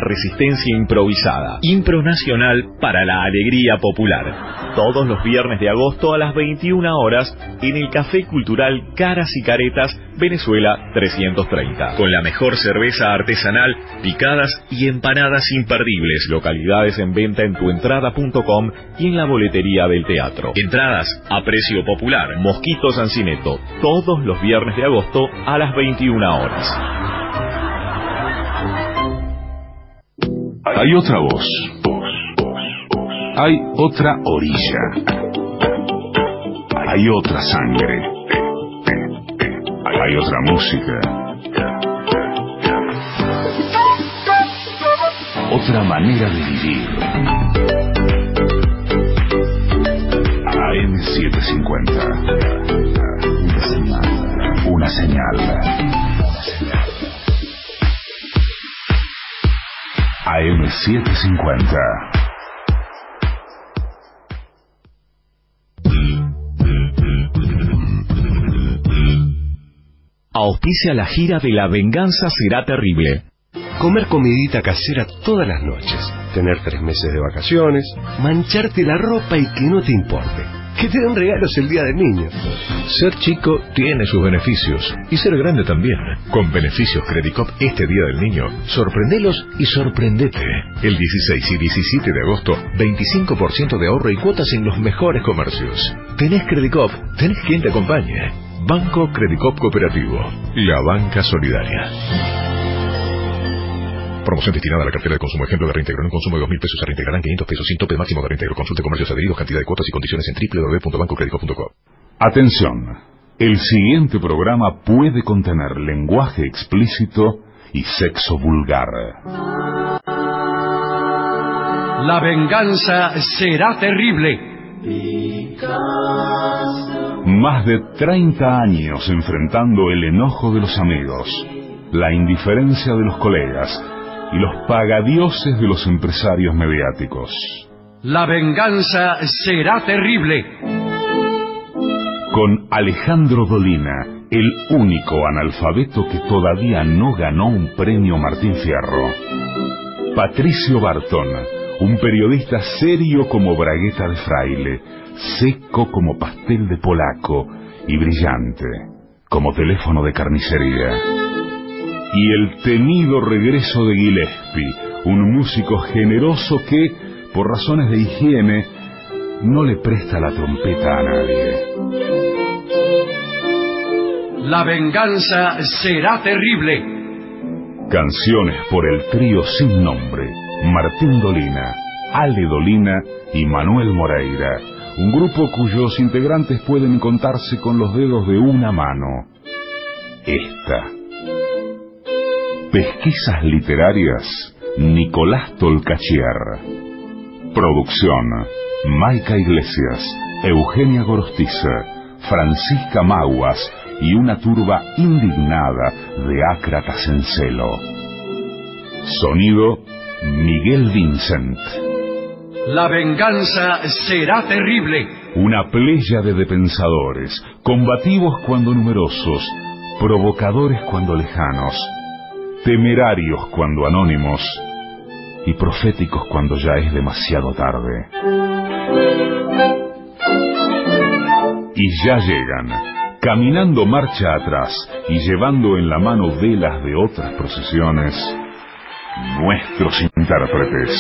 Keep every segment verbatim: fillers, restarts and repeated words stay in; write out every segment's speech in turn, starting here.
resistencia improvisada. Impro Nacional para la alegría popular. Todos los viernes de agosto a las veintiuna horas en el Café Cultural Caras y Caretas, Venezuela trescientos treinta. Con la mejor cerveza artesanal, picadas y empanadas imperdibles. Localidades en venta en tuentrada punto com y en la boletería del teatro. Entradas a precio popular. Mosquito Sancineto. Todos los viernes de agosto a las veintiuna horas. Hay otra voz. Hay otra orilla. Hay otra sangre. Hay otra música. Otra manera de vivir. A M setecientos cincuenta. Una señal. Una señal. A M setecientos cincuenta. Auspicia la gira de La Venganza Será Terrible. Comer comidita casera todas las noches, tener tres meses de vacaciones, mancharte la ropa y que no te importe, que te den regalos el día del niño. Ser chico tiene sus beneficios y ser grande también. Con beneficios Credicop este día del niño, sorprendelos y sorprendete. El dieciséis y diecisiete de agosto, veinticinco por ciento de ahorro y cuotas en los mejores comercios. Tenés Credicop, tenés quien te acompañe. Banco Credicop Cooperativo, la banca solidaria. Promoción destinada a la cartera de consumo. Ejemplo de reintegro. En un consumo de dos mil pesos se reintegrarán quinientos pesos sin tope máximo de reintegro. Consulte comercios adheridos, cantidad de cuotas y condiciones en doble u doble u doble u punto banco credicop punto com. Atención. El siguiente programa puede contener lenguaje explícito y sexo vulgar. La venganza será terrible. Más de treinta años enfrentando el enojo de los amigos, la indiferencia de los colegas y los pagadioses de los empresarios mediáticos. La venganza será terrible. Con Alejandro Dolina, el único analfabeto que todavía no ganó un premio Martín Fierro. Patricio Barton, un periodista serio como bragueta de fraile, seco como pastel de polaco y brillante como teléfono de carnicería. Y el temido regreso de Gillespie, un músico generoso que, por razones de higiene, no le presta la trompeta a nadie. La venganza será terrible. Canciones por el trío sin nombre, Martín Dolina, Ale Dolina y Manuel Moreira, un grupo cuyos integrantes pueden contarse con los dedos de una mano. Esta. Pesquisas literarias, Nicolás Tolcachier. Producción, Maica Iglesias, Eugenia Gorostiza, Francisca Maguas y una turba indignada de ácratas en celo. Sonido, Miguel Vincent. La venganza será terrible. Una pléyade de pensadores, combativos cuando numerosos, provocadores cuando lejanos, temerarios cuando anónimos y proféticos cuando ya es demasiado tarde. Y ya llegan, caminando marcha atrás y llevando en la mano velas de otras procesiones, nuestros intérpretes.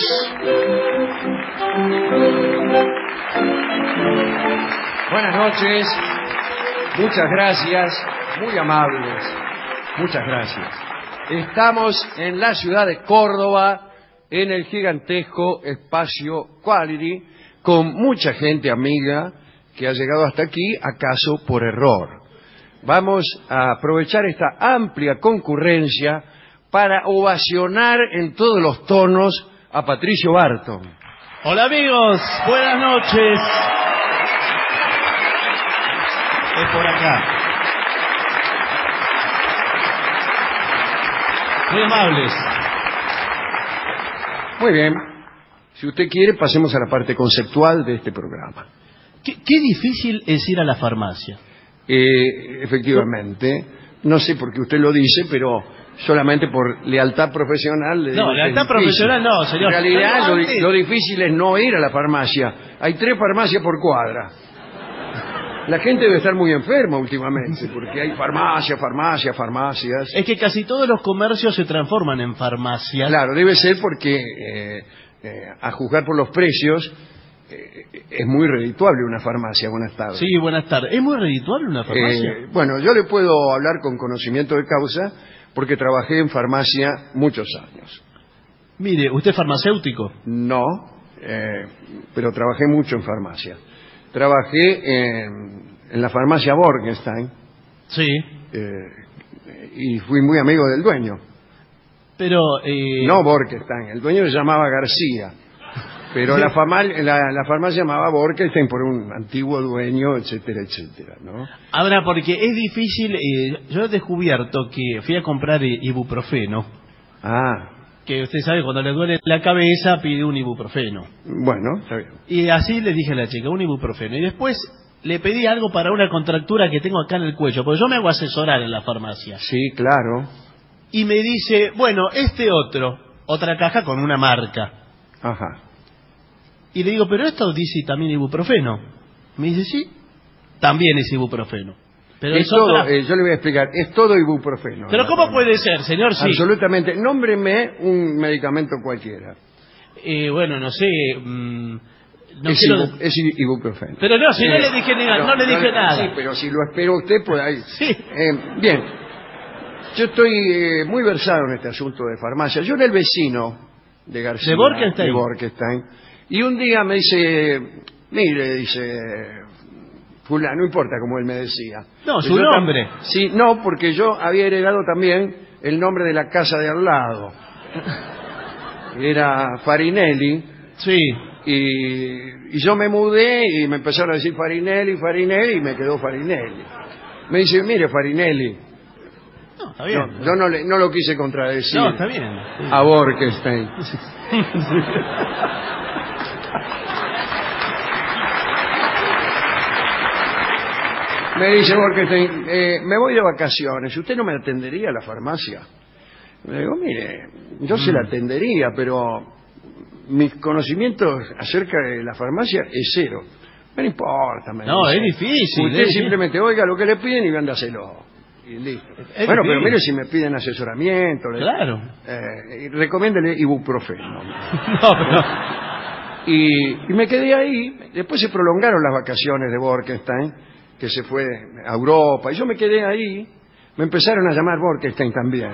Buenas noches, muchas gracias, muy amables, muchas gracias. Estamos en la ciudad de Córdoba, en el gigantesco espacio Quality, con mucha gente amiga que ha llegado hasta aquí, acaso por error. Vamos a aprovechar esta amplia concurrencia para ovacionar en todos los tonos a Patricio Barton. Hola amigos, buenas noches. Es por acá. Muy amables. Muy bien. Si usted quiere, pasemos a la parte conceptual de este programa. Qué, qué difícil es ir a la farmacia. Eh, efectivamente, No sé por qué usted lo dice, pero solamente por lealtad profesional. Le No, lealtad profesional no, señor. En realidad lo, Antes... lo difícil es no ir a la farmacia. Hay tres farmacias por cuadra. La gente debe estar muy enferma últimamente, porque hay farmacias, farmacias, farmacias. Es que casi todos los comercios se transforman en farmacias. Claro, debe ser porque, eh, eh, a juzgar por los precios, eh, es muy redituable una farmacia. Buenas tardes. Sí, buenas tardes. ¿Es muy redituable una farmacia? Eh, bueno, yo le puedo hablar con conocimiento de causa, porque trabajé en farmacia muchos años. Mire, ¿usted es farmacéutico? No, eh, pero trabajé mucho en farmacia. Trabajé en, en la farmacia Borgenstein. Sí. Eh, y fui muy amigo del dueño. Pero... Eh... No Borgenstein, el dueño se llamaba García. Pero la, fama, la, la farmacia llamaba Borgenstein por un antiguo dueño, etcétera, etcétera, ¿no? Ahora, porque es difícil... Eh, yo he descubierto que fui a comprar eh, ibuprofeno. Ah. Que usted sabe, cuando le duele la cabeza pide un ibuprofeno. Bueno, está bien. Y así le dije a la chica, un ibuprofeno. Y después le pedí algo para una contractura que tengo acá en el cuello, porque yo me hago asesorar en la farmacia. Sí, claro. Y me dice, bueno, este otro, otra caja con una marca. Ajá. Y le digo, pero esto dice también ibuprofeno. Me dice, sí, también es ibuprofeno. Pero es es todo, otra... eh, yo le voy a explicar, es todo ibuprofeno. Pero ¿cómo puede ser, señor? Sí. Absolutamente. Nómbreme un medicamento cualquiera. Eh, bueno, no sé... Mmm, no es, quiero... ibu, es ibuprofeno. Pero no, si eh, no le dije, ni, no, no le dije no, nada. Sí, pero si lo espero usted, pues ahí... Sí. Eh, bien. Yo estoy eh, muy versado en este asunto de farmacia. Yo era el vecino de García. ¿De Borkenstein? De Borkenstein. Y un día me dice... Mire, dice... Fulano, no importa como él me decía. No, su nombre. Sí, no, porque yo había heredado también el nombre de la casa de al lado. Era Farinelli. Sí. Y, y yo me mudé y me empezaron a decir Farinelli, Farinelli, y me quedó Farinelli. Me dice, mire, Farinelli. No, está bien. No, yo no, le, no lo quise contradecir. No, está bien. Sí. A Borkenstein. Me dice Borkenstein, eh, me voy de vacaciones, ¿usted no me atendería a la farmacia? Le digo, mire, yo mm. se la atendería, pero mis conocimientos acerca de la farmacia es cero. No me importa, me No, dice. es difícil. Usted es simplemente difícil. oiga lo que le piden y véndaselo. Y listo. Es bueno, difícil. pero mire si me piden asesoramiento. Claro. Eh, recomiéndele ibuprofeno. No, pero... Y, y me quedé ahí. Después se prolongaron las vacaciones de Borkenstein, que se fue a Europa, y yo me quedé ahí. Me empezaron a llamar Borkenstein también.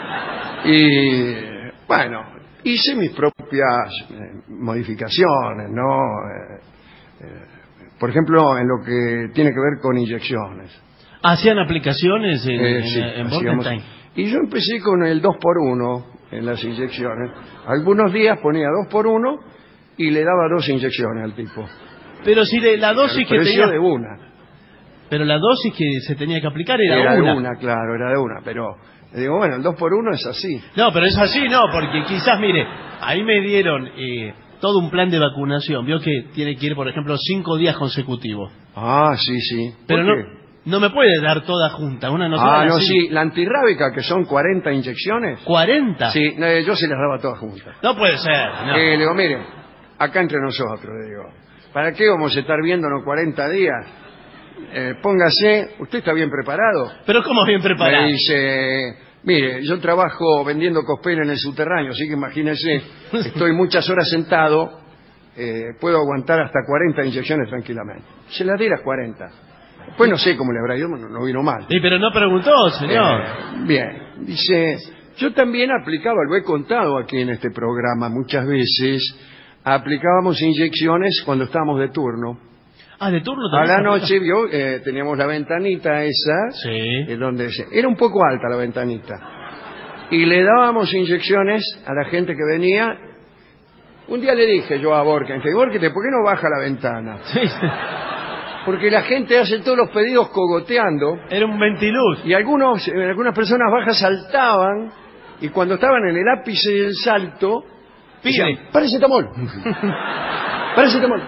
Y bueno, hice mis propias eh, modificaciones, ¿no? Eh, eh, por ejemplo, en lo que tiene que ver con inyecciones. ¿Hacían aplicaciones en, Eh, en, sí, en hacíamos, Borkenstein? y yo empecé con el dos por uno en las inyecciones. Algunos días ponía dos por uno y le daba dos inyecciones al tipo. Pero si de la dosis que tenía... de una. Pero la dosis que se tenía que aplicar era, era una. de una, claro, era de una. Pero le digo, bueno, el dos por uno es así. No, pero es así, no, porque quizás, mire, ahí me dieron eh, todo un plan de vacunación. Vio que tiene que ir, por ejemplo, cinco días consecutivos. Ah, sí, sí. Pero no, no me puede dar toda junta. Una no se Ah, da no, así. sí. La antirrábica, que son cuarenta inyecciones. ¿cuarenta? Sí, eh, yo se las daba todas juntas. No puede ser, no. Eh, le digo, mire, acá entre nosotros, le digo, ¿para qué vamos a estar viéndonos cuarenta días? Eh, póngase, ¿usted está bien preparado? ¿Pero cómo bien preparado? Me dice, mire, yo trabajo vendiendo cospel en el subterráneo, así que imagínese, estoy muchas horas sentado, eh, puedo aguantar hasta cuarenta inyecciones tranquilamente. Se las di las cuarenta. Pues no sé cómo le habrá ido, no, no vino mal. Sí, pero no preguntó, señor. Eh, bien, dice, yo también aplicaba, lo he contado aquí en este programa muchas veces, aplicábamos inyecciones cuando estábamos de turno. Ah, de turno A también. la noche, vio, eh, teníamos la ventanita esa, Sí. eh, donde se, era un poco alta la ventanita, y le dábamos inyecciones a la gente que venía. Un día le dije yo a Borkenstein, Borkenstein, ¿por qué no baja la ventana? Sí. Porque la gente hace todos los pedidos cogoteando, Era un ventiluz. y algunos, eh, algunas personas bajas saltaban, y cuando estaban en el ápice del salto, decían, Pide. paracetamol, paracetamol.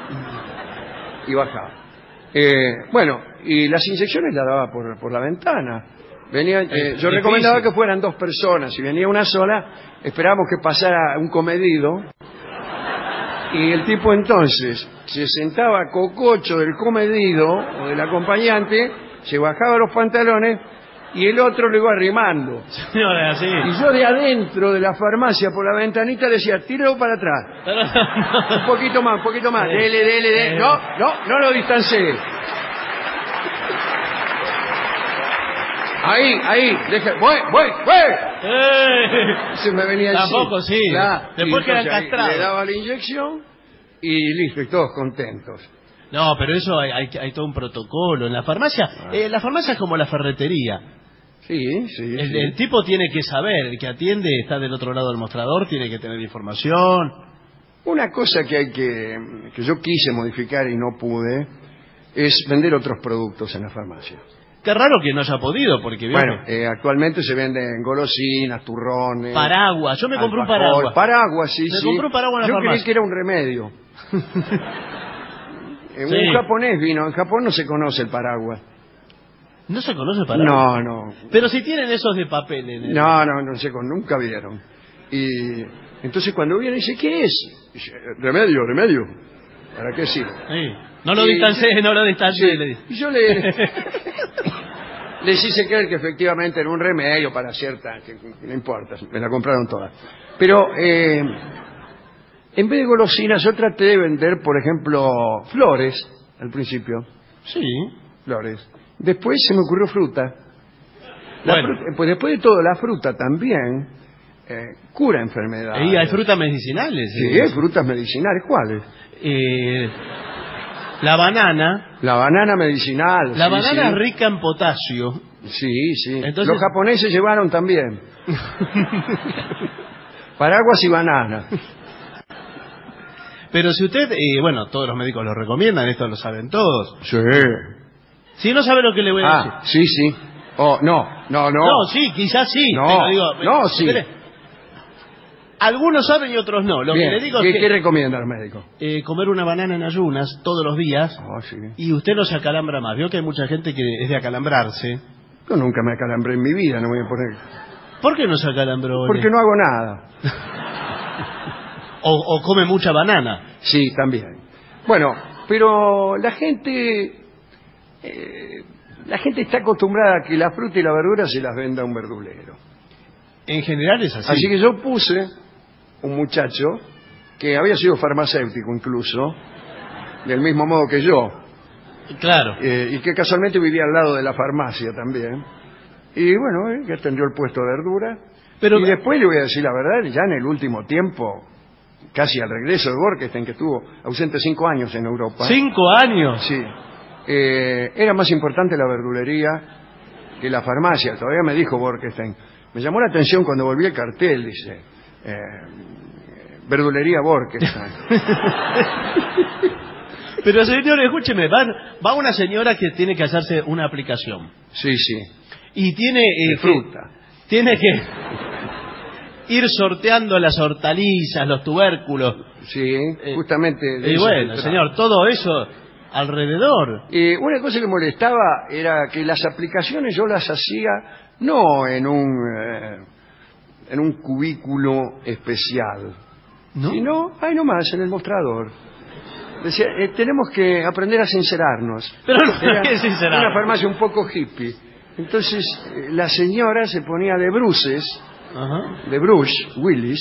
Y bajaba. Eh, bueno, y las inyecciones las daba por, por la ventana. Venía, eh, yo recomendaba que fueran dos personas. Si venía una sola, esperábamos que pasara un comedido. Y el tipo entonces se sentaba cococho del comedido o del acompañante, se bajaba los pantalones y el otro lo iba arrimando. Señora, sí. Y yo de adentro de la farmacia por la ventanita decía, tíralo para atrás. Un poquito más, un poquito más. Dele, dele, dele. No, no, no lo distancié. Ahí, ahí, deja, voy, voy, voy. Eh, Se me venía Tampoco, así. sí. Claro. Después Y quedan entonces ahí castrados. le daba la inyección y listo, y todos contentos. No, pero eso hay, hay, hay todo un protocolo. En la farmacia, Ah. eh, la farmacia es como la ferretería. Sí, sí, El, sí. el tipo tiene que saber, el que atiende está del otro lado del mostrador, tiene que tener información. Una cosa que hay que, que yo quise modificar y no pude, es vender otros productos en la farmacia. Qué raro que no haya podido, porque vio Bueno, que- eh, actualmente se venden golosinas, turrones... paraguas. Yo me compré un alfajor. paraguas. Paraguas, sí, Me sí. compré un paraguas en la Yo farmacia. creí que era un remedio. Eh, Sí. Un japonés vino. En Japón no se conoce el paraguas. ¿No se conoce paraguas? No, no. Pero si tienen esos de papel en el... No, no, no sé, con- nunca vieron. Y entonces cuando viene dice, ¿qué es? Dice, remedio, remedio. ¿Para qué sirve? Sí. No lo Y- distancié, no lo distancié. Sí, le dije. y yo le... les hice creer que efectivamente era un remedio para cierta... que, que no importa, me la compraron todas. Pero eh, en vez de golosinas yo traté de vender, por ejemplo, flores al principio. Sí. Flores. Después se me ocurrió fruta. La Bueno. fruta- pues después de todo, la fruta también eh, cura enfermedades. Y hay frutas medicinales. Sí, eh. hay frutas medicinales. ¿Cuáles? Eh, la banana. La banana medicinal. La sí, banana sí. es rica en potasio. Sí, sí. Entonces- Los japoneses llevaron también. Paraguas y banana. Pero si usted, eh, bueno, todos los médicos lo recomiendan, esto lo saben todos. Sí. Si no sabe lo que le voy a decir. Ah, sí, sí. Oh, no, no, no. No, sí, quizás sí. No, pero digo, no, eh, sí. espere. Algunos saben y otros no. Lo Bien, que le digo ¿qué, es que ¿qué recomienda el médico? eh, comer una banana en ayunas todos los días Oh, sí. y usted no se acalambra más. Veo que hay mucha gente que es de acalambrarse. Yo nunca me acalambré en mi vida, no voy a poner... ¿Por qué no se acalambró? Porque no hago nada. O, o come mucha banana. Sí, también. Bueno, pero la gente... eh, la gente está acostumbrada a que la fruta y la verdura se las venda un verdulero. En general es así. Así que yo puse un muchacho que había sido farmacéutico incluso, del mismo modo que yo, Claro. eh, y que casualmente vivía al lado de la farmacia también. Y bueno, eh, que atendió el puesto de verdura. Pero- y después le voy a decir la verdad, ya en el último tiempo, casi al regreso de Borkenstein, que estuvo ausente cinco años en Europa. Cinco años. Sí. Eh, era más importante la verdulería que la farmacia. Todavía me dijo Borkenstein. Me llamó la atención cuando volví el cartel, dice. Eh, verdulería Borkenstein. Pero señor, escúcheme, va, va una señora que tiene que hacerse una aplicación. Sí, sí. Y tiene eh, De fruta. que, tiene que ir sorteando las hortalizas, los tubérculos. Sí, Eh, justamente. de Y eso bueno, se señor, todo eso alrededor. Eh, una cosa que molestaba era que las aplicaciones yo las hacía no en un eh, en un cubículo especial, ¿No? sino ahí nomás en el mostrador. Decía, eh, tenemos que aprender a sincerarnos. Pero no, Era ¿qué sincerarnos? una farmacia un poco hippie. Entonces eh, la señora se ponía de bruces, Ajá. de Bruce Willis,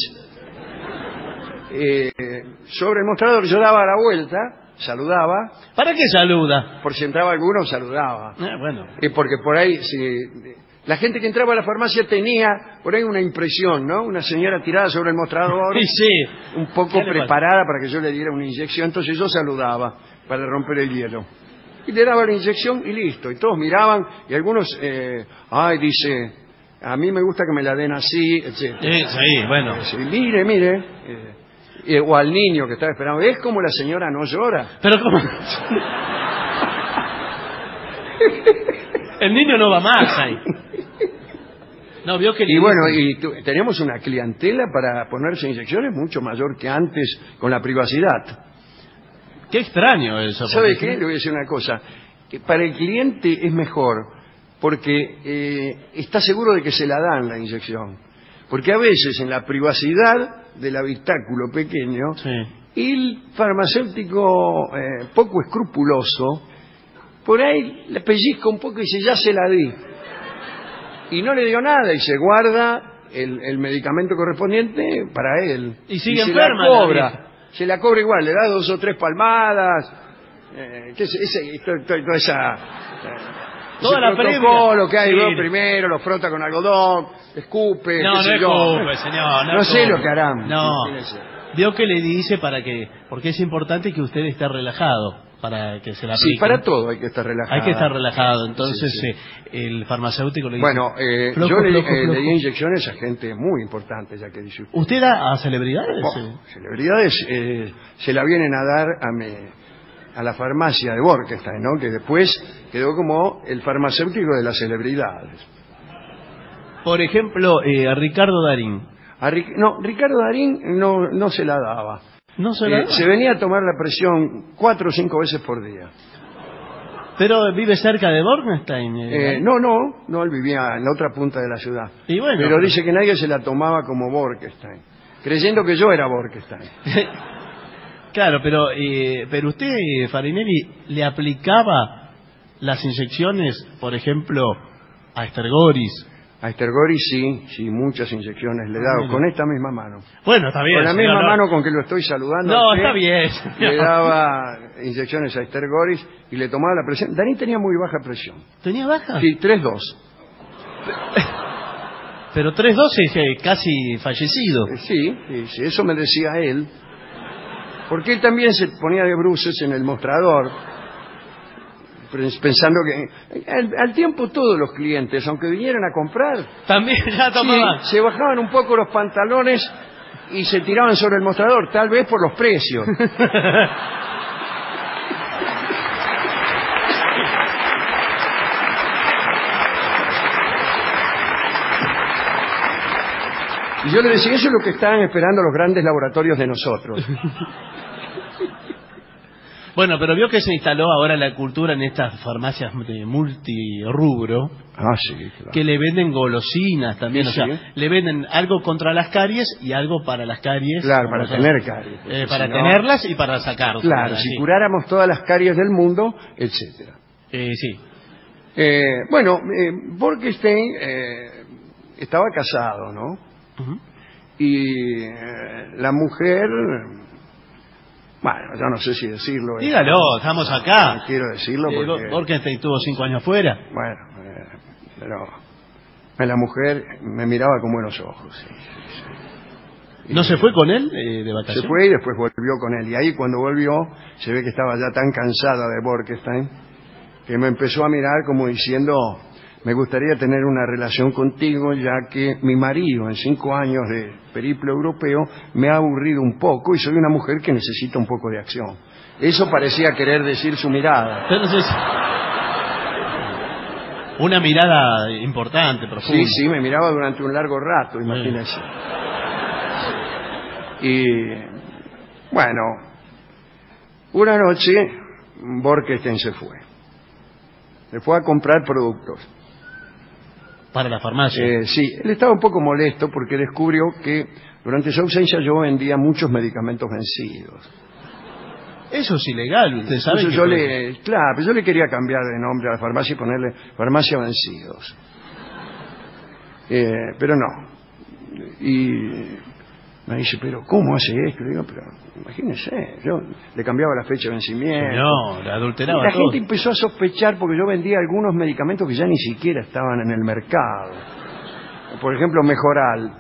eh, sobre el mostrador. Yo daba la vuelta, saludaba. ¿Para qué saluda? Por si entraba alguno, saludaba. Eh, bueno. Eh, porque por ahí, si, la gente que entraba a la farmacia tenía por ahí una impresión, ¿no? Una señora tirada sobre el mostrador, Sí, sí. un poco ¿Qué le preparada para que yo le diera una inyección, entonces yo saludaba para romper el hielo. Y le daba la inyección y listo. Y todos miraban, y algunos, eh, ay, dice, a mí me gusta que me la den así, etcétera. Sí, sí, bueno. Eh, sí, mire, mire. eh, eh, o al niño que estaba esperando, ¿ves cómo la señora no llora? Pero ¿cómo? El niño no va más ahí. No, vio que... Y bueno, y tu- tenemos una clientela para ponerse inyecciones mucho mayor que antes con la privacidad. Qué extraño eso. ¿Sabe porque- qué? Le voy a decir una cosa. Que para el cliente es mejor porque eh, está seguro de que se la dan la inyección. Porque a veces en la privacidad del habitáculo pequeño, Sí. el farmacéutico eh, poco escrupuloso, por ahí le pellizca un poco y dice, ya se la di. Y no le dio nada y se guarda el, el medicamento correspondiente para él. Y sigue se enferma la la cobra. vieja. Se la cobra igual, le da dos o tres palmadas. Eh, ¿qué es ese, to- to- toda esa... eh, Toda ese la protocolo previa. que hay, Sí. ¿no? Primero lo frota con algodón, escupe, No, qué no sé es yo. culpa, señor. No, No es sé culpa. lo que harán. No. Imagínese. Vio que le dice para que, porque es importante que usted esté relajado para que se la Sí, aplique. para todo hay que estar relajado. Hay que estar relajado. Entonces Sí, sí. eh, el farmacéutico le dice. Bueno, eh, flojo, yo le, flojo, eh, le flojo. di inyecciones a gente muy importante, ya que dice usted. ¿Usted da a celebridades? Oh, celebridades eh, se la vienen a dar a, mi, a la farmacia de Borkenstein, ¿no? Que después quedó como el farmacéutico de las celebridades. Por ejemplo, eh, a Ricardo Darín. A Ric- no, Ricardo Darín no, no se la daba. No se la Eh, da. se venía a tomar la presión cuatro o cinco veces por día. Pero vive cerca de Borkenstein. eh, Eh, no, no, no, él vivía en la otra punta de la ciudad. Y bueno, pero pero- dice que nadie se la tomaba como Borkenstein, creyendo que yo era Borkenstein. Claro, pero eh, pero usted, eh, Farinelli, le aplicaba las inyecciones, por ejemplo, a Estergoris. A Estergoris sí, sí, muchas inyecciones le he dado, Mire. con esta misma mano. Bueno, está bien. Con la señor, misma no. mano con que lo estoy saludando. No, a usted, está bien. Le señor. daba inyecciones a Estergoris y le tomaba la presión. Darín tenía muy baja presión. ¿Tenía baja? Sí, tres dos. Pero tres dosis, eh, casi fallecido. Eh, Sí, sí, sí, eso me decía él. Porque él también se ponía de bruces en el mostrador, pensando que al, al tiempo todos los clientes, aunque vinieran a comprar, También ya tomaba. sí, se bajaban un poco los pantalones y se tiraban sobre el mostrador, tal vez por los precios. Y yo le decía, eso es lo que estaban esperando los grandes laboratorios de nosotros. Bueno, pero vio que se instaló ahora la cultura en estas farmacias de multirrubro, Ah, sí, claro. que le venden golosinas también, Sí, o sea, sí. le venden algo contra las caries y algo para las caries. Claro, para o sea, tener caries. eh, porque para si no- tenerlas y para sacarlas. Claro, si curáramos todas las caries del mundo, etcétera. Eh, sí. Eh, bueno, eh, Borkenstein eh, estaba casado, ¿no? Ujú. Y eh, la mujer, bueno, yo no sé si decirlo. eh, Dígalo, estamos acá. No quiero decirlo Eh, porque, Borkenstein tuvo cinco años fuera. bueno, eh, pero la mujer me miraba con buenos ojos. sí, sí, sí. ¿No Y se fue con él eh, de vacaciones? Se fue y después volvió con él. Y ahí cuando volvió, se ve que estaba ya tan cansada de Borkenstein que me empezó a mirar como diciendo, me gustaría tener una relación contigo ya que mi marido en cinco años de periplo europeo me ha aburrido un poco y soy una mujer que necesita un poco de acción. Eso parecía querer decir su mirada. Entonces, una mirada importante, profunda. Sí, sí, me miraba durante un largo rato, imagínese. Y bueno, una noche Borkenstein se fue. Se fue a comprar productos. Para la farmacia. Eh, sí, él estaba un poco molesto porque descubrió que durante su ausencia yo vendía muchos medicamentos vencidos. Eso es ilegal, usted sabe. Entonces que yo puede- le, claro, pero yo le quería cambiar de nombre a la farmacia y ponerle farmacia vencidos. Eh, pero no. Y me dice, pero ¿cómo hace esto? Le digo, pero imagínese, yo le cambiaba la fecha de vencimiento. No, la Y adulteraba la todo. gente empezó a sospechar porque yo vendía algunos medicamentos que ya ni siquiera estaban en el mercado. Por ejemplo, Mejoral.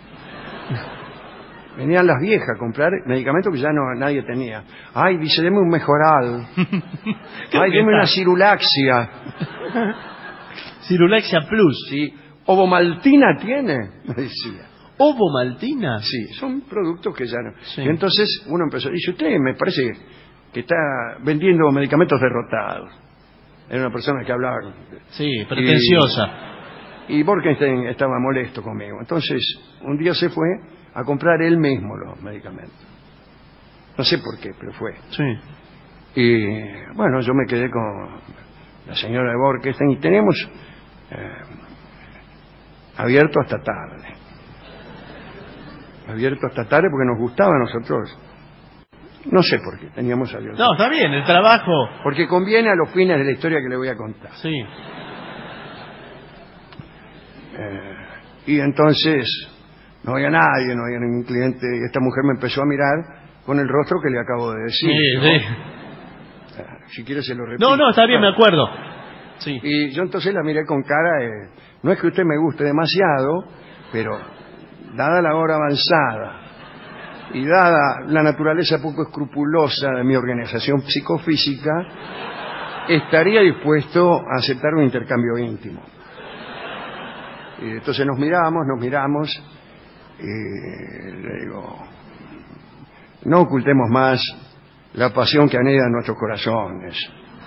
Venían las viejas a comprar medicamentos que ya no nadie tenía. Ay, dice, deme un Mejoral. Ay, deme una Cirulaxia. Cirulaxia Plus. Sí. Ovomaltina tiene, me decía. Ovomaltina. Sí, son productos que ya no. Sí. Y entonces uno empezó, dice, usted me parece que está vendiendo medicamentos derrotados. Era una persona que hablaba. Sí, pretenciosa. Y, y Borkenstein estaba molesto conmigo. Entonces, un día se fue a comprar él mismo los medicamentos. No sé por qué, pero fue. Sí. Y bueno, yo me quedé con la señora de Borkenstein y tenemos Eh, abierto hasta tarde. Abierto hasta tarde porque nos gustaba a nosotros. No sé por qué teníamos abierto. No, está bien, el trabajo. Porque conviene a los fines de la historia que le voy a contar. Sí. Eh, y entonces no había nadie, no había ningún cliente. Y esta mujer me empezó a mirar con el rostro que le acabo de decir. Sí, ¿no? sí. Eh, si quiere se lo repito. No, no, está bien, me acuerdo. Sí. Y yo entonces la miré con cara de, no es que usted me guste demasiado, pero dada la hora avanzada y dada la naturaleza poco escrupulosa de mi organización psicofísica, estaría dispuesto a aceptar un intercambio íntimo. Y entonces nos miramos, nos miramos, y le digo, no ocultemos más la pasión que anida en nuestros corazones.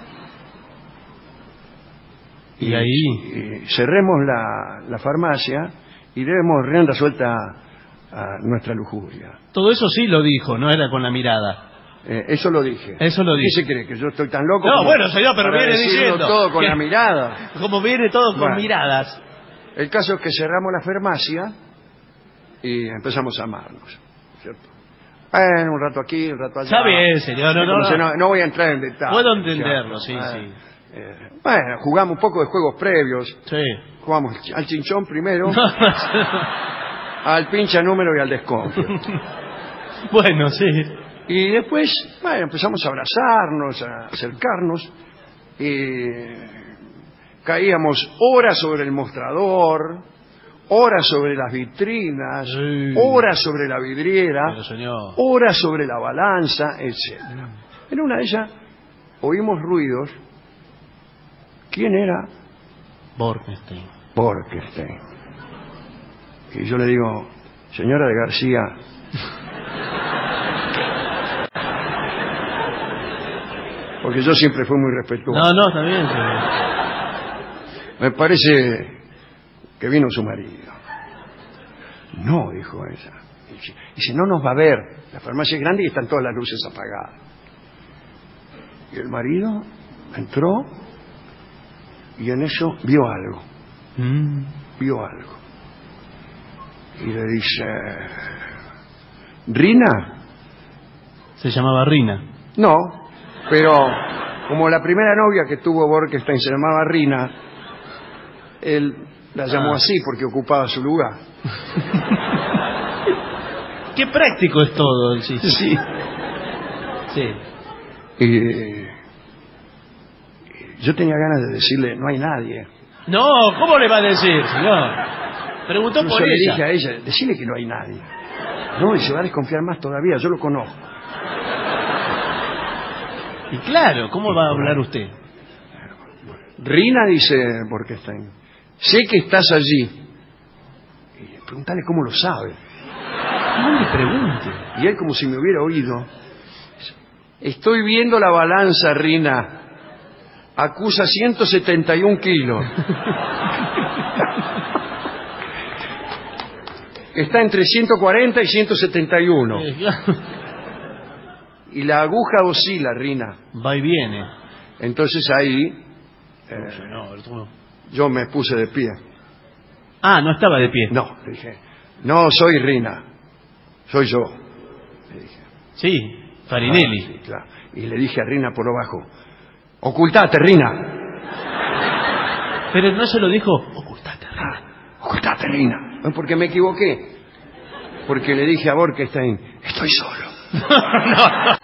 Y ahí y cerremos la, la farmacia y demos rienda suelta a nuestra lujuria. todo eso sí lo dijo, no era con la mirada. Eh, eso lo dije. Eso lo ¿Qué dije. se cree? ¿Que yo estoy tan loco? No, como bueno, señor, pero para viene decirlo diciendo todo con que- la mirada. Como viene todo con Bueno. miradas. El caso es que cerramos la farmacia y empezamos a amarnos, ¿cierto? Bueno, un rato aquí, un rato allá. Está bien, señor, no, Sí, no, como no. se- no, no voy a entrar en detalle. Puedo entenderlo, sí, ¿cierto? sí. Eh, bueno, jugamos un poco de juegos previos. Sí. Jugamos al chinchón primero, al pincha número y al desconfio. Bueno, sí. Y después, bueno, empezamos a abrazarnos, a acercarnos. Y caíamos horas sobre el mostrador, horas sobre las vitrinas, Sí. horas sobre la vidriera, Pero, señor. horas sobre la balanza, etcétera. En una de ellas oímos ruidos. ¿Quién era? Borkenstein. Borkenstein. Y yo le digo, señora de García, porque yo siempre fui muy respetuoso. No, no, está bien, señor. Me parece que vino su marido. No, dijo ella. Dice, dice, no nos va a ver. La farmacia es grande y están todas las luces apagadas. Y el marido entró y en eso vio algo. Mm. Vio algo. Y le dice, ¿Rina? Se llamaba Rina. No, pero como la primera novia que tuvo Borkenstein se llamaba Rina, él la llamó Ah. así porque ocupaba su lugar. Qué práctico es todo el chiste. Sí. Sí. Y yo tenía ganas de decirle, no hay nadie. No, ¿cómo le va a decir, señor? Preguntó Incluso por le ella. dije a ella, decirle que no hay nadie. No, y se va a desconfiar más todavía, yo lo conozco. Y claro, ¿cómo va a hablar usted? Rina, dice Borkenstein, sé que estás allí. Y pregúntale cómo lo sabe. No le pregunte. Y él como si me hubiera oído. Estoy viendo la balanza, Rina. Acusa ciento setenta y un kilos. Está entre ciento cuarenta y ciento setenta y uno. Eh, claro. Y la aguja oscila, Rina. Va y viene. Entonces ahí eh, No, el otro- yo me puse de pie. Ah, no estaba de pie. No, le dije, no soy Rina, soy yo. Le dije. Sí, Farinelli. Ah, sí, claro. Y le dije a Rina por lo bajo, ocultate, Rina. Pero no se lo dijo, ocultate, Rina. Ocultate, Rina. No, porque me equivoqué. Porque le dije a Borkenstein, estoy solo. no.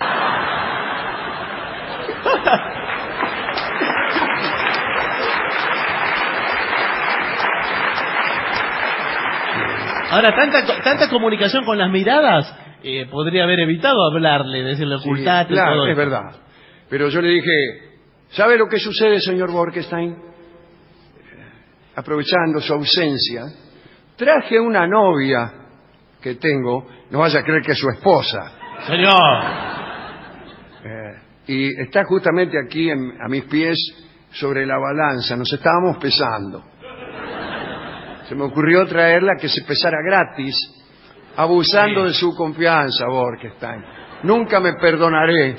Ahora, tanta, tanta comunicación con las miradas, eh, podría haber evitado hablarle, decirle Sí, ocultate. claro, todo es esto. verdad. Pero yo le dije, ¿sabe lo que sucede, señor Borkenstein? Aprovechando su ausencia, traje una novia que tengo, no vaya a creer que es su esposa, Señor. eh, y está justamente aquí en- a mis pies sobre la balanza, nos estábamos pesando. Se me ocurrió traerla que se pesara gratis, abusando de su confianza, Borkenstein. Nunca me perdonaré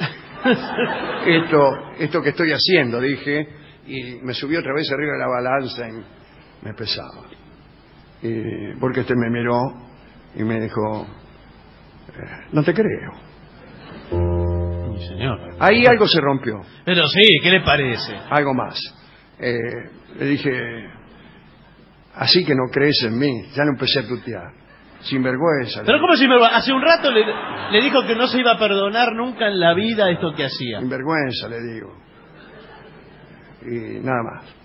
esto, esto que estoy haciendo, dije, y me subí otra vez arriba de la balanza y me pesaba. Y porque este me miró y me dijo, eh, no te creo. Sí, señor. Ahí algo se rompió. Pero sí, ¿qué le parece? Algo más. Eh, le dije, así que no crees en mí. Ya lo empecé a tutear. Sinvergüenza. Pero ¿cómo sinvergüenza? Hace un rato le, le dijo que no se iba a perdonar nunca en la vida esto que hacía. Sinvergüenza, le digo. Y nada más.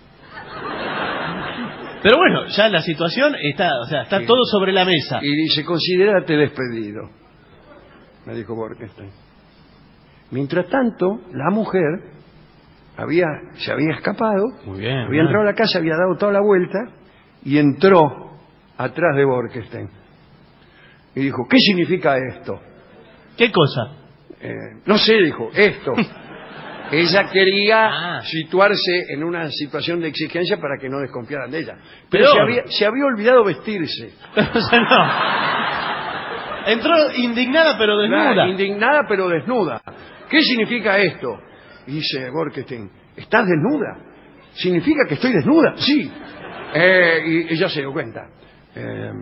Pero bueno, ya la situación está, o sea, está Sí. todo sobre la mesa. Y dice, considérate despedido, me dijo Borkenstein. Mientras tanto, la mujer había, se había escapado, Muy bien. había bien. entrado a la casa, había dado toda la vuelta y entró atrás de Borkenstein. Y dijo, ¿qué significa esto? ¿Qué cosa? Eh, no sé, dijo, esto. Ella quería Ah. situarse en una situación de exigencia para que no desconfiaran de ella. Pero Peor. se había, se había olvidado vestirse. O sea, no. Entró indignada pero desnuda. Claro, indignada pero desnuda. ¿Qué significa esto? Y dice Borkenstein, ¿estás desnuda? ¿Significa que estoy desnuda? Sí. Eh, y ella se dio cuenta. Eh,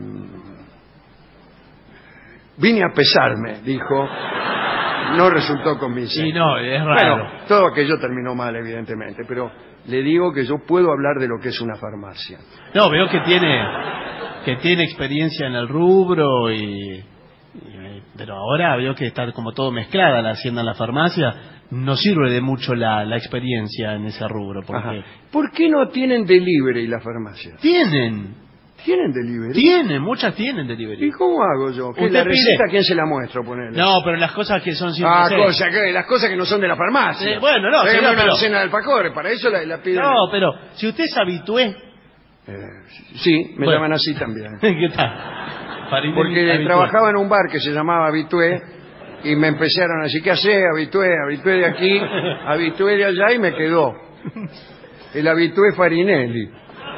vine a pesarme, dijo. No resultó convincente. Sí, no, es raro. Bueno, todo aquello terminó mal, evidentemente, pero le digo que yo puedo hablar de lo que es una farmacia. No, veo que tiene que tiene experiencia en el rubro y, y- pero ahora veo que está como todo mezclada la hacienda en la farmacia. No sirve de mucho la, la experiencia en ese rubro porque Ajá. ¿Por qué no tienen delivery las farmacias? tienen, ¿Tienen delivery? tienen, muchas tienen ¿Y delivery. cómo hago yo? ¿Qué, Usted la pide- receta a quién se la muestro? Ponele. No, pero las cosas que son sin Ah, receta. cosa que, las cosas que no son de la farmacia. Eh, bueno, no, Tráigame señor, una pero- cena de alfajores, para eso la, la piden. No, pero si usted es habitué, Eh, sí, me Bueno. llaman así también. ¿qué tal? Farinelli Porque habitué. trabajaba en un bar que se llamaba Habitué y me empezaron a decir, ¿qué hace? Habitué, Habitué de aquí, Habitué de allá y me quedó. El Habitué Farinelli.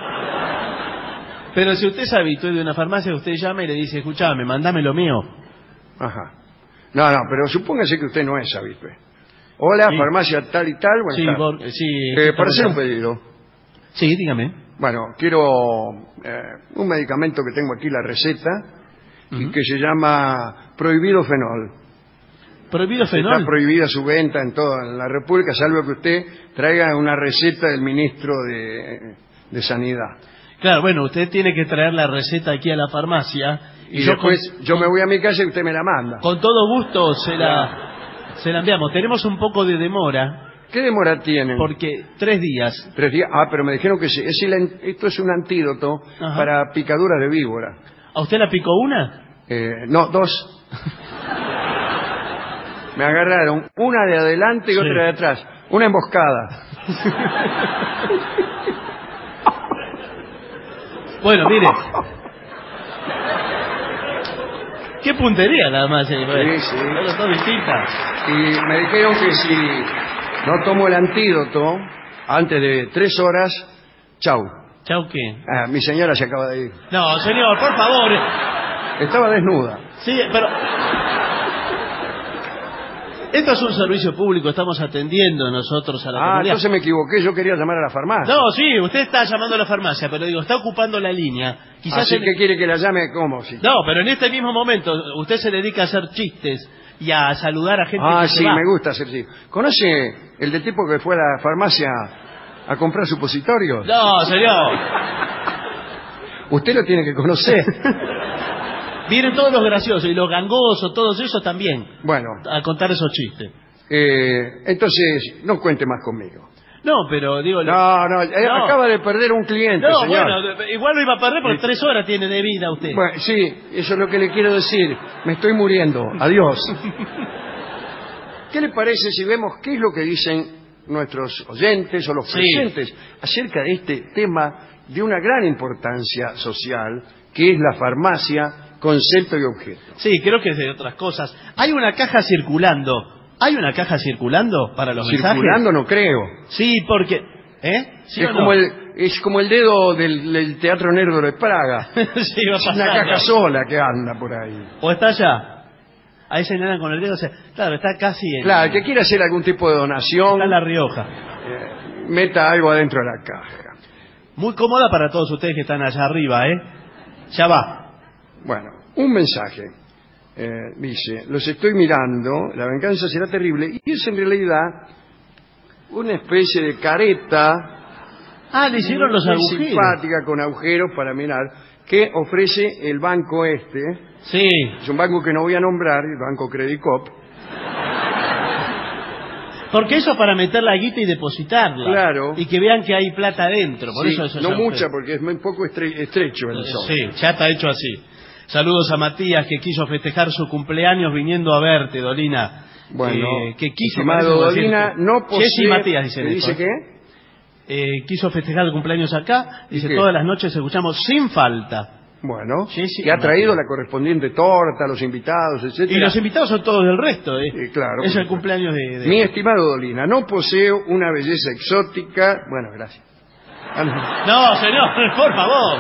Pero si usted es habitué de una farmacia, usted llama y le dice, escuchame, mandame lo mío. Ajá. No, no, pero supóngase que usted no es Habitué. Hola, Sí. farmacia tal y tal, buenas Sí, tardes. Bor- sí, Eh, para hacer un estamos- pedido. Sí, dígame. Bueno, quiero eh, un medicamento que tengo aquí, la receta, y Ujú. que se llama Prohibido Fenol. Prohibido fenol. Está prohibida su venta en toda la República, salvo que usted traiga una receta del ministro de, de Sanidad. Claro, bueno, usted tiene que traer la receta aquí a la farmacia. Y, yo después con, yo me voy a mi casa y usted me la manda. con todo gusto se la, se la enviamos. Tenemos un poco de demora, ¿Qué demora tienen? porque tres días. Tres días. Ah, pero me dijeron que sí. Es el an- esto es un antídoto Ajá. para picaduras de víbora. ¿A usted la picó una? Eh, no, dos. Me agarraron una de adelante y Sí. otra de atrás. Una emboscada. Bueno, mire. Qué puntería nada más. Eh, bueno. Sí, sí. Pero son distintas. Y me dijeron que si no tomo el antídoto antes de tres horas, chau. Chau, ¿qué? Ah, mi señora se acaba de ir. No, señor, por favor. Estaba desnuda. Sí, pero... Esto es un servicio público, estamos atendiendo nosotros a la Ah, comunidad. entonces me equivoqué, yo quería llamar a la farmacia. No, sí, usted está llamando a la farmacia, pero digo, está ocupando la línea. Quizás Así en- que quiere que la llame, ¿cómo? Si- No, pero en este mismo momento usted se dedica a hacer chistes y a saludar a gente Ah, que sí, se va. me gusta hacer sí. ¿Conoce el del tipo que fue a la farmacia a comprar supositorios? No, señor. Usted lo tiene que conocer. Vienen todos los graciosos y los gangosos, todos esos también, Bueno, a contar esos chistes. eh, entonces no cuente más conmigo. No, pero digo... No, no, eh, No. acaba de perder un cliente, No, señor. bueno, de- igual lo iba a perder porque tres horas tiene de vida usted. Bueno, sí, eso es lo que le quiero decir. Me estoy muriendo. Adiós. ¿Qué le parece si vemos qué es lo que dicen nuestros oyentes o los Sí. presentes acerca de este tema de una gran importancia social, que es la farmacia, concepto y objeto? Sí, creo que es de otras cosas. Hay una caja circulando. ¿Hay una caja circulando para los Circulando no creo. mensajes? Sí, porque... ¿Eh? ¿Sí es, o no? como el, es como el dedo del, del Teatro Negro de Praga. Sí, va Es una pasando. caja sola que anda por ahí. ¿O está allá? Ahí señalan con el dedo. O sea, claro, está casi en... Claro, el que quiera hacer algún tipo de donación, Está en La Rioja. eh, meta algo adentro de la caja. muy cómoda para todos ustedes que están allá arriba, ¿eh? Ya va. Bueno, un mensaje. Eh, dice, los estoy mirando, la venganza será terrible, y es en realidad una especie de careta. Ah, le hicieron los muy agujeros. simpática, con agujeros para mirar, que ofrece el banco este. Sí. Es un banco que no voy a nombrar, el Banco Credit Cop. Porque eso para meter la guita y depositarla. Claro. Y que vean que hay plata adentro. Por Sí, eso eso no es mucha, porque es muy poco estre- estrecho el sol. Sí, ya está hecho así. Saludos a Matías, que quiso festejar su cumpleaños viniendo a verte, Dolina. Bueno, Eh, que quiso, estimado parece, Dolina, decir, no posee... Jessy y Matías dicen ¿Qué esto, dice ¿eh? qué? Eh, quiso festejar el cumpleaños acá. ¿Y Dice, qué? todas las noches escuchamos sin falta. Bueno, Jessy que ha y traído Matías. la correspondiente torta, los invitados, etcétera. Y los invitados son todos del resto, ¿eh? Sí, claro, Es por el supuesto. cumpleaños de... de- Mi estimado Dolina, no poseo una belleza exótica... Bueno, gracias. Ah, no. No, señor, por favor.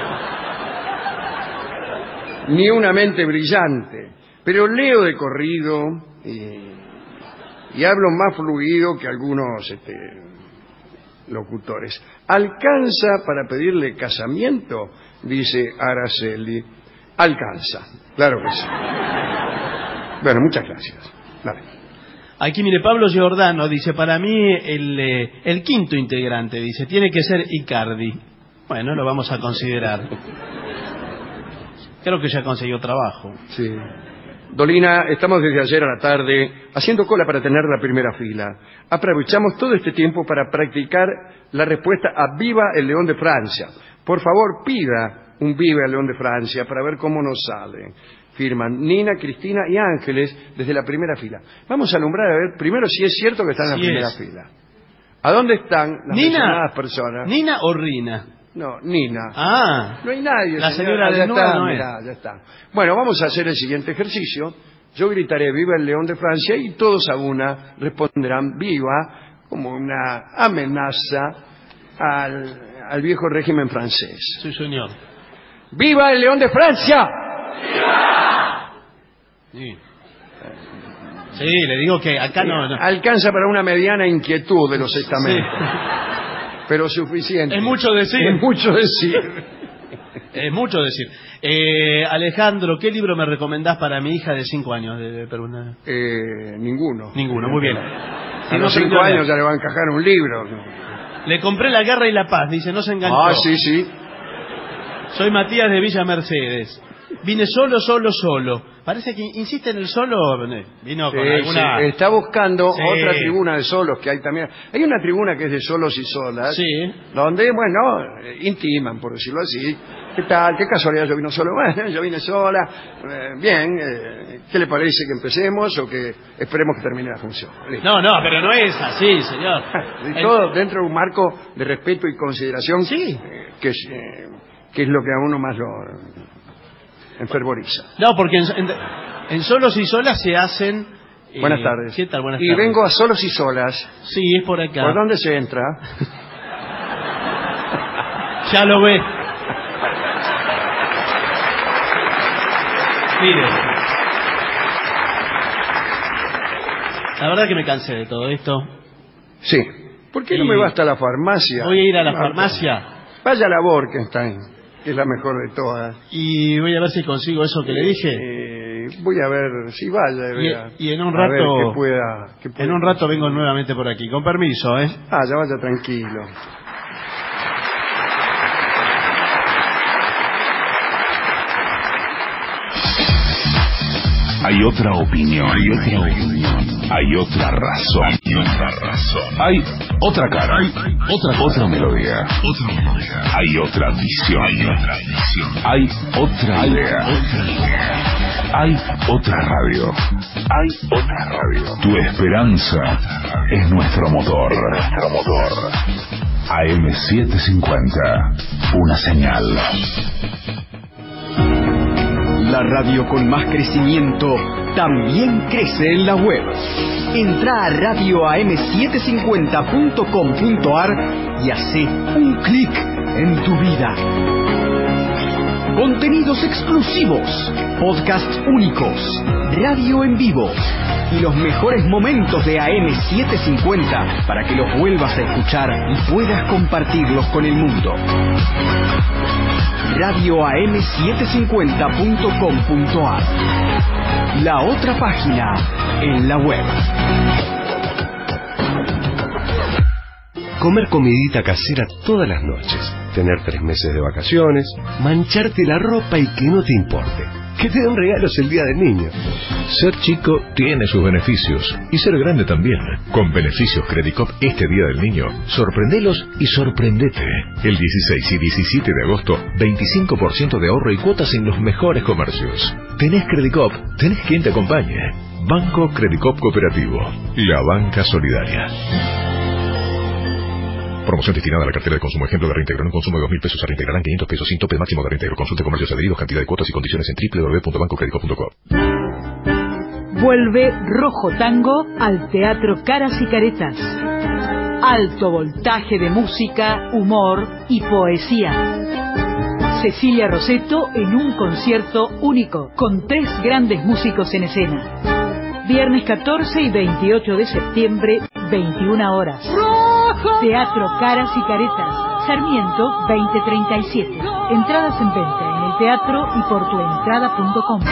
Ni una mente brillante, pero leo de corrido y, y hablo más fluido que algunos este, locutores. ¿Alcanza para pedirle casamiento? Dice Araceli. Alcanza, claro que sí. Bueno, muchas gracias. Dale. Aquí, mire, Pablo Giordano dice, para mí el, eh, el quinto integrante, dice, tiene que ser Icardi. Bueno, lo vamos a considerar. Creo que ya consiguió trabajo. Sí. Dolina, estamos desde ayer a la tarde haciendo cola para tener la primera fila. Aprovechamos todo este tiempo para practicar la respuesta a Viva el León de Francia. Por favor, pida un Viva el León de Francia para ver cómo nos sale. Firman Nina, Cristina y Ángeles desde la primera fila. Vamos a alumbrar a ver primero si es cierto que están en la Sí primera es. fila. ¿A dónde están las Nina, mencionadas personas? ¿Nina o Rina? No, Nina. Ah, No hay nadie. la señora. señora Ah, ya desnuda está, no es. mirá, ya está. Bueno, vamos a hacer el siguiente ejercicio. Yo gritaré Viva el León de Francia y todos a una responderán Viva como una amenaza al, al viejo régimen francés. sí, señor. ¡Viva el León de Francia! Sí. Sí, le digo que acá no... no. Alcanza para una mediana inquietud de los estamentos. Pero suficiente. Es mucho decir. Es mucho decir. Es mucho decir. Eh, Alejandro, ¿qué libro me recomendás para mi hija de cinco años? De, de Perú? Eh, ninguno. Ninguno, muy bien. A Si no los cinco aprendió a leer. años ya le va a encajar un libro. Le compré La Guerra y la Paz, dice, no se enganchó. Ah, sí, sí. Soy Matías de Villa Mercedes. Vine solo, solo, solo. Parece que insiste en el solo. Vino con Sí, alguna... sí. Está buscando Sí. otra tribuna de solos que hay también. Hay una tribuna que es de solos y solas. Sí. Donde, bueno, eh, intiman, por decirlo así. ¿Qué tal? ¿Qué casualidad yo vino solo? Bueno, yo vine sola. Eh, bien, eh, ¿qué le parece que empecemos o que esperemos que termine la función? Listo. No, no, pero no es así, señor. Y El- todo dentro de un marco de respeto y consideración. Sí. eh, que, es, eh, que es lo que a uno más lo enfervoriza. No, porque en, en- en solos y solas se hacen... eh, Buenas tardes. ¿Qué tal? Buenas y tardes. vengo a solos y solas. Sí, es por acá. ¿Por dónde se entra? Ya lo ve. Mire. La verdad que me cansé de todo esto. Sí. ¿Por qué no Y- me va hasta la farmacia? Voy a ir a la Marta? farmacia Vaya a la Borkenstein, que es la mejor de todas. y voy a ver si consigo eso que le dije. Eh, voy a ver si vaya. Y- vea. y en un A ver rato- qué pueda, qué pueda. En un rato vengo nuevamente por aquí. Con permiso, ¿eh? Ah, ya vaya tranquilo. Hay otra opinión. Hay otra opinión. Hay otra razón. Hay otra razón. Hay otra cara. Hay otra, otra melodía. Otra melodía. Hay otra visión. Hay otra visión. Hay otra idea. Otra idea. Hay otra radio. Hay otra radio. Tu esperanza es nuestro motor. Nuestro motor. A M setecientos cincuenta. Una señal. La radio con más crecimiento también crece en la web. Entra a radio a m setecientos cincuenta punto com punto a r y hace un clic en tu vida. Contenidos exclusivos, podcasts únicos, radio en vivo, y los mejores momentos de A M setecientos cincuenta para que los vuelvas a escuchar y puedas compartirlos con el mundo. radio a m setecientos cincuenta punto com punto a r. La otra página en la web. Comer comidita casera todas las noches, tener tres meses de vacaciones, mancharte la ropa y que no te importe, que te den regalos el día del niño. Ser chico tiene sus beneficios y ser grande también. Con beneficios Credicop este día del niño, sorprendelos y sorprendete. El dieciséis y diecisiete de agosto, veinticinco por ciento de ahorro y cuotas en los mejores comercios. Tenés Credicop, tenés quien te acompañe. Banco Credicop Cooperativo, la banca solidaria. Promoción destinada a la cartera de consumo. Ejemplo de reintegro. En un consumo de dos mil pesos se reintegrarán quinientos pesos sin tope máximo de reintegro. Consulte comercios adheridos, cantidad de cuotas y condiciones en doble u doble u doble u punto banco credicop punto com. Vuelve Rojo Tango al Teatro Caras y Caretas. Alto voltaje de música, humor y poesía. Cecilia Rosetto en un concierto único, con tres grandes músicos en escena. Viernes catorce y veintiocho de septiembre, veintiuna horas. Teatro Caras y Caretas, Sarmiento veinte treinta y siete. Entradas en venta en el teatro y por tu entrada punto com.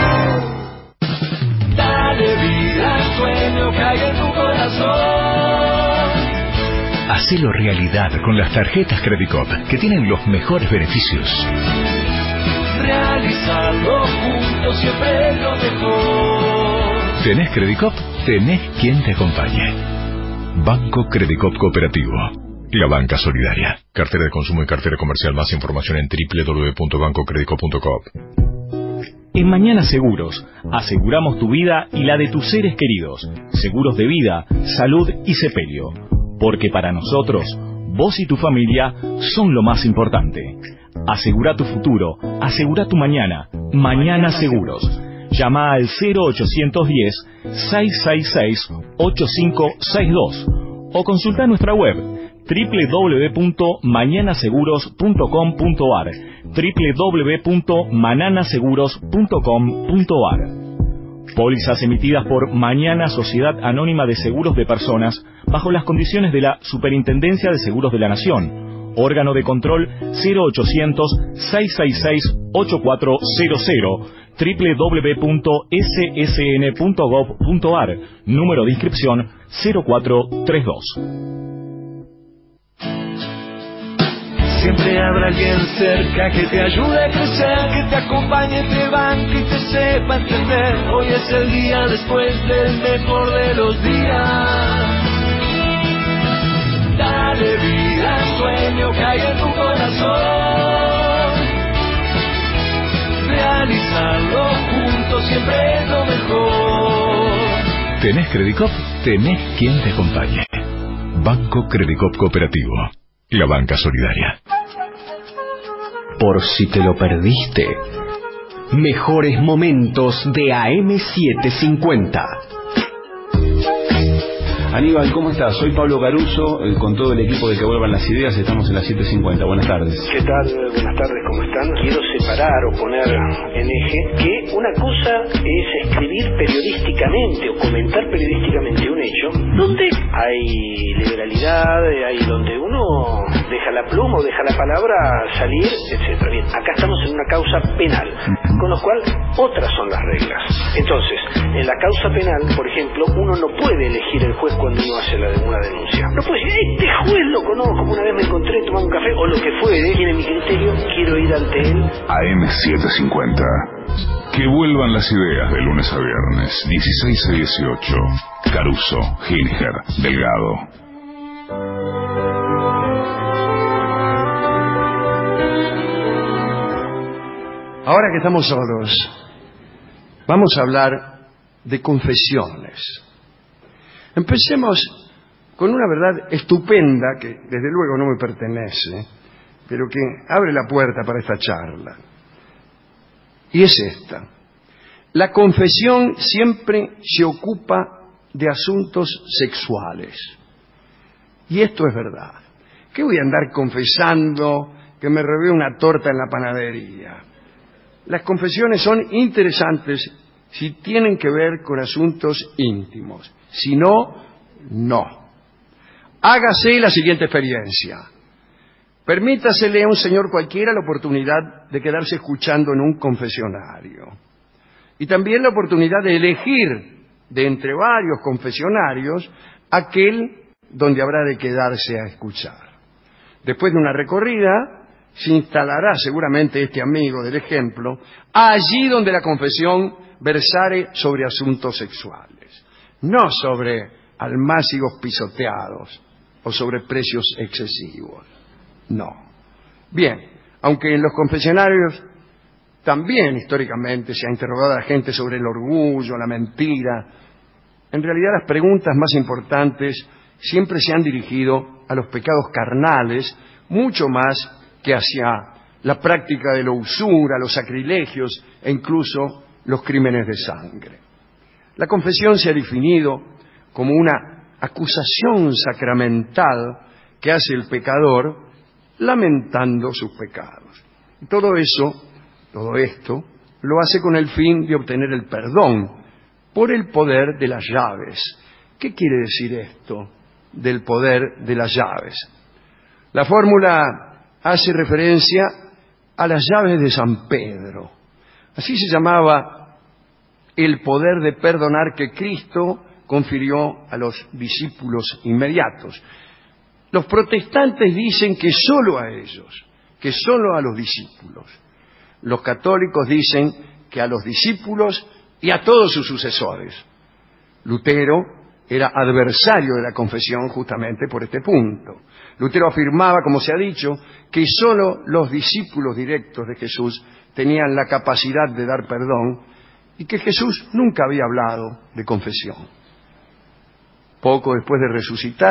Dale vida al sueño que hay en tu corazón. Hacelo realidad con las tarjetas Credicop, que tienen los mejores beneficios. Realizarlo juntos siempre es lo mejor. ¿Tenés Credicop? Tenés quien te acompañe. Banco Credicop Cooperativo, la banca solidaria. Cartera de consumo y cartera comercial. Más información en doble u doble u doble u punto banco credicop punto com. En Mañana Seguros, aseguramos tu vida y la de tus seres queridos. Seguros de vida, salud y sepelio. Porque para nosotros, vos y tu familia son lo más importante. Asegura tu futuro, asegura tu mañana. Mañana Seguros. Llama al cero ochocientos diez, seiscientos sesenta y seis, ochenta y cinco sesenta y dos o consulta nuestra web doble u doble u doble u punto mañana seguros punto com punto a r doble u doble u doble u punto manana seguros punto com punto a r. Pólizas emitidas por Mañana Sociedad Anónima de Seguros de Personas bajo las condiciones de la Superintendencia de Seguros de la Nación. Órgano de control cero ochocientos, seiscientos sesenta y seis, ochenta y cuatro cero cero, doble u doble u doble u punto s s n punto gov punto a r, número de inscripción cero cuatro treinta y dos. Siempre habrá alguien cerca que te ayude a crecer, que te acompañe, te banque y te sepa entender. Hoy es el día después del mejor de los días. Dale vida al sueño que hay en tu corazón. Realizarlo juntos siempre es lo mejor. ¿Tenés Credicop? Tenés quien te acompañe. Banco Credicop Cooperativo, la banca solidaria. Por si te lo perdiste, mejores momentos de A M setecientos cincuenta. Aníbal, ¿cómo estás? Soy Pablo Caruso, eh, con todo el equipo de Que Vuelvan las Ideas, estamos en las siete cincuenta. Buenas tardes. ¿Qué tal? Buenas tardes, ¿cómo están? Quiero separar o poner en eje que una cosa es escribir periodísticamente o comentar periodísticamente un hecho, donde hay liberalidad, hay donde uno deja la pluma o deja la palabra salir, etcétera. Bien, acá estamos en una causa penal, con lo cual otras son las reglas. Entonces, en la causa penal, por ejemplo, uno no puede elegir el juez cuando uno hace la, una denuncia. No puede decir, este juez lo conozco, una vez me encontré tomando un café, o lo que fuere, tiene mi criterio, quiero ir ante él. A M setecientos cincuenta. Que vuelvan las ideas de lunes a viernes, dieciséis a dieciocho. Caruso, Ginger, Delgado. Ahora que estamos solos, vamos a hablar de confesiones. Empecemos con una verdad estupenda que desde luego no me pertenece, pero que abre la puerta para esta charla. Y es esta. La confesión siempre se ocupa de asuntos sexuales. Y esto es verdad. ¿Qué voy a andar confesando que me robé una torta en la panadería? Las confesiones son interesantes si tienen que ver con asuntos íntimos. Si no, no. Hágase la siguiente experiencia. Permítasele a un señor cualquiera la oportunidad de quedarse escuchando en un confesionario. Y también la oportunidad de elegir de entre varios confesionarios aquel donde habrá de quedarse a escuchar. Después de una recorrida, se instalará seguramente este amigo del ejemplo allí donde la confesión versare sobre asuntos sexuales, no sobre almácigos pisoteados o sobre precios excesivos. No. Bien, aunque en los confesionarios también históricamente se ha interrogado a la gente sobre el orgullo, la mentira, en realidad las preguntas más importantes siempre se han dirigido a los pecados carnales, mucho más que hacia la práctica de la usura, los sacrilegios e incluso los crímenes de sangre. La confesión se ha definido como una acusación sacramental que hace el pecador lamentando sus pecados. Y todo eso, todo esto, lo hace con el fin de obtener el perdón por el poder de las llaves. ¿Qué quiere decir esto del poder de las llaves? La fórmula hace referencia a las llaves de San Pedro. Así se llamaba el poder de perdonar que Cristo confirió a los discípulos inmediatos. Los protestantes dicen que solo a ellos, que solo a los discípulos. Los católicos dicen que a los discípulos y a todos sus sucesores. Lutero era adversario de la confesión justamente por este punto. Lutero afirmaba, como se ha dicho, que solo los discípulos directos de Jesús tenían la capacidad de dar perdón y que Jesús nunca había hablado de confesión. Poco después de resucitar,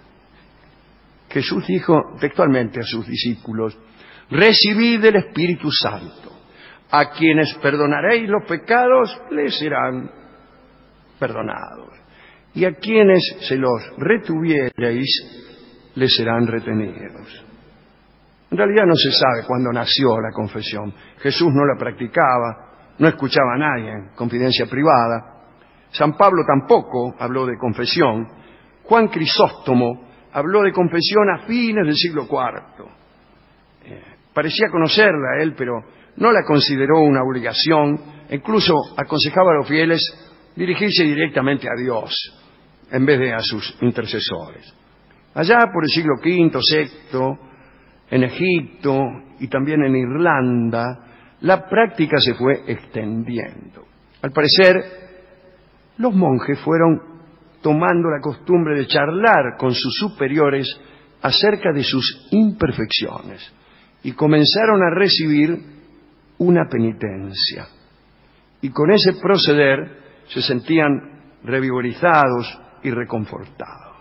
Jesús dijo textualmente a sus discípulos: recibid el Espíritu Santo. A quienes perdonaréis los pecados, les serán perdonados. Y a quienes se los retuviereis, les serán retenidos. En realidad no se sabe cuándo nació la confesión. Jesús no la practicaba, no escuchaba a nadie en confidencia privada. San Pablo tampoco habló de confesión. Juan Crisóstomo habló de confesión a fines del siglo cuarto. Eh, parecía conocerla él, pero no la consideró una obligación. Incluso aconsejaba a los fieles dirigirse directamente a Dios en vez de a sus intercesores. Allá por el siglo quinto, sexto, en Egipto y también en Irlanda, la práctica se fue extendiendo. Al parecer, los monjes fueron tomando la costumbre de charlar con sus superiores acerca de sus imperfecciones y comenzaron a recibir una penitencia. Y con ese proceder se sentían revigorizados y reconfortados.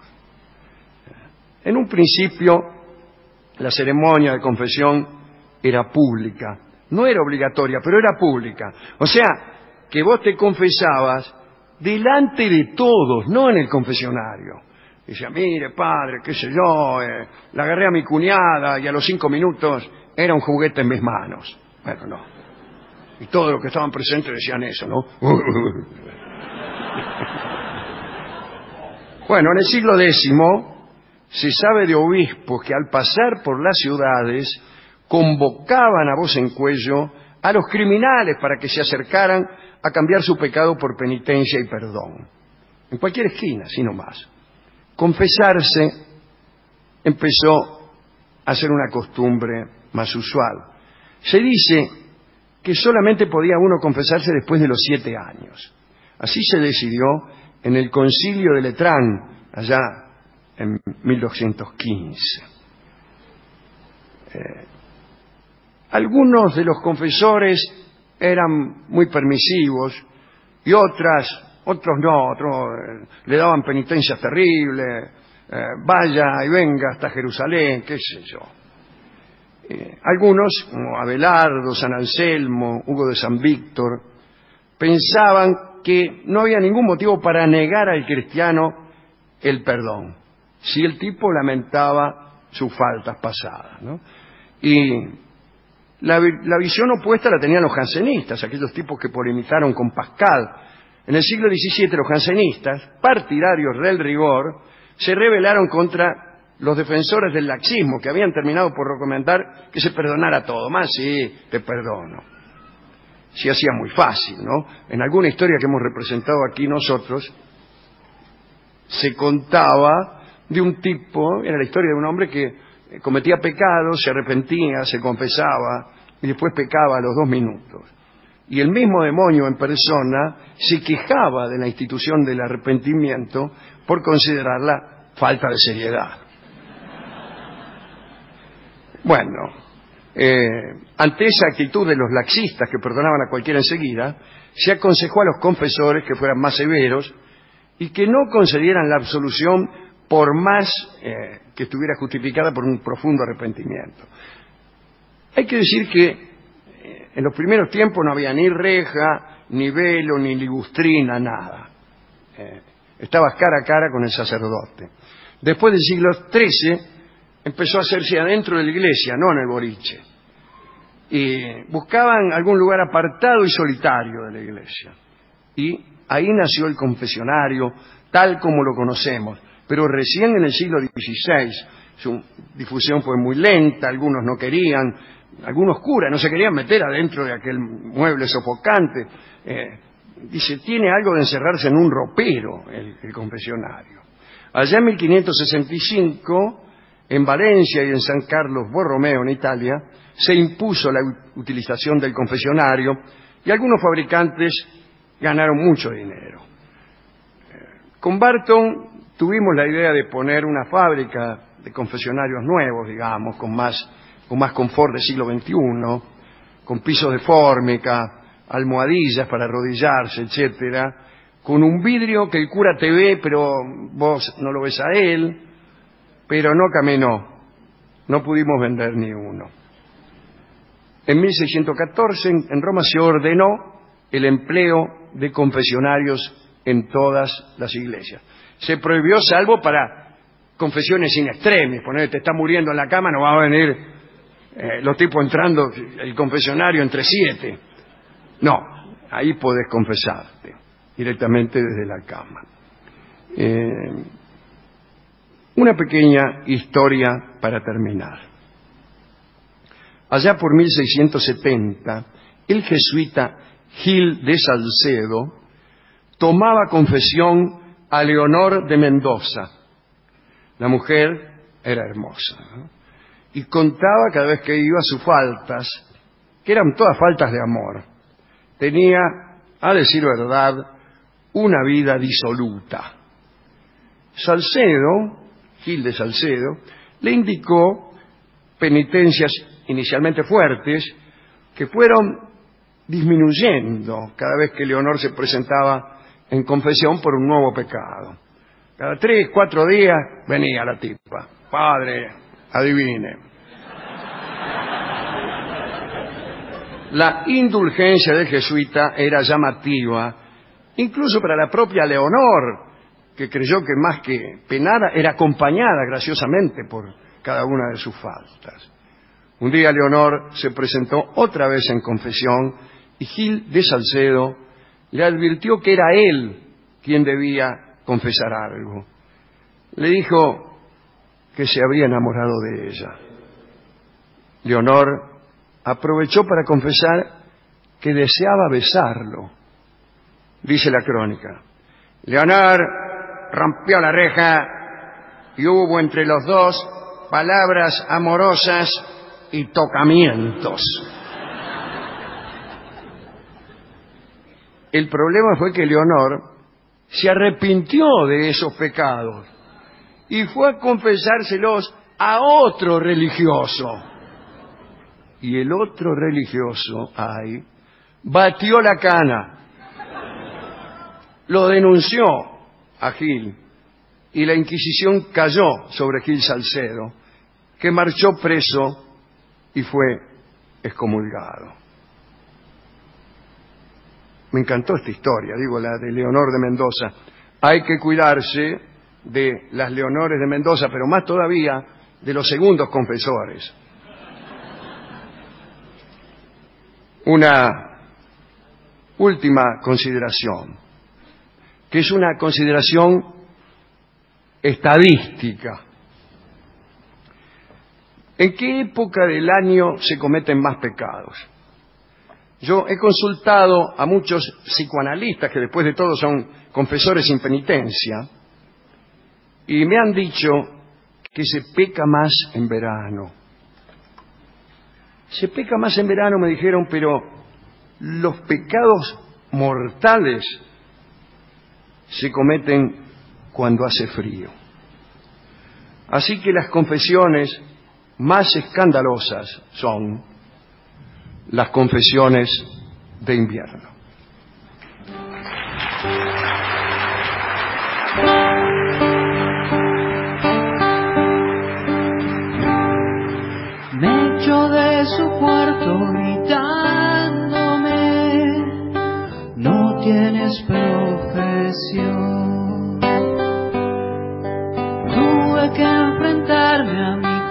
En un principio, la ceremonia de confesión era pública. No era obligatoria, pero era pública. O sea, que vos te confesabas delante de todos, no en el confesionario. Decía, mire, padre, qué sé yo, eh, la agarré a mi cuñada y a los cinco minutos era un juguete en mis manos. Bueno, no. Y todos los que estaban presentes decían eso, ¿no? Bueno, en el siglo décimo se sabe de obispos que al pasar por las ciudades convocaban a voz en cuello a los criminales para que se acercaran a cambiar su pecado por penitencia y perdón. En cualquier esquina, así nomás. Confesarse empezó a ser una costumbre más usual. Se dice que solamente podía uno confesarse después de los siete años. Así se decidió en el Concilio de Letrán, allá en mil doscientos quince. Eh, algunos de los confesores eran muy permisivos y otras, otros no, otros eh, le daban penitencias terribles, eh, vaya y venga hasta Jerusalén, qué sé yo. Eh, algunos, como Abelardo, San Anselmo, Hugo de San Víctor, pensaban que no había ningún motivo para negar al cristiano el perdón, si el tipo lamentaba sus faltas pasadas, ¿no? Y La, la visión opuesta la tenían los jansenistas, aquellos tipos que polemizaron con Pascal. En el siglo diecisiete los jansenistas, partidarios del rigor, se rebelaron contra los defensores del laxismo, que habían terminado por recomendar que se perdonara todo. Más, sí, te perdono. Sí, hacía muy fácil, ¿no? En alguna historia que hemos representado aquí nosotros, se contaba de un tipo, era la historia de un hombre que cometía pecados, se arrepentía, se confesaba y después pecaba a los dos minutos. Y el mismo demonio en persona se quejaba de la institución del arrepentimiento por considerarla falta de seriedad. Bueno, eh, ante esa actitud de los laxistas que perdonaban a cualquiera enseguida, se aconsejó a los confesores que fueran más severos y que no concedieran la absolución por más eh, que estuviera justificada por un profundo arrepentimiento. Hay que decir que eh, en los primeros tiempos no había ni reja, ni velo, ni ligustrina, nada. Eh, estabas cara a cara con el sacerdote. Después del siglo trece empezó a hacerse adentro de la iglesia, no en el boliche. Y buscaban algún lugar apartado y solitario de la iglesia. Y ahí nació el confesionario, tal como lo conocemos. Pero recién en el siglo dieciséis su difusión fue muy lenta, algunos no querían, algunos curas no se querían meter adentro de aquel mueble sofocante. Eh, dice, tiene algo de encerrarse en un ropero el, el confesionario. Allá en mil quinientos sesenta y cinco, en Valencia y en San Carlos Borromeo, en Italia, se impuso la utilización del confesionario y algunos fabricantes ganaron mucho dinero. Eh, con Barton tuvimos la idea de poner una fábrica de confesionarios nuevos, digamos, con más, con más confort del siglo veintiuno, con pisos de fórmica, almohadillas para arrodillarse, etcétera, con un vidrio que el cura te ve, pero vos no lo ves a él, pero no caminó. No pudimos vender ni uno. En mil seiscientos catorce, en Roma se ordenó el empleo de confesionarios en todas las iglesias. Se prohibió salvo para confesiones in extremis, poner te está muriendo en la cama, no va a venir eh, los tipos entrando, el confesionario entre siete. No, ahí podés confesarte directamente desde la cama. Eh, una pequeña historia para terminar. Allá por mil seiscientos setenta, el jesuita Gil de Salcedo tomaba confesión a Leonor de Mendoza. La mujer era hermosa, ¿no? Y contaba cada vez que iba sus faltas, que eran todas faltas de amor. Tenía, a decir verdad, una vida disoluta. Salcedo, Gil de Salcedo, le indicó penitencias inicialmente fuertes que fueron disminuyendo cada vez que Leonor se presentaba en confesión por un nuevo pecado. Cada tres, cuatro días venía la tipa. Padre, adivine. La indulgencia del jesuita era llamativa, incluso para la propia Leonor, que creyó que más que penada era acompañada graciosamente por cada una de sus faltas. Un día Leonor se presentó otra vez en confesión y Gil de Salcedo le advirtió que era él quien debía confesar algo. Le dijo que se había enamorado de ella. Leonor aprovechó para confesar que deseaba besarlo. Dice la crónica: Leonor rompió la reja y hubo entre los dos palabras amorosas y tocamientos. El problema fue que Leonor se arrepintió de esos pecados y fue a confesárselos a otro religioso. Y el otro religioso, ay, batió la cana, lo denunció a Gil y la Inquisición cayó sobre Gil Salcedo, que marchó preso y fue excomulgado. Me encantó esta historia, digo, la de Leonor de Mendoza. Hay que cuidarse de las Leonores de Mendoza, pero más todavía de los segundos confesores. una última consideración, que es una consideración estadística. ¿En qué época del año se cometen más pecados? Yo he consultado a muchos psicoanalistas, que después de todo son confesores sin penitencia, y me han dicho que se peca más en verano. Se peca más en verano, me dijeron, pero los pecados mortales se cometen cuando hace frío. Así que las confesiones más escandalosas son las confesiones de invierno. Me echó de su cuarto gritándome, no tienes profesión. Tuve que enfrentarme a mi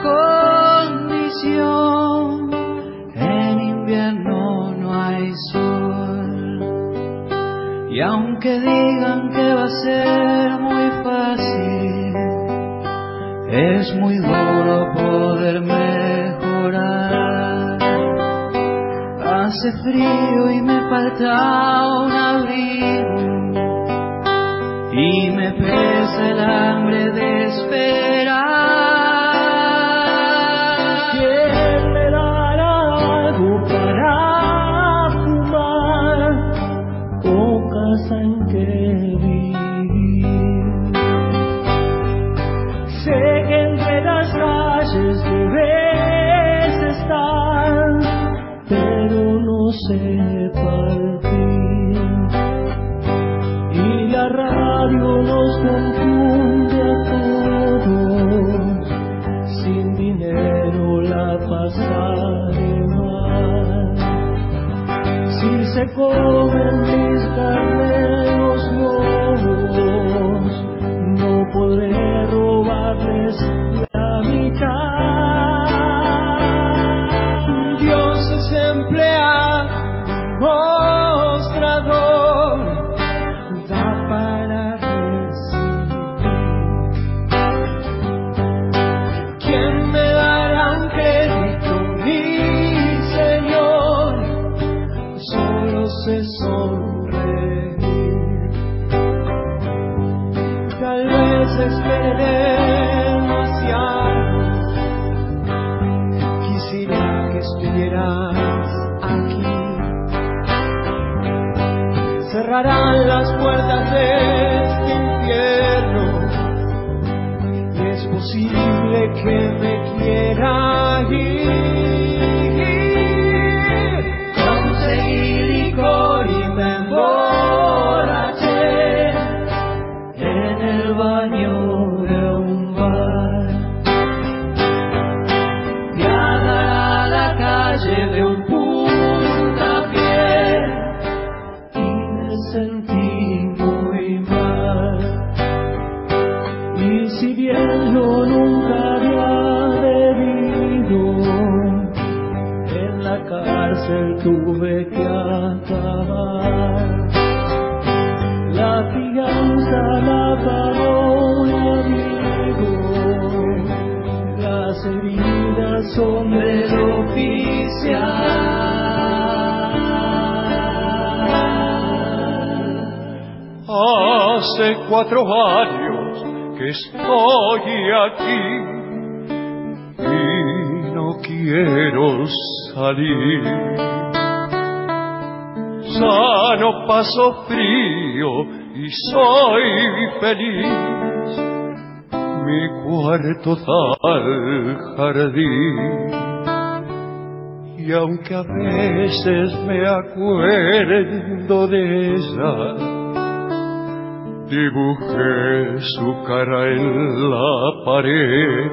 condición. En invierno no hay sol, y aunque digan que va a ser muy fácil, es muy duro poder mejorar. Hace frío y me falta un abrigo, y me pesa el hambre de esperar. ¿Quién me dará algo para fumar o casa en que vivir? Sé que entre las calles debes estar, pero no sé partir. Y la radio nos confunde a todos, sin dinero la pasaré mal. Si se comen mis carneros lobos, no podré robarles la mitad. Dios es empleado, mostrador, da para recibir. ¿Quién me dará un crédito, mi Señor? Solo sé sonreír. Tal vez esperé demasiado, quisiera que estuvieras aquí. Cerrarán las puertas de este infierno, y es posible que me quiera ir. Conseguí licor y me emborraché en el baño de un bar. Me agarré a la calle de un puntapié y me sentí muy mal. Y si bien yo nunca había bebido, en la cárcel tuve que acabar. La fianza la pagó un amigo, las heridas son del oficial. Hace cuatro años que estoy aquí y no quiero salir. Sano paso frío y soy feliz. Mi cuarto da al jardín, y aunque a veces me acuerdo de ella, dibujé su cara en la pared.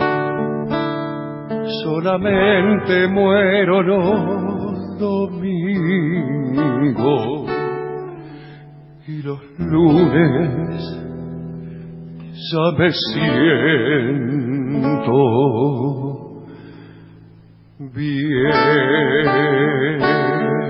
Solamente muero los domingos, y los lunes ya me siento bien.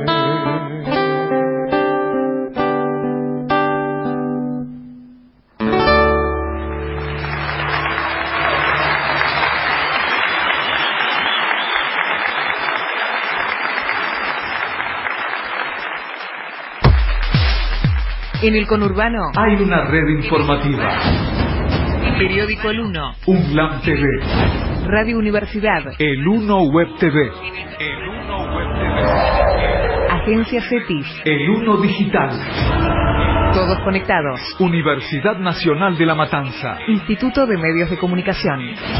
En el conurbano hay una red informativa. Periódico El Uno, UNLAM T V, Radio Universidad, El Uno Web T V, El Uno Web T V, Agencia CETIS, El Uno Digital. Todos conectados. Universidad Nacional de La Matanza. Instituto de Medios de Comunicación.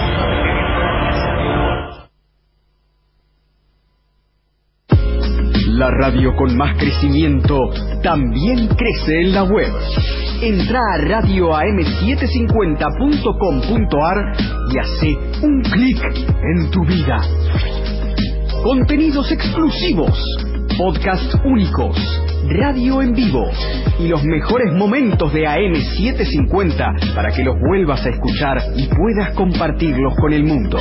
La radio con más crecimiento también crece en la web. Entra a radio a m setecientos cincuenta punto com punto a r y hace un clic en tu vida. Contenidos exclusivos, podcast únicos, radio en vivo y los mejores momentos de A M setecientos cincuenta para que los vuelvas a escuchar y puedas compartirlos con el mundo.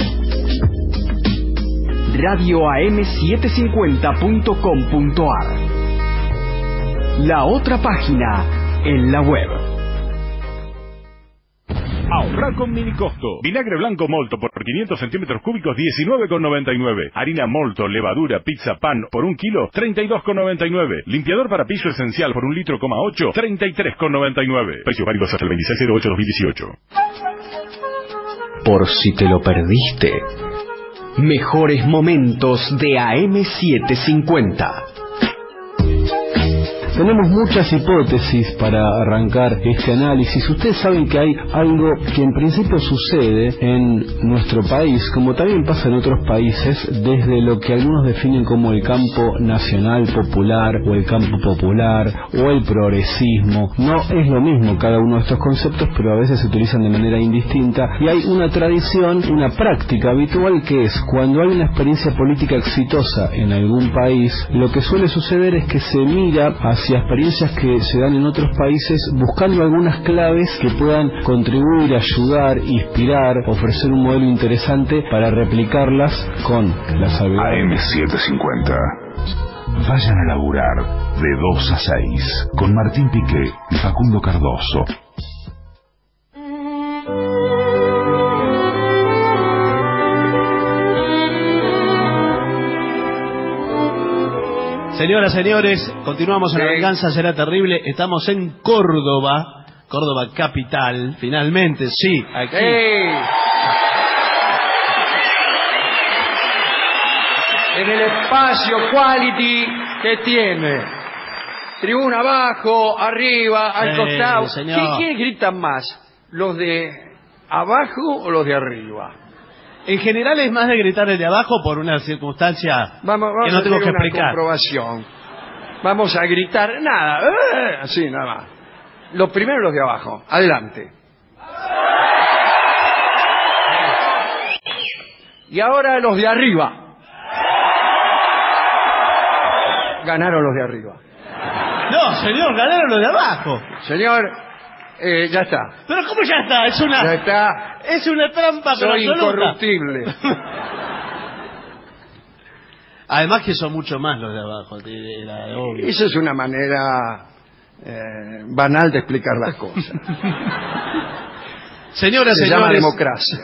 radio a m setecientos cincuenta punto com punto a r. La otra página en la web. Ahorra con mini costo. Vinagre blanco Molto por quinientos centímetros cúbicos, diecinueve con noventa y nueve. Harina Molto, levadura, pizza, pan por un kilo, treinta y dos con noventa y nueve. Limpiador para piso esencial por un litro, coma ocho, treinta y tres con noventa y nueve. Precios válidos hasta el veintiséis cero ocho dos mil dieciocho. Por si te lo perdiste, mejores momentos de A M setecientos cincuenta. Tenemos muchas hipótesis para arrancar este análisis. Ustedes saben que hay algo que en principio sucede en nuestro país, como también pasa en otros países, desde lo que algunos definen como el campo nacional popular o el campo popular o el progresismo. No es lo mismo cada uno de estos conceptos, pero a veces se utilizan de manera indistinta, y hay una tradición, una práctica habitual, que es cuando hay una experiencia política exitosa en algún país, lo que suele suceder es que se mira hacia hacia experiencias que se dan en otros países, buscando algunas claves que puedan contribuir, ayudar, inspirar, ofrecer un modelo interesante para replicarlas con la sabiduría. A M setecientos cincuenta. Vayan a laburar de dos a seis con Martín Piqué y Facundo Cardoso. Señoras, señores, continuamos en La Venganza Será Terrible. Estamos en Córdoba, Córdoba capital, finalmente, sí, aquí. ¡Hey! En el espacio quality que tiene. Tribuna abajo, arriba, al Sí, costado. señor. ¿Qui- ¿Quiénes gritan más? ¿Los de abajo o los de arriba? En general es más de gritar desde abajo por una circunstancia Vamos, vamos que no a tengo hacer que una explicar. comprobación. Vamos a gritar, nada, ¡eh! Así nada más. Los primeros los de abajo, adelante. Y ahora los de arriba. Ganaron los de arriba. No, señor, ganaron los de abajo. Señor, eh, ya está. Pero ¿cómo ya está? Es una Ya está. es una trampa, pero Soy absoluta. incorruptible. Además que son mucho más los de abajo, era obvio. Esa es una manera eh, banal de explicar las cosas. Señoras, Se llama señores, democracia.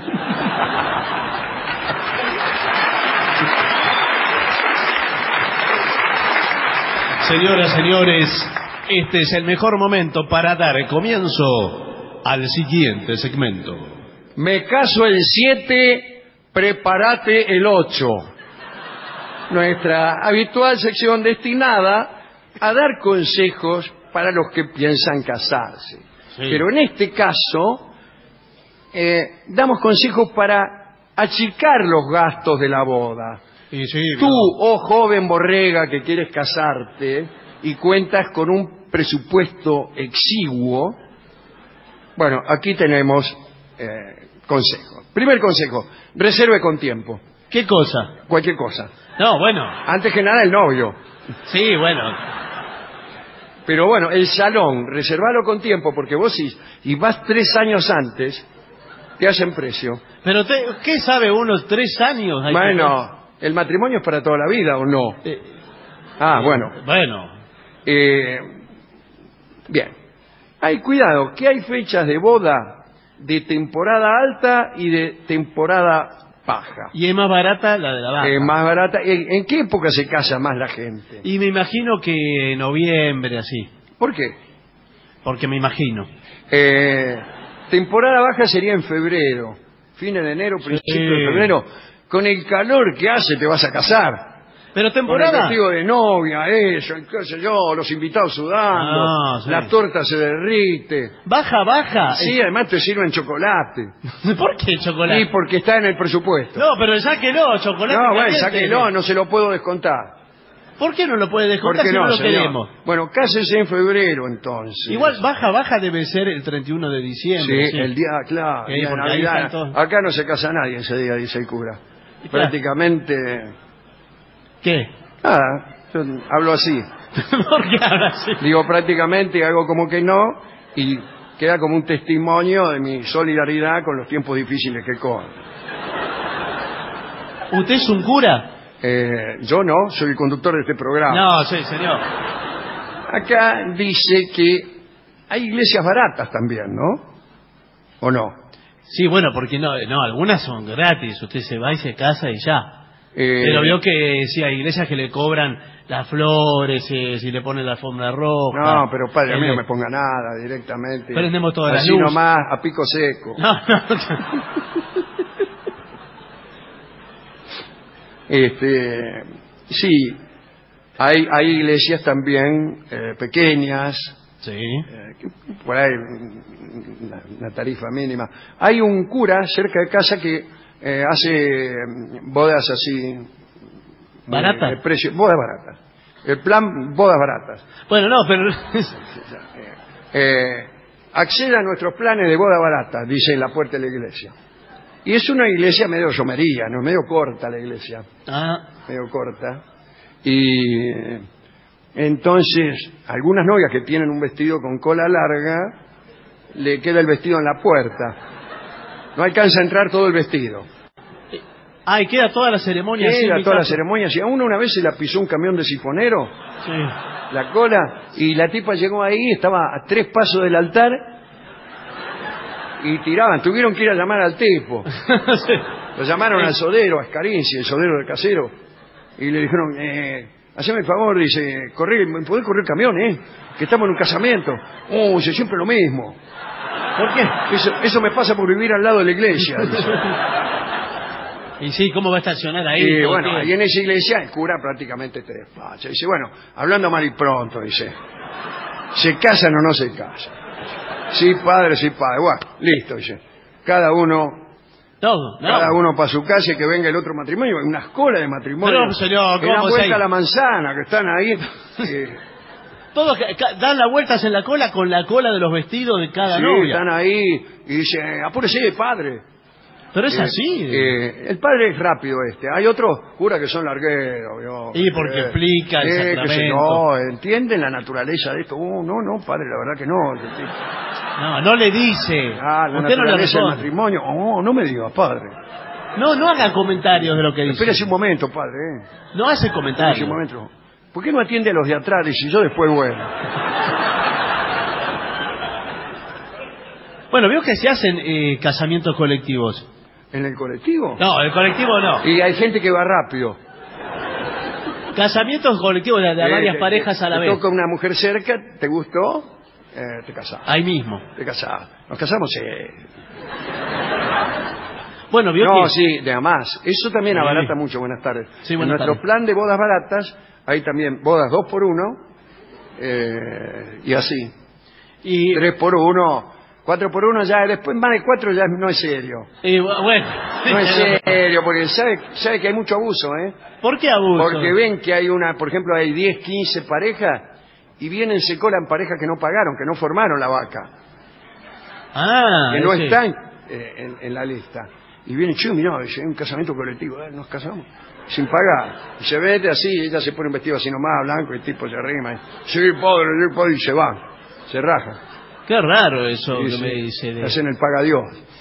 Señoras, señores, este es el mejor momento para dar comienzo al siguiente segmento. Me caso el siete, prepárate el ocho. Nuestra habitual sección destinada a dar consejos para los que piensan casarse. Sí. Pero en este caso, eh, damos consejos para achicar los gastos de la boda. Y sí, Tú, no. oh joven borrega que quieres casarte y cuentas con un presupuesto exiguo, bueno, aquí tenemos eh, consejos. Primer consejo, reserve con tiempo. ¿Qué cosa? Cualquier cosa. No, bueno. Antes que nada el novio. Sí, bueno. Pero bueno, el salón, reservalo con tiempo, porque vos si y vas tres años antes, te hacen precio. Pero te, ¿qué sabe uno? ¿Tres años? Hay Bueno, ¿el matrimonio es para toda la vida o no? que- eh, Ah, bueno. bueno. Eh, bien. Hay cuidado, que hay fechas de boda de temporada alta y de temporada baja. Y es más barata la de la baja. Eh, más barata. ¿En, en qué época se casa más la gente? Y me imagino que en noviembre, así. ¿Por qué? Porque me imagino. Eh, temporada baja sería en febrero. Fines de enero, principio Sí. de febrero. Con el calor que hace te vas a casar. Pero Con el temporada... vestido de novia, eso, qué sé yo, los invitados sudando, Ah, sí. la torta se derrite. Baja, baja. Sí, además te sirven chocolate. ¿Por qué chocolate? Y porque está en el presupuesto. No, pero sáquelo, chocolate No, bueno, caliente. sáquelo, no se lo puedo descontar. ¿Por qué no lo puede descontar ¿Por qué si no, no, lo señor? queremos? Bueno, cásese en febrero, entonces. Igual baja, baja debe ser el treinta y uno de diciembre. Sí, el día, claro, Sí, el día de porque ahí Navidad. están todos. Acá no se casa nadie ese día, dice el cura. Y claro. Prácticamente... ¿Qué? Nada, yo hablo así. ¿Por qué habla así? Digo prácticamente, hago como que no, y queda como un testimonio de mi solidaridad con los tiempos difíciles que corren. ¿Usted es un cura? Eh, yo no, soy el conductor de este programa. No, sí, señor. Acá dice que hay iglesias baratas también, ¿no? ¿O no? Sí, bueno, porque no, no, algunas son gratis. Usted se va y se casa y ya. Eh, Pero veo que sí, hay iglesias que le cobran las flores, eh, si le ponen la alfombra roja. No, pero padre, a mí El- no me ponga nada directamente. Prendemos todas las Así luces. nomás, a pico seco. No, no. Este, sí, hay, hay iglesias también eh, pequeñas, Sí. eh, que por ahí una, una tarifa mínima. Hay un cura cerca de casa que eh, hace mm, bodas así. ¿Barata? eh, precio, bodas baratas. El plan, bodas baratas. Bueno, no, pero... Eh, acceda a nuestros planes de boda barata, dice en la puerta de la iglesia. Y es una iglesia medio somería, no, medio corta la iglesia. Ah, Medio corta. Y eh, entonces, algunas novias que tienen un vestido con cola larga, le queda el vestido en la puerta. No alcanza a entrar todo el vestido. ah, y queda toda la ceremonia así, Queda mi toda la caso. ceremonia. Si a uno una vez se la pisó un camión de sifonero, Sí. la cola, y la tipa llegó ahí, estaba a tres pasos del altar, y tiraban, tuvieron que ir a llamar al tipo. Sí. Lo llamaron al sodero, a Escarinci, el sodero del casero, y le dijeron, eh, haceme el favor, dice, corre, ¿me podés correr el camión, eh? Que estamos en un casamiento. Oh, dice, siempre lo mismo. ¿Por qué? Eso, eso me pasa por vivir al lado de la iglesia, dice. Y sí, ¿cómo va a estacionar ahí? Y todo bueno, el ahí tiempo? en esa iglesia el cura prácticamente te despacha. Dice, bueno, hablando mal y pronto, dice, ¿se casan o no se casan? Sí, padre, sí, padre. Bueno, listo, dice. Cada uno, Todo, no. cada uno para su casa y que venga el otro matrimonio. Hay unas colas de matrimonio. Pero, señor, que dan ¿cómo vuelta se- a la manzana, que están ahí. eh, Todos ca- ca- dan las vueltas en la cola con la cola de los vestidos de cada sí, novia. están ahí y dicen, apúrese, padre. Pero es Eh, así. eh, el padre es rápido este. Hay otros curas que son largueros. ¿vio? Y porque explica el eh, que se- sacramento. no, entienden la naturaleza de esto. Oh, no, no, padre, la verdad que no. No, no le dice. Ah, la Usted no le naturaleza del responde. matrimonio. Oh, no me diga, padre. No, no haga comentarios de lo que dice. Espérese un momento, padre. eh. No hace Espérese comentarios. un momento. ¿Por qué no atiende a los de atrás? Y yo después, bueno. Bueno, veo que se hacen eh, casamientos colectivos. ¿En el colectivo? No, el colectivo no. Y hay gente que va rápido. Casamientos colectivos de, de Eh, varias te- parejas a la te vez. toca una mujer cerca, ¿te gustó? Eh, te casás. Ahí mismo. Te casás. Nos casamos, eh. Bueno, vio No, que... sí, de más. Eso también Sí. abarata mucho. Buenas tardes. Sí, en buenas nuestro tardes. plan de bodas baratas hay también bodas dos por uno eh, y así. Y, Tres por uno, cuatro por uno ya, después más de cuatro ya no es serio. y, bueno. No es serio, porque sabe, sabe que hay mucho abuso, ¿eh? ¿Por qué abuso? Porque ven que hay una, por ejemplo, hay diez, quince parejas y vienen, se colan parejas que no pagaron, que no formaron la vaca, Ah, que no ese. están eh, en, en la lista. Y vienen, che, mirá, dice, hay un casamiento colectivo, eh, nos casamos sin pagar. Y se vete así, y ella se pone un vestido así nomás, blanco, y el tipo se arrima. Y, sí, padre, sí, padre, y se van, se rajan. Qué raro eso Sí, que sí. me dice. De... Hacen el paga Dios.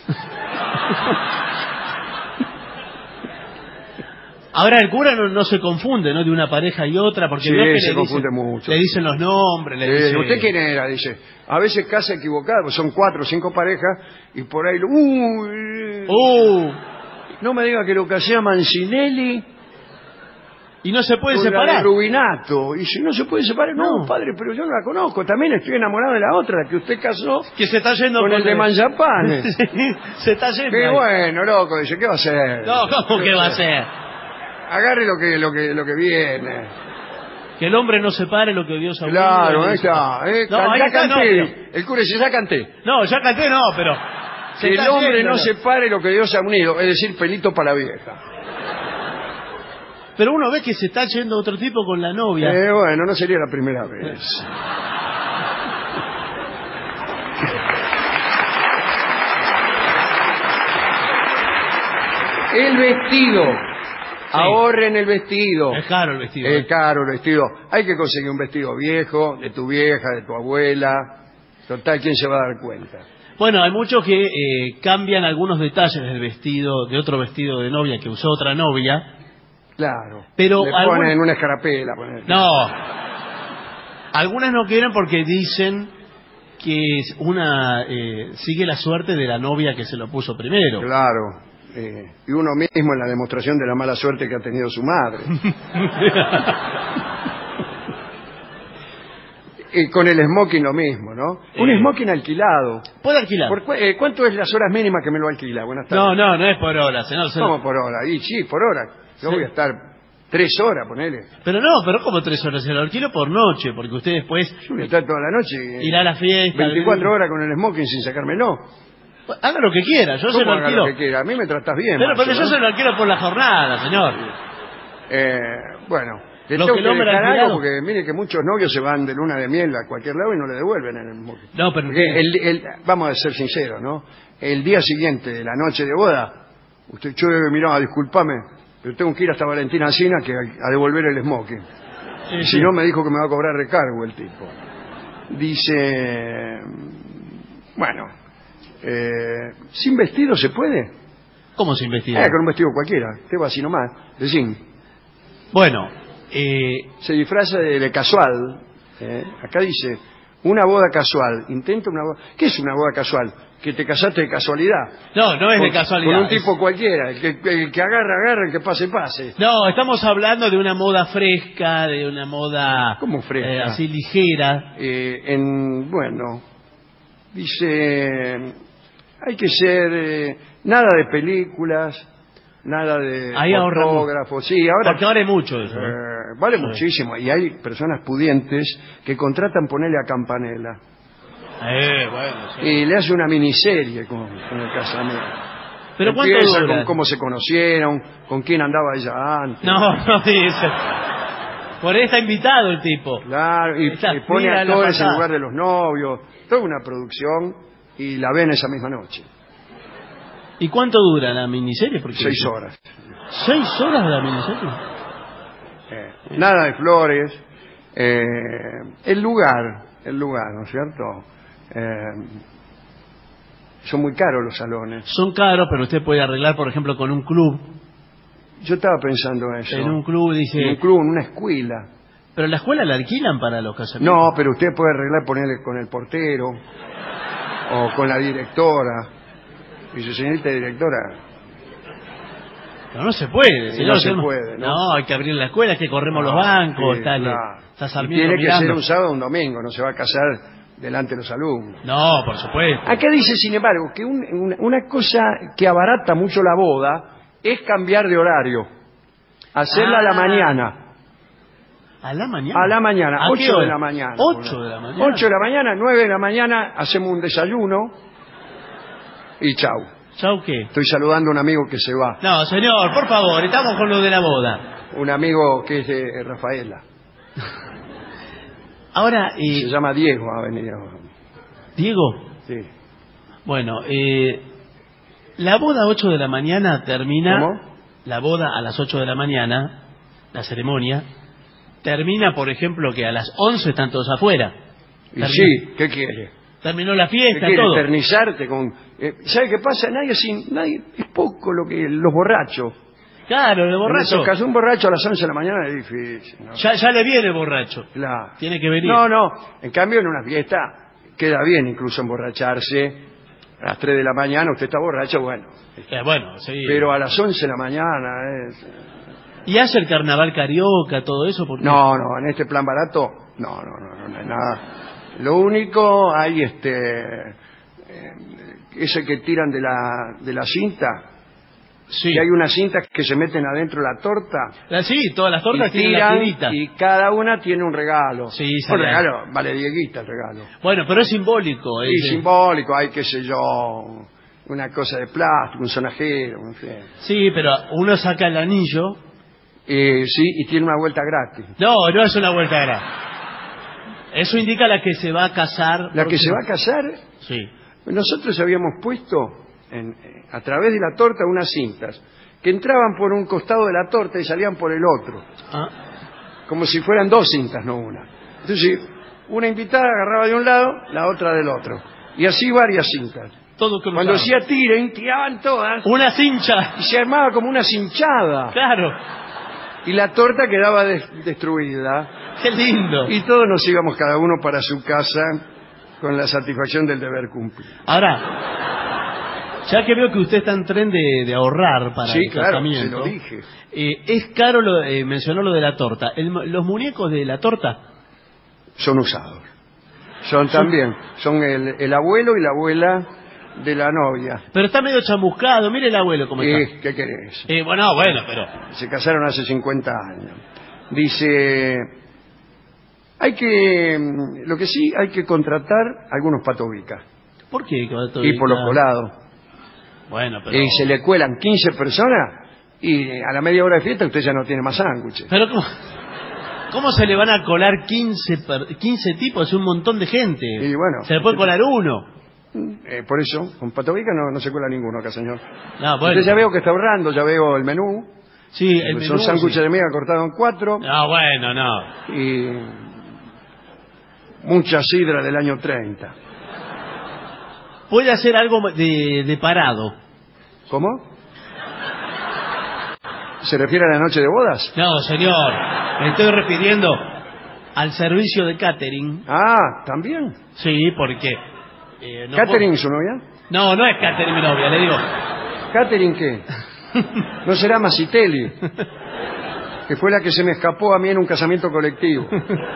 Ahora el cura no, no se confunde, ¿no? De una pareja y otra, porque Sí, veo que se le confunde dicen, mucho. le dicen los nombres, le Eh, dicen... ¿Usted quién era? Dice. A veces casa equivocada, pues son cuatro o cinco parejas, y por ahí... Uy, ¡Uh! no me diga que lo que hacía Mancinelli Y no se puede con la separar. de Rubinato. Y si no se puede separar, no, No. padre, pero yo no la conozco. También estoy enamorado de la otra, la que usted casó Que se está yendo con el de Manzapane. Se está yendo. Qué ahí. bueno, loco, dice, ¿qué va a hacer? No, ¿cómo que va a ser? Agarre lo que, lo que, lo que viene. Que el hombre no separe lo que Dios ha unido. Claro, ahí está. Eh, No, can- ahí ya está, no, canté. pero- El cura dice, ya canté. No, ya canté, no, pero... se Que el está hombre yendo, no separe lo que Dios ha unido, es decir, pelito para la vieja. Pero uno ve que se está yendo otro tipo con la novia. Eh, bueno, no sería la primera vez. El vestido. Ahorren el vestido. Es caro el vestido. Es caro el vestido. Hay que conseguir un vestido viejo, de tu vieja, de tu abuela. Total, ¿quién se va a dar cuenta? Bueno, hay muchos que eh, cambian algunos detalles del vestido, de otro vestido de novia que usó otra novia. Claro. Pero Le algún- ponen una escarapela. ponen- No. Algunas no quieren porque dicen que es una eh, sigue la suerte de la novia que se lo puso primero. Claro. Eh, y uno mismo en la demostración de la mala suerte que ha tenido su madre. Y con el smoking lo mismo, ¿no? Un Eh. smoking alquilado. ¿Puede alquilar? ¿Por cu- eh, ¿Cuánto es las horas mínimas que me lo alquila? Buenas tardes. No, no, no es por hora, señor. se lo- ¿Cómo por hora? Y sí, por hora. Yo Sí. voy a estar tres horas, ponele. Pero no, pero como tres horas, se lo alquilo por noche, porque usted después Yo voy a estar toda la noche. eh, irá a la fiesta. veinticuatro horas con el smoking sin sacármelo. Haga lo que quiera, yo se ¿Cómo lo haga alquilo. lo que quiera? A mí me tratás bien. Pero macho, porque yo ¿no? se lo alquilo por la jornada, señor. Eh, bueno, le Lo tengo que que el hombre dejar alquilado- algo porque mire que muchos novios se van de luna de miel a cualquier lado y no le devuelven en el smoking. No, pero Porque usted- el- el- vamos a ser sinceros, ¿no? El día siguiente de la noche de boda, usted, yo mirá, discúlpame, pero tengo que ir hasta Valentina Alsina que a, a devolver el smoking. Sí, Y sí. si no, me dijo que me va a cobrar recargo el tipo. Dice, bueno, eh, ¿sin vestido se puede? ¿Cómo se investiga? Eh, con un vestido cualquiera, te va así nomás, de jean. Bueno, eh, Se disfraza de, de casual. ¿eh? Acá dice, una boda casual. Intenta una boda. ¿Qué es una boda casual? Que te casaste de casualidad. no, no es de Con- casualidad. Con un es- tipo cualquiera. El que, el que agarra, agarra, el que pase, pase. No, estamos hablando de una moda fresca, de una moda ¿Cómo fresca? eh, así ligera. Eh, en, bueno, dice, hay que ser, eh, nada de películas, nada de Ahí ahorramos. fotógrafos. Sí, ahora Porque ahora hay mucho de eso. ¿eh? Eh, vale Sí. muchísimo. Y hay personas pudientes que contratan ponerle a Campanella. Eh, bueno, sí. Y le hace una miniserie con, con el casamiento. Pero ¿cuánto Empieza dura? con cómo se conocieron, con quién andaba ella antes. No, no dice. Por ahí está invitado el tipo. Claro, y, Esa y pone fila en la actores en fachada. lugar de los novios. Toda una producción y la ven esa misma noche. ¿Y cuánto dura la miniserie? Porque Seis horas. ¿Seis horas de la miniserie? Eh, nada de flores. Eh, el lugar, el lugar, ¿no es cierto? Eh, son muy caros los salones. Son caros, pero usted puede arreglar, por ejemplo, con un club. Yo estaba pensando eso. En un club, dice... En un club, en una escuela. Pero la escuela la alquilan para los casamientos. No, pero usted puede arreglar, ponerle con el portero o con la directora. Y su señorita directora. Pero no se puede, Sí, señor. no se Usted puede, ¿no? No, hay que abrir la escuela, es que corremos los Ah, bancos, sí, está, claro. está Y Sarmiento tiene que mirando. ser un sábado o un domingo, no se va a casar delante de los alumnos. No, por supuesto. Acá dice, sin embargo, que un- una, una cosa que abarata mucho la boda es cambiar de horario. Hacerla a la Ah. mañana. ¿A la mañana? A la mañana, ¿A qué ocho de hora? la mañana. ¿Ocho de la mañana? ocho de la mañana, nueve de la mañana, hacemos un desayuno y chau. ¿Chau qué? Estoy saludando a un amigo que se va. No, señor, por favor, estamos con lo de la boda. Un amigo que es de Rafaela. Ahora, eh, Se llama Diego, ha venido. Diego, Sí. bueno, eh, la boda a ocho de la mañana termina... ¿Cómo? La boda a las ocho de la mañana, la ceremonia, termina, por ejemplo, que a las once están todos afuera. Y Termina- sí, ¿qué quiere? Terminó la ¿Qué fiesta, quiere? todo. Eternizarte con... Eh, ¿Sabe qué pasa? Nadie sin... Nadie, es poco lo que... Los borrachos. Claro, el En borracho. esos casos, un borracho a las once de la mañana es difícil, ¿no? Ya, ya le viene borracho. Claro. Tiene que venir. No, no. En cambio, en una fiesta queda bien incluso emborracharse. A las tres de la mañana usted está borracho, bueno. Eh, bueno, sí. Pero a las once de la mañana es... ¿Y hace el carnaval carioca, todo eso? ¿Por qué? No, no, en este plan barato, no, no, no, no, no hay nada. Lo único, hay este, eh, ese que tiran de la, de la cinta. Sí. Y hay unas cintas que se meten adentro de la torta. Ah, sí, todas las tortas y tienen la tiran, tirita. y cada una tiene un regalo. Sí, un sale. regalo, vale dieguita el regalo. Bueno, pero es simbólico. Y es, simbólico, hay qué sé yo, una cosa de plástico, un sonajero, en fin. Sí, pero uno saca el anillo. Eh, sí, y tiene una vuelta gratis. No, no es una vuelta gratis. Eso indica la que se va a casar. La que se va a casar. Sí. Nosotros habíamos puesto en, a través de la torta unas cintas que entraban por un costado de la torta y salían por el otro. Ah. Como si fueran dos cintas, no una. Entonces, una invitada agarraba de un lado, la otra del otro. Y así varias cintas. Todo cruzado. Cuando hacía tiren, tiraban todas. Una cincha. Y se armaba como una cinchada. Claro. Y la torta quedaba des- destruida. Qué lindo. Y todos nos íbamos cada uno para su casa con la satisfacción del deber cumplido. Ahora, ya que veo que usted está en tren de, de ahorrar para sí, el claro, casamiento. se lo dije. Eh, es caro, lo, eh, mencionó lo de la torta. El- los muñecos de la torta. Son usados. Son también, son el, el abuelo y la abuela de la novia. Pero está medio chamuscado. Mire el abuelo cómo está. Eh, ¿Qué querés? Eh, bueno, bueno, pero... Se casaron hace cincuenta años. Dice, hay que, lo que sí, hay que contratar algunos patobicas. ¿Por qué? Y por los colados. Bueno, pero... Y se le cuelan quince personas y a la media hora de fiesta usted ya no tiene más sándwiches. Pero ¿cómo, cómo se le van a colar quince, per- quince tipos? Es un montón de gente. Y bueno, se le puede colar uno. Eh, por eso, con patobica no, no se cuela ninguno acá, señor. No, bueno. Usted ya veo que está ahorrando, ya veo el menú. Sí, el Son menú, sándwiches sí. de miga cortados en cuatro. No, bueno, no. Y mucha sidra del año treinta. Puede hacer algo de, de parado. ¿Cómo? ¿Se refiere a la noche de bodas? No, señor. Me estoy refiriendo al servicio de catering. Ah, ¿también? Sí, porque... Eh, no ¿Catering puedo... su novia? No, no es catering mi novia, le digo. ¿Catering qué? ¿No será Masitelli? Que fue la que se me escapó a mí en un casamiento colectivo.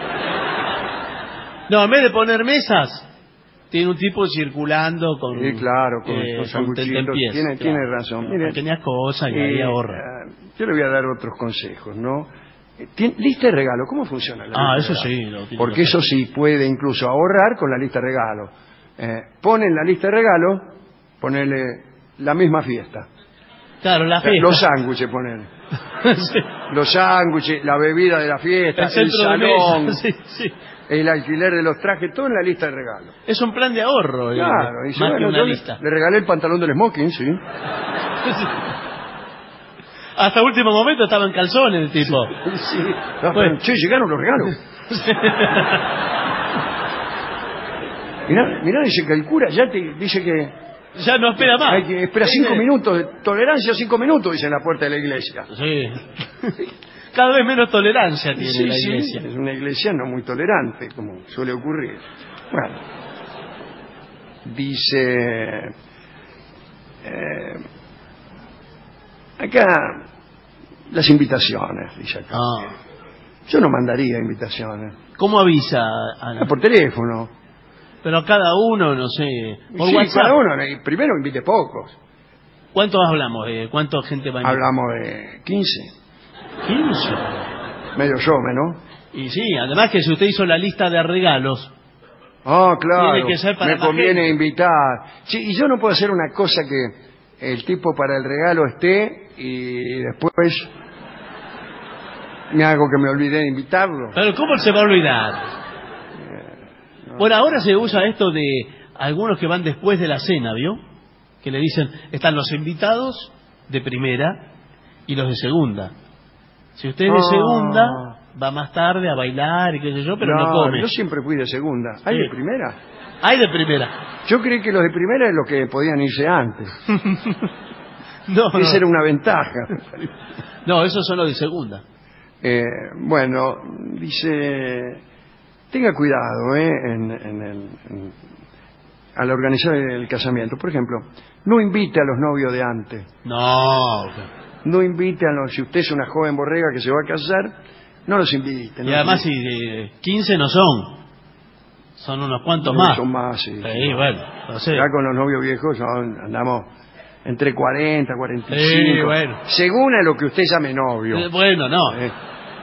No, en vez de poner mesas, tiene un tipo circulando con... Sí, claro, con, eh, con con sanguchitos. tentempiés, Tiene, claro. tiene razón. Mire, Pequeñas cosas y eh, ahí ahorra. ah, yo le voy a dar otros consejos, ¿no? Eh, tien- Lista de regalo, ¿cómo funciona la Ah, lista eso de sí. regalo? Lo tiene Porque que eso hacer. sí puede incluso ahorrar con la lista de regalo. Eh, pone en la lista de regalo, ponele la misma fiesta. Claro, la fiesta. Los sándwiches, ponele. Sí. Los sándwiches, la bebida de la fiesta, El el, centro de salón, mesa, sí, sí. el alquiler de los trajes, todo en la lista de regalo. Es un plan de ahorro. eh, Claro, y más bueno, que una yo le, lista. le regalé el pantalón del smoking, sí. Hasta último momento estaba en calzones el tipo. Sí. No, Bueno. che, llegaron los regalos. Mirá, mirá, dice que el cura ya te dice que Ya no espera más. hay que espera cinco minutos, de tolerancia cinco minutos, dice en la puerta de la iglesia. Sí. Cada vez menos tolerancia tiene Sí, la sí, iglesia. es una iglesia no muy tolerante, como suele ocurrir. Bueno, dice... eh, acá, las invitaciones, dice acá. Ah. Yo no mandaría invitaciones. ¿Cómo avisa, Ana? Ah, por teléfono. Pero a cada uno, no sé, por Sí, WhatsApp. cada uno, y primero invite pocos. ¿Cuántos hablamos? Eh, ¿Cuánta gente va a invitar? Hablamos de quince. quince. Medio yo, ¿no? Y sí, además que si usted hizo la lista de regalos, Ah, claro. Tiene que ser para me más conviene gente. invitar. Sí, y yo no puedo hacer una cosa que el tipo para el regalo esté y después me hago que me olvidé de invitarlo. pero ¿cómo se va a olvidar? Bueno, ahora se usa esto de algunos que van después de la cena, ¿vio? Que le dicen, están los invitados de primera y los de segunda. Si usted es de Ah. segunda, va más tarde a bailar y qué sé yo, pero no, come. Yo siempre fui de segunda. ¿Hay Sí. de primera? Hay de primera. Yo creí que los de primera es los que podían irse antes. No, Esa no. era una ventaja. No, esos son los de segunda. Eh, bueno, dice, tenga cuidado eh, en, en el, en- al organizar el casamiento. Por ejemplo, no invite a los novios de antes. No. no invite a los... Si usted es una joven borrega que se va a casar, no los invite. Y no además, si de quince no son, son unos cuantos no, más. Son más, sí. Sí, bueno, no sé. Ya con los novios viejos son, andamos entre cuarenta, cuarenta y cinco. Sí, bueno. Según a lo que usted llame novio. Eh, bueno, no. Eh,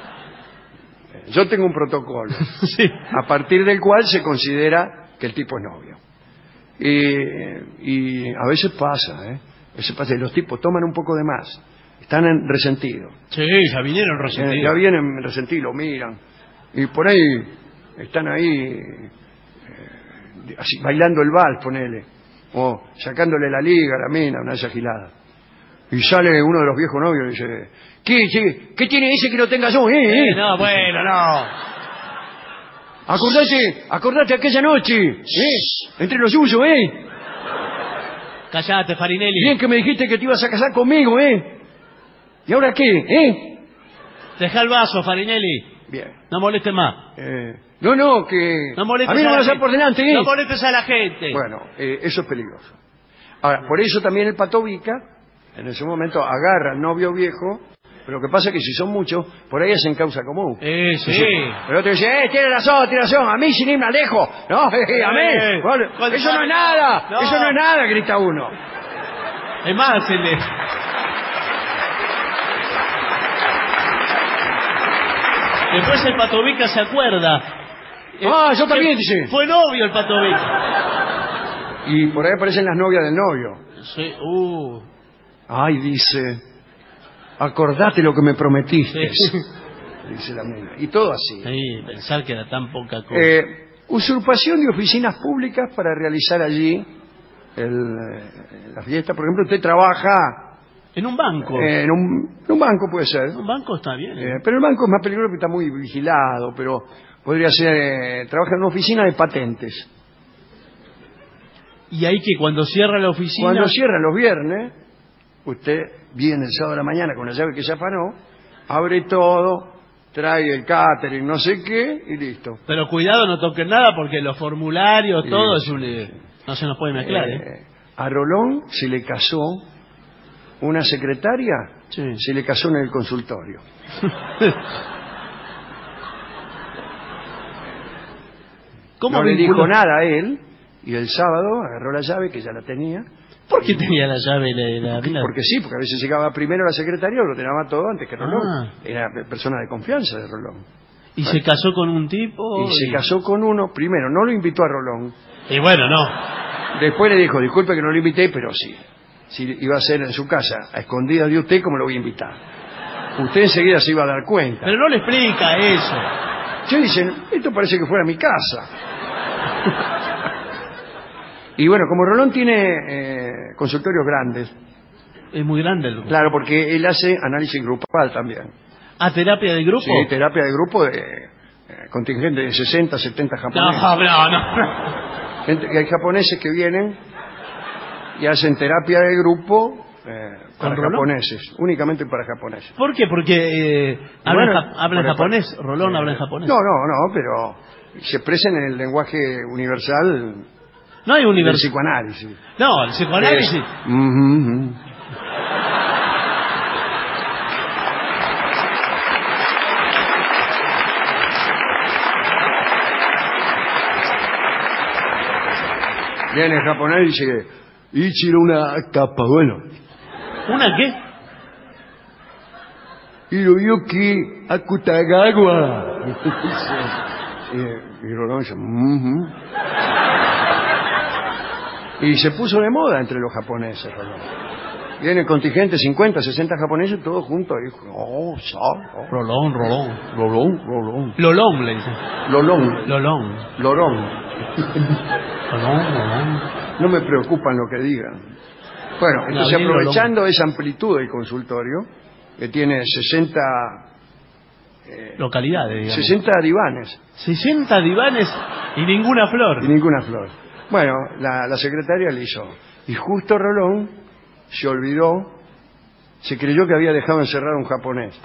Yo tengo un protocolo, sí. a partir del cual se considera que el tipo es novio. Y, y a veces pasa, ¿eh? A veces pasa, y los tipos toman un poco de más, están en resentidos. Sí, ya vinieron resentidos. Eh, ya vienen resentidos, lo miran. Y por ahí están ahí eh, así, bailando el vals, ponele. O sacándole la liga a la mina, una de esas giladas. Y sale uno de los viejos novios y dice, ¿qué, qué, ¿qué tiene ese que no tenga yo? ¿Eh? Eh, no, bueno, no. Acordate, acordate aquella noche, ¿eh? Entre los suyos, ¿eh? Callate, Farinelli. Bien que me dijiste que te ibas a casar conmigo, ¿eh? ¿Y ahora qué, eh? Deja el vaso, Farinelli. Bien. No molestes más. Eh, no, no, que... No molestes a mí no a me la vas a gente. por delante, ¿eh? No molestes a la gente. Bueno, eh, eso es peligroso. Ahora, por eso también el patovica, en ese momento, agarra al novio viejo, pero lo que pasa es que si son muchos, por ahí hacen causa común. Eh, sí. Dice, el otro dice, eh, tiene razón, tiene razón, a mí sin irme lejos. No, eh, a mí. Eh, Bueno, cuando eso no sabe- es nada, no. eso no es nada, grita uno. Es más, se le... Después el Patovica se acuerda. Ah, yo Que también, dice. Fue novio el Patovica. Y por ahí aparecen las novias del novio. Sí, uh. Ay, dice, acordate lo que me prometiste. Sí. Dice la mina. Y todo así. Sí, pensar que era tan poca cosa. Eh, usurpación de oficinas públicas para realizar allí el, eh, la fiesta. Por ejemplo, usted trabaja en un banco. eh, en, un, en un banco, puede ser. En un banco está bien. ¿eh? Eh, pero el banco es más peligroso porque está muy vigilado. Pero podría ser, eh, trabaja en una oficina de patentes. Y ahí que cuando cierra la oficina... Cuando cierra los viernes, usted viene el sábado de la mañana con la llave que ya afanó, abre todo, trae el catering, no sé qué, y listo. Pero cuidado, no toquen nada porque los formularios, Sí, todo sí, es un... sí. No se nos puede mezclar, ¿eh? Eh, a Rolón se le casó una secretaria, Sí. se le casó en el consultorio. ¿Cómo no le vinculó? dijo nada a él, y el sábado agarró la llave, que ya la tenía. ¿Por qué tenía la llave la, la mina? Porque sí, porque a veces llegaba primero la secretaria, lo tenía todo antes que Rolón. Ah. Era persona de confianza de Rolón. ¿Y se casó con un tipo? Y se casó con uno, primero, no lo invitó a Rolón. Y bueno, no. Después le dijo, disculpe que no lo invité, pero sí. Si iba a ser en su casa, a escondidas de usted, ¿cómo lo voy a invitar? Usted enseguida se iba a dar cuenta. Pero no le explica eso. Yo dicen, esto parece que fuera mi casa. Y bueno, como Rolón tiene eh, consultorios grandes. Es muy grande el grupo. Claro, porque él hace análisis grupal también. ¿A terapia de grupo? Sí, terapia de grupo de eh, contingente de sesenta, setenta japoneses. No, no, no. Gente, hay japoneses que vienen y hacen terapia de grupo eh, para ¿Con Rolón? japoneses, únicamente para japoneses. ¿Por qué? Porque eh, habla, Bueno, ja- habla en para- japonés. Rolón eh, habla en japonés. No, no, no, pero se expresa en el lenguaje universal No hay del universo. psicoanálisis. No, el psicoanálisis. Es- Ujú, ujú. Viene el japonés y dice, Ichiro una capa, bueno. ¿Una qué? Hiroyuki Akutagawa. y, y Rolón dice, "Ujú". Y se puso de moda entre los japoneses, Rolón. Viene el contingente, cincuenta, sesenta japoneses, todos juntos. Y dijo, oh, so, oh. Rolón, Rolón. Rolón, Rolón. Lolón le dice. Lolón. Lolón. Lorón. Rolón, Rolón. No me preocupan lo que digan. Bueno, entonces Gabriel aprovechando esa amplitud del consultorio, que tiene sesenta, eh, Localidades, digamos. sesenta divanes sesenta divanes y ninguna flor. y ninguna flor. Bueno, la, la secretaria le hizo. Y justo Rolón se olvidó, se creyó que había dejado encerrado a un japonés.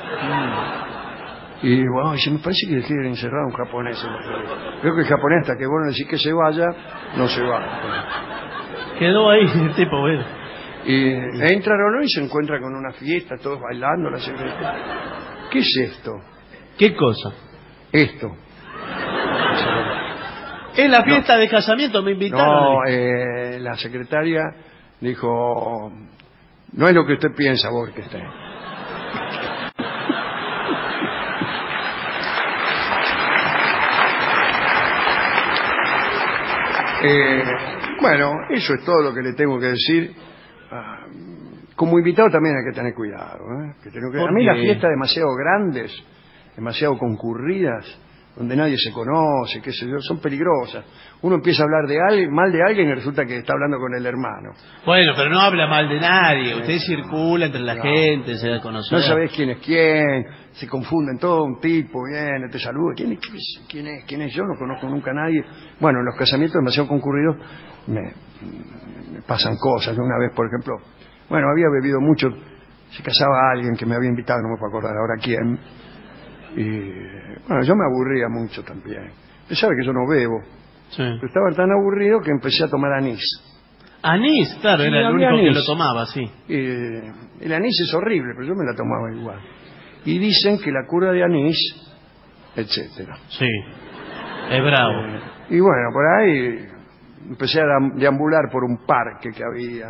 Y wow, dice, me parece que dejé encerrado a un japonés. Creo que el japonés, hasta que vos no decís que se vaya, no se va. Quedó ahí el tipo, bueno. Y entra Rolón y se encuentra con una fiesta, todos bailando, la secretaria. ¿Qué es esto? ¿Qué cosa? Esto. Es la fiesta no. de casamiento, me invitaron. No, eh, la secretaria dijo, no es lo que usted piensa, Borges. eh, bueno, eso es todo lo que le tengo que decir. Ah, como invitado también hay que tener cuidado. ¿eh? Que tengo que... A mí las fiestas demasiado grandes, demasiado concurridas, donde nadie se conoce, qué sé yo, son peligrosas. Uno empieza a hablar de alguien, mal de alguien y resulta que está hablando con el hermano. Bueno, pero no habla mal de nadie. Usted circula entre la no. gente, se da a conocer. No sabés quién es quién, se confunden todo, un tipo viene, te saluda. ¿Quién es, quién es? ¿Quién es? Yo no conozco nunca a nadie. Bueno, en los casamientos demasiado concurridos me, me pasan cosas. Una vez, por ejemplo, bueno, había bebido mucho, se casaba alguien que me había invitado, no me puedo acordar ahora quién. Y bueno, yo me aburría mucho también. Usted sabe que yo no bebo. Sí. Pero estaba tan aburrido que empecé a tomar anís. Anís, claro, sí, era el único anís. que lo tomaba, sí. Y el anís es horrible, pero yo me la tomaba igual. Y dicen que la cura de anís, etcétera. Sí, es bravo. Eh, y bueno, por ahí empecé a deambular por un parque que había.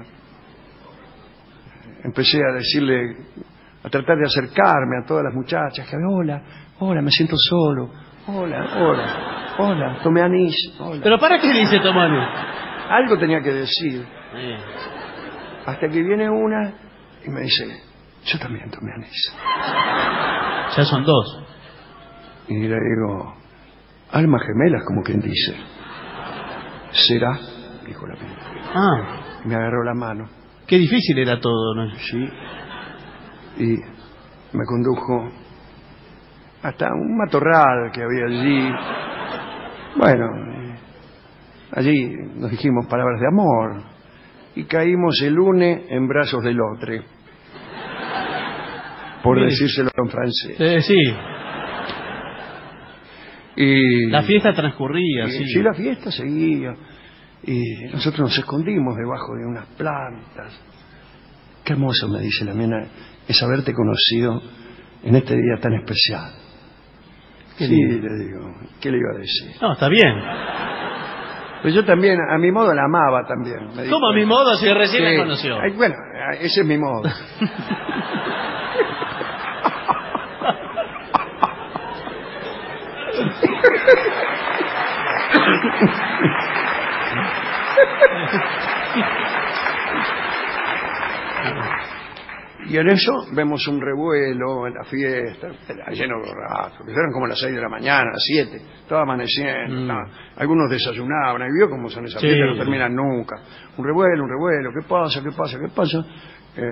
Empecé a decirle, a tratar de acercarme a todas las muchachas, que hola, hola, me siento solo, hola, hola, hola, tomé anís, hola. ¿Pero para qué dice tomar anís? Algo tenía que decir. Sí. Hasta que viene una y me dice, yo también tomé anís. Ya son dos. Y le digo, almas gemelas, como quien dice. ¿Será? Dijo la piba. Ah. Me agarró la mano. Qué difícil era todo, ¿no? Sí. Y me condujo hasta un matorral que había allí. Bueno, allí nos dijimos palabras de amor y caímos el une en brazos del otro, por sí. decírselo en francés. Eh, sí. Y la fiesta transcurría, y, sí. Sí, la fiesta seguía. Y nosotros nos escondimos debajo de unas plantas. Qué hermoso, me dice la nena, es haberte conocido en este día tan especial. Sí, lindo. Le digo, ¿qué le iba a decir? No, está bien. Pues yo también, a mi modo, la amaba también. ¿Cómo dijo, a mi modo si recién sí. la conoció? Ay, bueno, ese es mi modo. Y en eso vemos un revuelo en la fiesta, lleno de ratos, que eran como las seis de la mañana, las siete, todo amaneciendo, mm. no, algunos desayunaban, y vio cómo son esas sí. fiestas, no terminan nunca. Un revuelo, un revuelo, ¿qué pasa, qué pasa, qué pasa? Eh,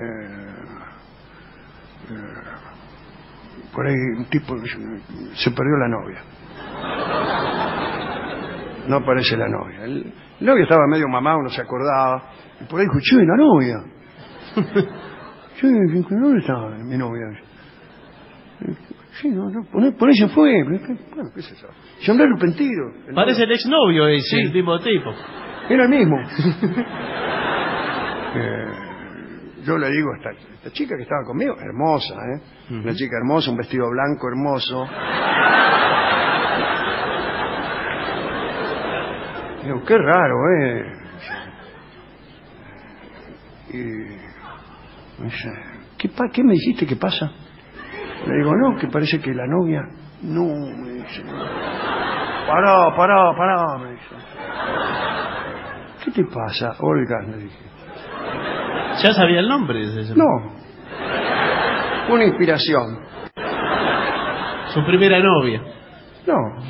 eh, por ahí un tipo se perdió la novia. No aparece la novia. El, el novio estaba medio mamado, no se acordaba, y por ahí dijo, che, la novia. ¿Dónde estaba mi novia? Sí, no, no, por, por ahí se fue. Bueno, ¿qué es eso? Se hombre arrepentido. El Parece novio. El exnovio ese, sí. el mismo tipo. Era el mismo. eh, yo le digo a esta, esta chica que estaba conmigo, hermosa, ¿eh? Uh-huh. Una chica hermosa, un vestido blanco hermoso. Digo, qué raro, ¿eh? Y... ¿Qué, pa ¿Qué me dijiste que pasa? Le digo, no, que parece que la novia... No, me dice. Pará, pará, pará, me dice. ¿Qué te pasa, Olga? Le dije. ¿Ya sabía el nombre? No. Una inspiración. ¿Su primera novia? No.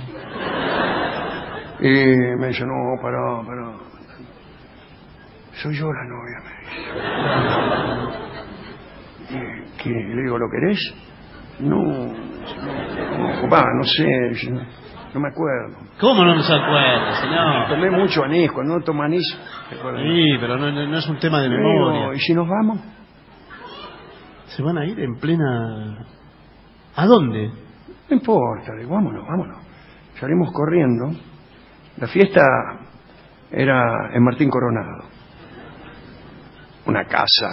Y me dice, no, pará, pará. Soy yo la novia, me dice. ¿Qué? Le digo, ¿lo querés? No, no, no, no sé, no, no me acuerdo. ¿Cómo no se acuerda, señor? Tomé mucho anís, cuando no tomo anís... Sí, pero no, no es un tema de memoria. No, ¿y si nos vamos? ¿Se van a ir en plena...? ¿A dónde? No importa, digo, vámonos, vámonos. Salimos corriendo. La fiesta era en Martín Coronado. una casa.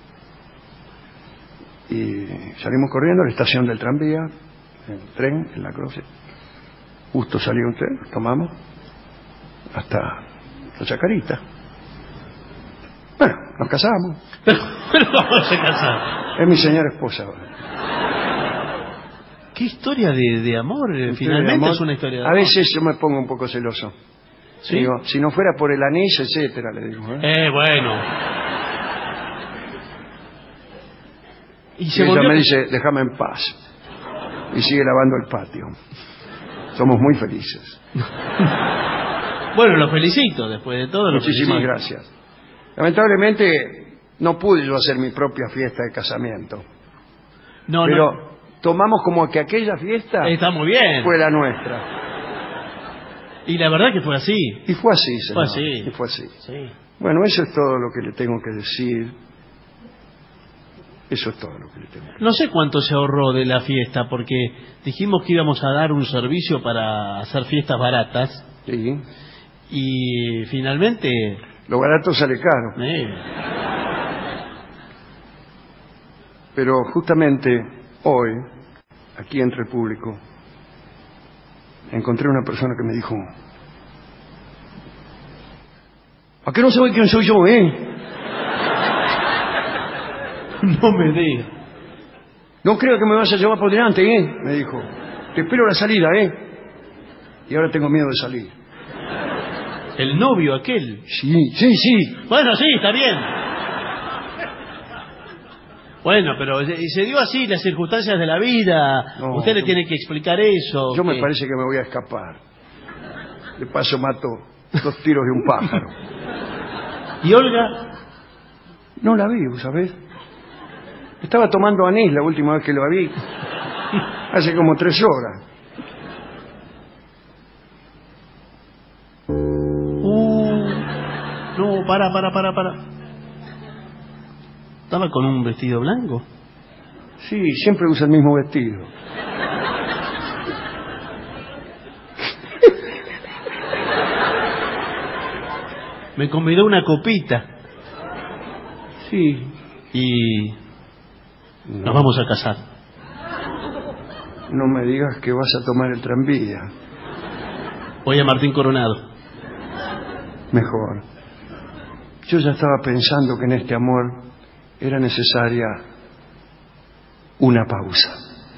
Y salimos corriendo a la estación del tranvía, el tren, en la Croce. Justo salió un tren, tomamos hasta la Chacarita. Bueno, nos casamos. Pero, pero ¿cómo se casaron? Es mi señora esposa ahora. ¿Qué historia de, de amor? Finalmente de amor. Es una historia de A amor. veces yo me pongo un poco celoso. ¿Sí? Digo, si no fuera por el anillo, etcétera, le digo. ¿eh? Eh, bueno. Y, se ella volvió... me dice, déjame en paz. Y sigue lavando el patio. Somos muy felices. Bueno, lo felicito, después de todo. Lo Muchísimas felicito. gracias. Lamentablemente no pude yo hacer mi propia fiesta de casamiento. No, pero no. tomamos como que aquella fiesta está muy bien. Fue la nuestra. Y la verdad que fue así. Y fue así, señor. Fue así. Y fue así. Sí. Bueno, eso es todo lo que le tengo que decir. Eso es todo lo que le tengo que decir. No sé cuánto se ahorró de la fiesta, porque dijimos que íbamos a dar un servicio para hacer fiestas baratas. Sí. Y finalmente... Lo barato sale caro. Eh. Pero justamente hoy, aquí entre el público, encontré una persona que me dijo: ¿a qué no sabe quién soy yo, eh? No me digas. No creo que me vayas a llevar por delante, eh, me dijo. Te espero a la salida, eh. Y ahora tengo miedo de salir. ¿El novio aquel? Sí, sí, sí. Bueno, sí, está bien. Bueno, pero se dio así las circunstancias de la vida. No, Usted le yo, tiene que explicar eso. Yo que... me parece que me voy a escapar. De paso mato dos tiros de un pájaro. ¿Y Olga? No la vi, ¿sabes? Estaba tomando anís la última vez que lo vi. Hace como tres horas. Uh, no, para, para, para, para. ¿Estaba con un vestido blanco? Sí, siempre usa el mismo vestido. Me convidó una copita. Sí. Y... no. Nos vamos a casar. No me digas que vas a tomar el tranvía. Voy a Martín Coronado. Mejor. Yo ya estaba pensando que en este amor era necesaria una pausa.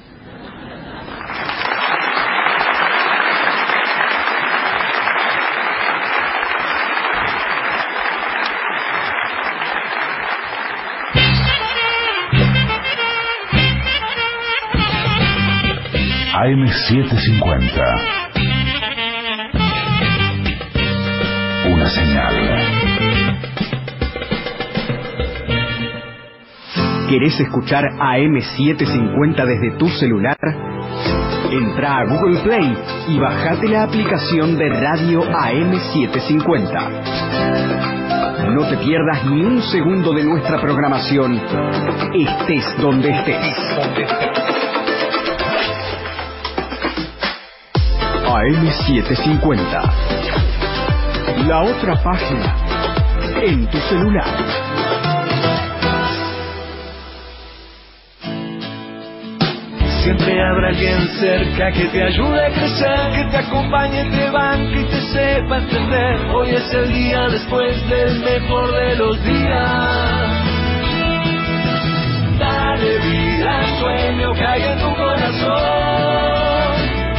A M setecientos cincuenta. Una señal. ¿Querés escuchar A M setecientos cincuenta desde tu celular? Entra a Google Play y bajate la aplicación de Radio A M setecientos cincuenta. No te pierdas ni un segundo de nuestra programación, estés donde estés. A M setecientos cincuenta. La otra página en tu celular. Siempre habrá alguien cerca que te ayude a crecer, que te acompañe, te banque y te sepa entender. Hoy es el día después del mejor de los días. Dale vida al sueño que hay en tu corazón.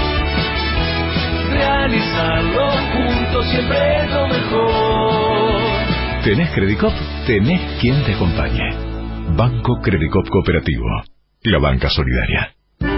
Realizarlo juntos siempre es lo mejor. ¿Tenés Credicop? Tenés quien te acompañe. Banco Credicop Cooperativo. La banca solidaria.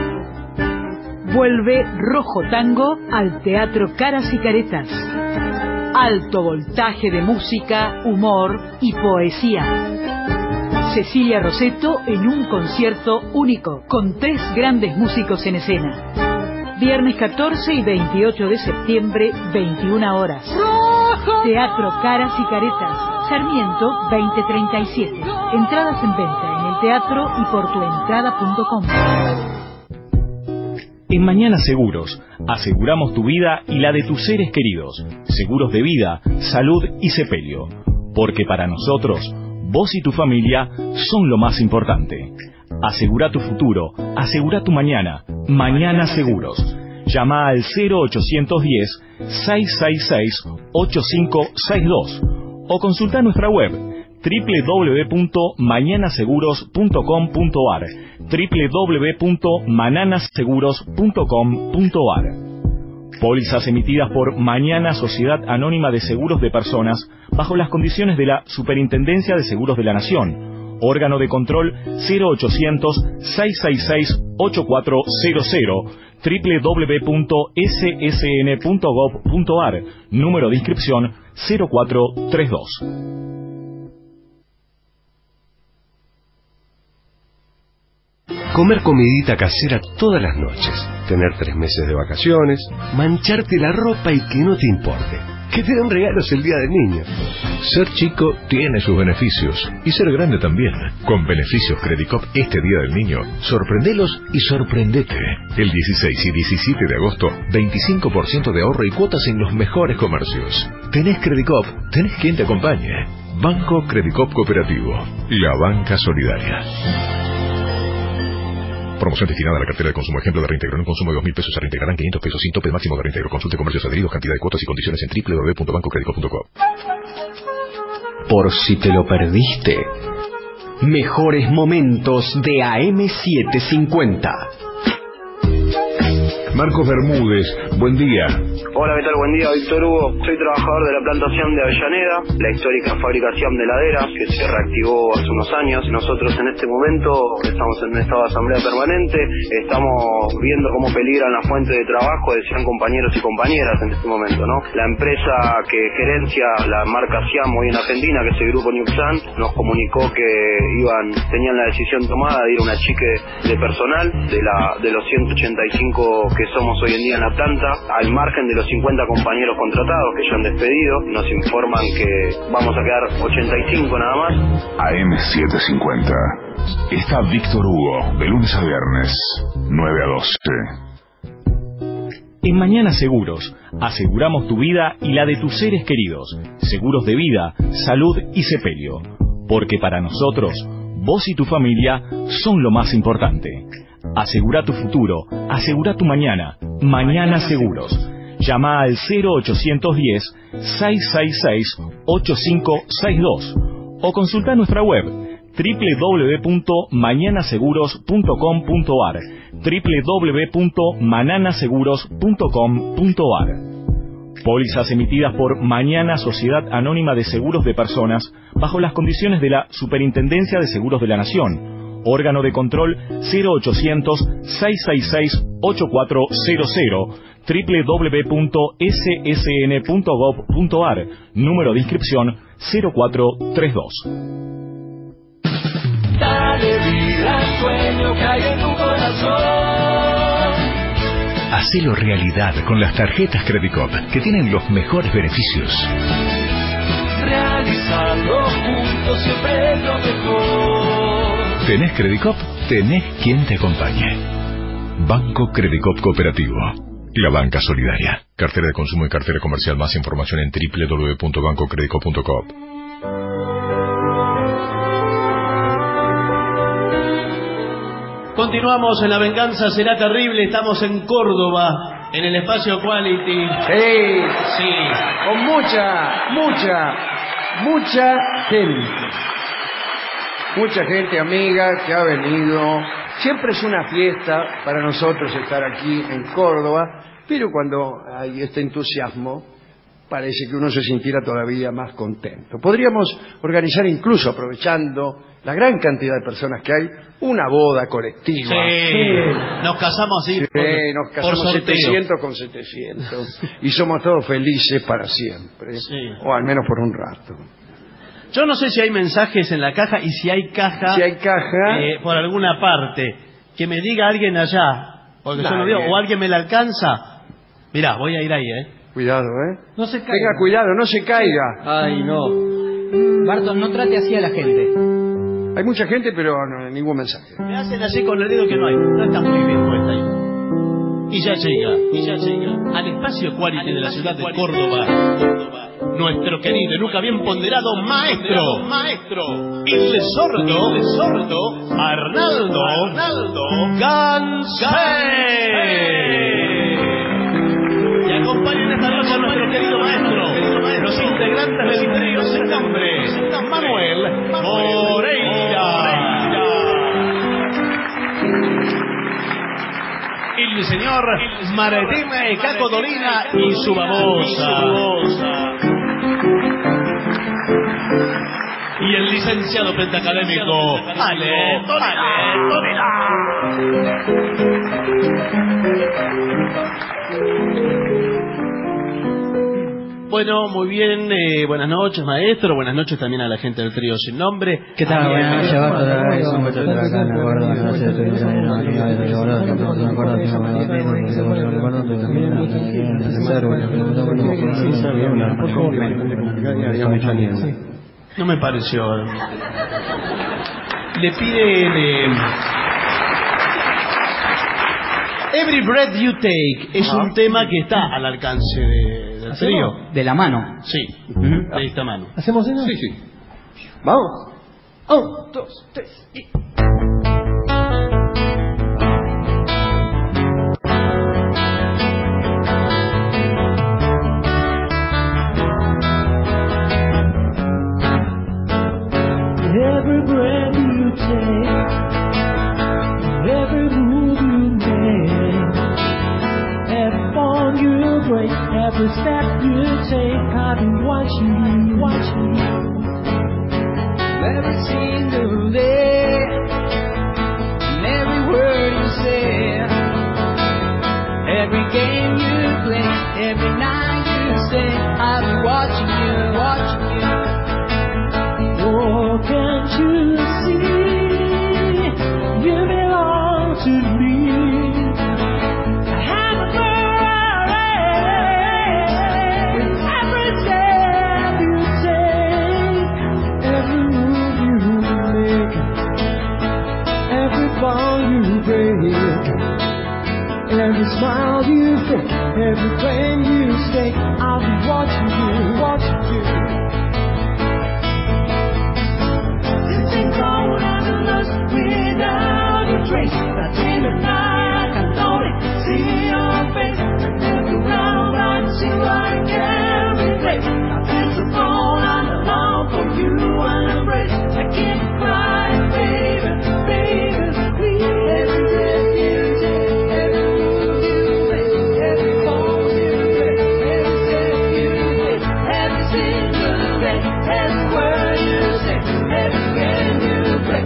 Vuelve Rojo Tango al Teatro Caras y Caretas. Alto voltaje de música, humor y poesía. Cecilia Rosetto en un concierto único, con tres grandes músicos en escena. Viernes catorce y veintiocho de septiembre, veintiuna horas. Teatro Caras y Caretas, Sarmiento veinte treinta y siete. Entradas en venta en el teatro y por tuentrada punto com. En Mañana Seguros, aseguramos tu vida y la de tus seres queridos. Seguros de vida, salud y sepelio. Porque para nosotros, Vos y tu familia son lo más importante. Asegura tu futuro, asegura tu mañana. Mañana Seguros. Llama al cero ochocientos diez, seiscientos sesenta y seis, ochenta y cinco sesenta y dos o consulta nuestra web doble u doble u doble u punto mañana seguros punto com punto a r doble u doble u doble u punto manana seguros punto com punto a r. Pólizas emitidas por Mañana Sociedad Anónima de Seguros de Personas bajo las condiciones de la Superintendencia de Seguros de la Nación. Órgano de control cero ochocientos, seiscientos sesenta y seis, ochenta y cuatro cero cero, doble u doble u doble u punto s s n punto gov punto a r, número de inscripción cero cuatro tres dos. Comer comidita casera todas las noches, tener tres meses de vacaciones, mancharte la ropa y que no te importe, que te den regalos el día del niño. Ser chico tiene sus beneficios y ser grande también. Con beneficios Credicop este Día del Niño, sorprendelos y sorprendete. El dieciséis y diecisiete de agosto, veinticinco por ciento de ahorro y cuotas en los mejores comercios. Tenés Credicop, tenés quien te acompañe. Banco Credicop Cooperativo, la banca solidaria. Promoción destinada a la cartera de consumo. Ejemplo de reintegro. En un consumo de dos mil pesos se reintegrarán quinientos pesos sin tope máximo de reintegro. Consulte comercios adheridos, cantidad de cuotas y condiciones en doble u doble u doble u punto banco credicop punto com. Por si te lo perdiste, mejores momentos de A M setecientos cincuenta. Marcos Bermúdez, buen día. Hola, ¿qué tal? Buen día, Víctor Hugo. Soy trabajador de la plantación de Avellaneda, la histórica fabricación de heladeras que se reactivó hace unos años. Nosotros en este momento estamos en un estado de asamblea permanente, estamos viendo cómo peligran las fuentes de trabajo, decían compañeros y compañeras en este momento, ¿no? La empresa que gerencia la marca Siam hoy en Argentina, que es el grupo Newxan, nos comunicó que iban, tenían la decisión tomada de ir a un achique de personal de la de los ciento ochenta y cinco que somos hoy en día en la planta, al margen de los cincuenta compañeros contratados que ya han despedido. Nos informan que vamos a quedar ochenta y cinco nada más. A M setecientos cincuenta. Está Víctor Hugo, de lunes a viernes, nueve a doce. En Mañana Seguros, aseguramos tu vida y la de tus seres queridos. Seguros de vida, salud y sepelio. Porque para nosotros, vos y tu familia son lo más importante. Asegura tu futuro, asegura tu mañana. Mañana Seguros. Llama al cero ochocientos diez, seiscientos sesenta y seis, ochenta y cinco sesenta y dos o consulta nuestra web doble u doble u doble u punto mañana seguros punto com punto a r doble u doble u doble u punto manana seguros punto com punto a r. Pólizas emitidas por Mañana Sociedad Anónima de Seguros de Personas bajo las condiciones de la Superintendencia de Seguros de la Nación. Órgano de control cero ochocientos, seiscientos sesenta y seis, ochenta y cuatro cero cero, doble u doble u doble u punto s s n punto gov punto a r, número de inscripción cero cuatro tres dos. Dale vida al sueño que hay en tu corazón. Hacelo realidad con las tarjetas Credicop, que tienen los mejores beneficios. Realizarlo juntos siempre es lo mejor. ¿Tenés Credicop? Tenés quien te acompañe. Banco Credicop Cooperativo, la banca solidaria. Cartera de consumo y cartera comercial. Más información en doble u doble u doble u punto banco credicop punto com. Continuamos en La Venganza Será Terrible. Estamos en Córdoba, en el espacio Quality. Sí, sí, con mucha, mucha, mucha gente. Mucha gente amiga que ha venido. Siempre es una fiesta para nosotros estar aquí en Córdoba, pero cuando hay este entusiasmo, parece que uno se sintiera todavía más contento. Podríamos organizar incluso, aprovechando la gran cantidad de personas que hay, una boda colectiva. Sí, sí. Nos casamos así. Sí, por, nos casamos por setecientos con setecientos y somos todos felices para siempre, sí. O al menos por un rato. Yo no sé si hay mensajes en la caja y si hay caja, si hay caja eh, por alguna parte. Que me diga alguien allá, porque yo no veo, o alguien me la alcanza. Mirá, voy a ir ahí, ¿eh? Cuidado, ¿eh? No se caiga. Tenga cuidado, no se caiga. Ay, no. Barton, no trate así a la gente. Hay mucha gente, pero no hay ningún mensaje. Me hacen así con el dedo que no hay. No está muy bien puesta ahí. Y ya llega, y ya llega al espacio Quality de la ciudad de Córdoba. Córdoba. nuestro querido y nunca bien ponderado maestro, maestro, el sordo, el sordo, Arnaldo, Arnaldo Gansé. Y acompañan esta noche a nuestro querido maestro, los integrantes del trío sin nombre, Manuel Moreira. El señor Martín Caco Dolina y su babosa. Y el licenciado pentacadémico Ale Dolina. Bueno, muy bien, eh, buenas noches maestro, buenas noches también a la gente del trío sin nombre. ¿Qué tal? Buenas noches, Bato, otra vez, un gusto estar acá, me acuerdo, buenas noches, estoy bien, no me acuerdo, me acuerdo, me acuerdo, me acuerdo, me acuerdo, no me pareció. Le pide el... Every Breath You Take es un tema que está al alcance de, del trío. De la mano. Sí, de esta mano. ¿Hacemos eso? Sí, sí. Vamos. Un, dos, tres y... Every breath you take, every move you make, every fall you break, every step you take, I've been watching you, watching you. Every single day, and every word you say, every game you play, every night you say, I've been watching you, watching you. Oh, can't you see, you belong to me. I have a parade with every step you take, every move you make, every ball you break, every smile you fake, every claim you stake. I'll be watching you, watching you. Without a trace, but in the night I know it. See your face, I look around, I see what I can replace. I feel so cold, I'm alone for you and embrace. I keep crying, baby, baby, please. Every breath you take, every move you make, every fall you break, every step you take, every single day, every word you say, every game you play.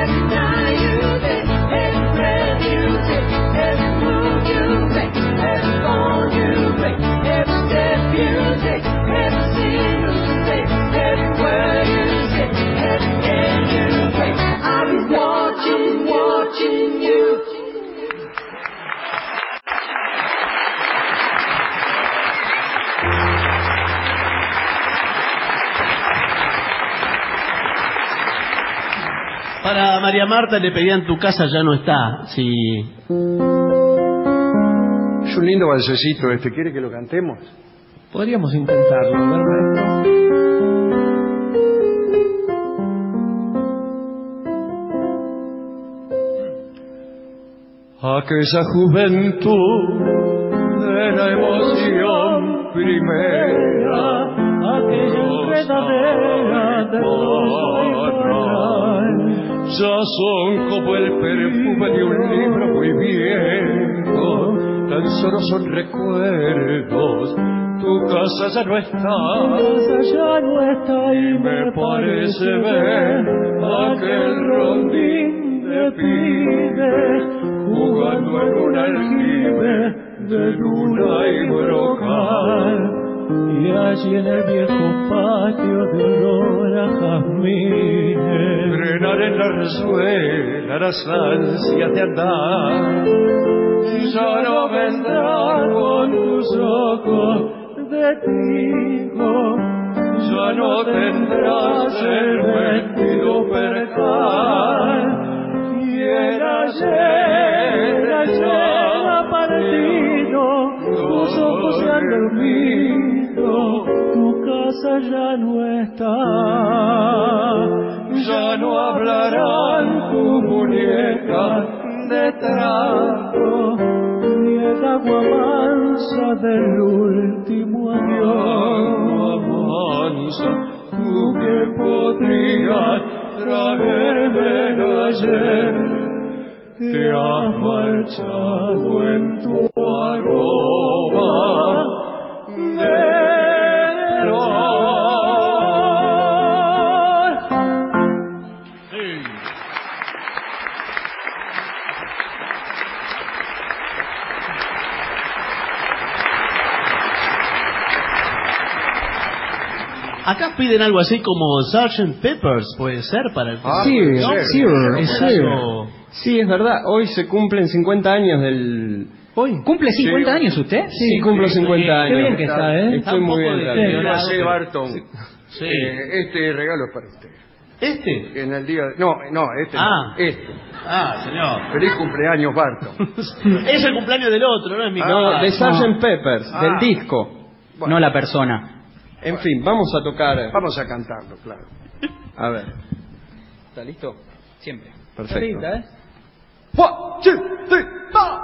Para María Marta le pedían tu casa ya no está. Sí. Es un lindo balsecito este. ¿Quiere que lo cantemos? Podríamos intentarlo, ¿verdad? Aquella juventud de la emoción primera, aquella enredadera de ya son como el perfume de un libro muy viejo, tan solo son recuerdos. Tu casa ya no está, tu casa ya no está y me parece ver aquel rondín de pibes jugando en un aljibe de luna y brocal. Y allí en el viejo patio de olor a jazmines, frenar en la resuela las ansias de andar. Ya no vendrán con tus ojos de trigo, ya no tendrás el vestido percal. Y el ayer, ayer ha partido, tus ojos se han dormido, tu casa casa ya no está, ya no hablarán tus muñecas de trapo, ni el agua mansa del último adiós. Mansa, tú que podrías traerme ayer, te has marchado en tu aroma de Acá piden algo así como sergeant Peppers, puede ser para el Ah, sí, ¿no? sí, Es sí. algo- Sí, es verdad. Hoy se cumplen cincuenta años del... ¿Hoy? ¿Cumple cincuenta Sí. años usted? Sí, cumplo cincuenta años. Qué bien que está, ¿eh? Estoy Está un muy poco bien. de- Yo David. sé, Barton, Sí. eh, este regalo es para usted. ¿Este? En el día de... No, no, este Ah. no, este. Ah, señor. Feliz cumpleaños, Barton. Es el cumpleaños del otro, no es mi No, cumpleaños. de sergeant Peppers, Ah. del disco. No la persona. En fin, vamos a tocar. Vamos a cantarlo, claro. A ver. ¿Está listo? Siempre. Perfecto. Linda, ¿eh? One, two, three, four.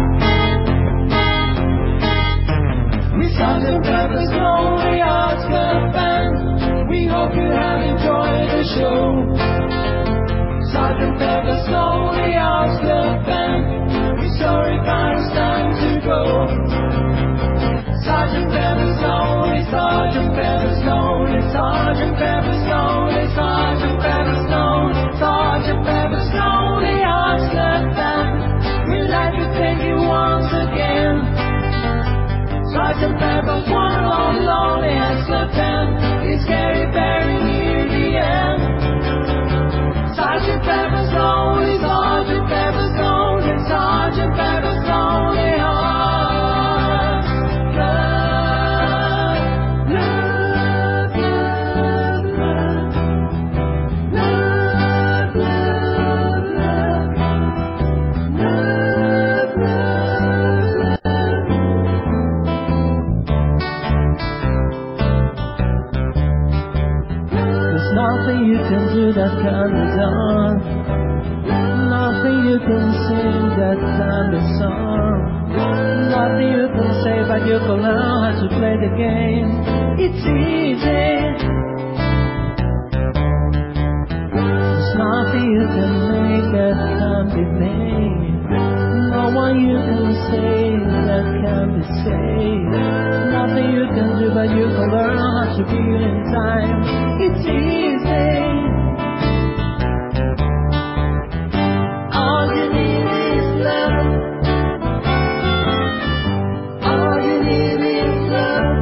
We sergeant Pepper's Lonely Hearts Club Band. We hope you have enjoyed the show. sergeant Pepper's Lonely Hearts Club Band. We're sorry, but it's time to go. sergeant Pepper's Lonely, sergeant Pepper's Lonely, sergeant Pepper's Lonely, sergeant Pepper's Lonely, sergeant Pepper's Lonely Hearts Club Band. We'd like to thank you once again. sergeant Pepper's one long lonely Hearts Club Band is very, very near the end. sergeant Pepper's Lonely, sergeant Pepper's Lonely, sergeant Pepper's Lonely Hearts Club. Love, love, love, love, love, love, love, love, love, There's nothing you can do that can be done. Nothing you can sing that can be sung. Nothing you can say, but you can learn how to play the game. It's easy. There's nothing you can make that can be made. No one you can say that can be saved. Nothing you can do, but you can learn how to be in time. It's easy. All you need is love. All you need is love.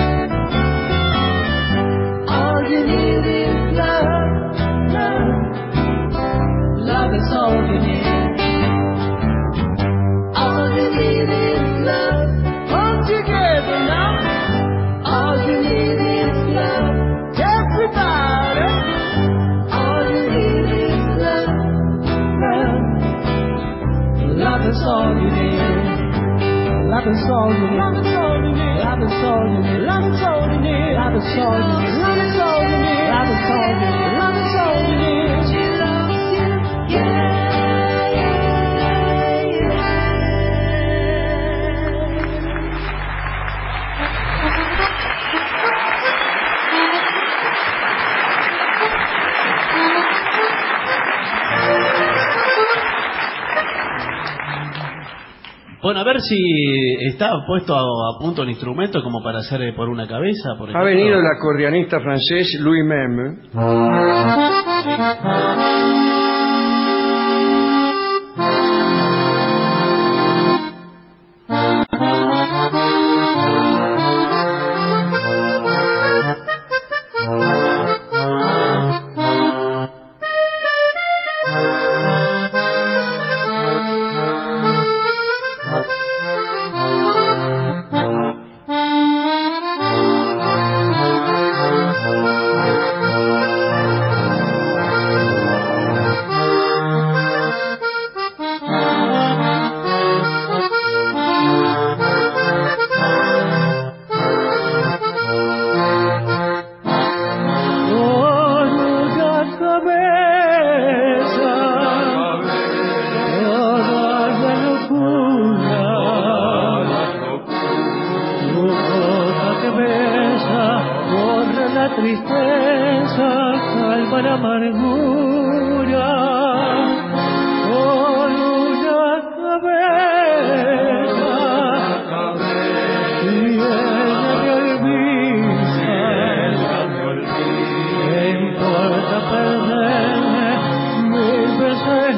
All you need is love. Love. Love is all you need. All you need is love. Come together now. All you need is love. Everybody. All you need is love. Love. Love is all you need. Love is all you need. Love is all you need. Love is all you need. Love is all you need. Love is all you need. Love is all you need. Love is all you need. Love is all you need. She loves you. Yeah. Bueno, a ver si está puesto a, a punto el instrumento como para hacer eh, por una cabeza, por Ha ejemplo. venido el acordeonista francés Louis Meme.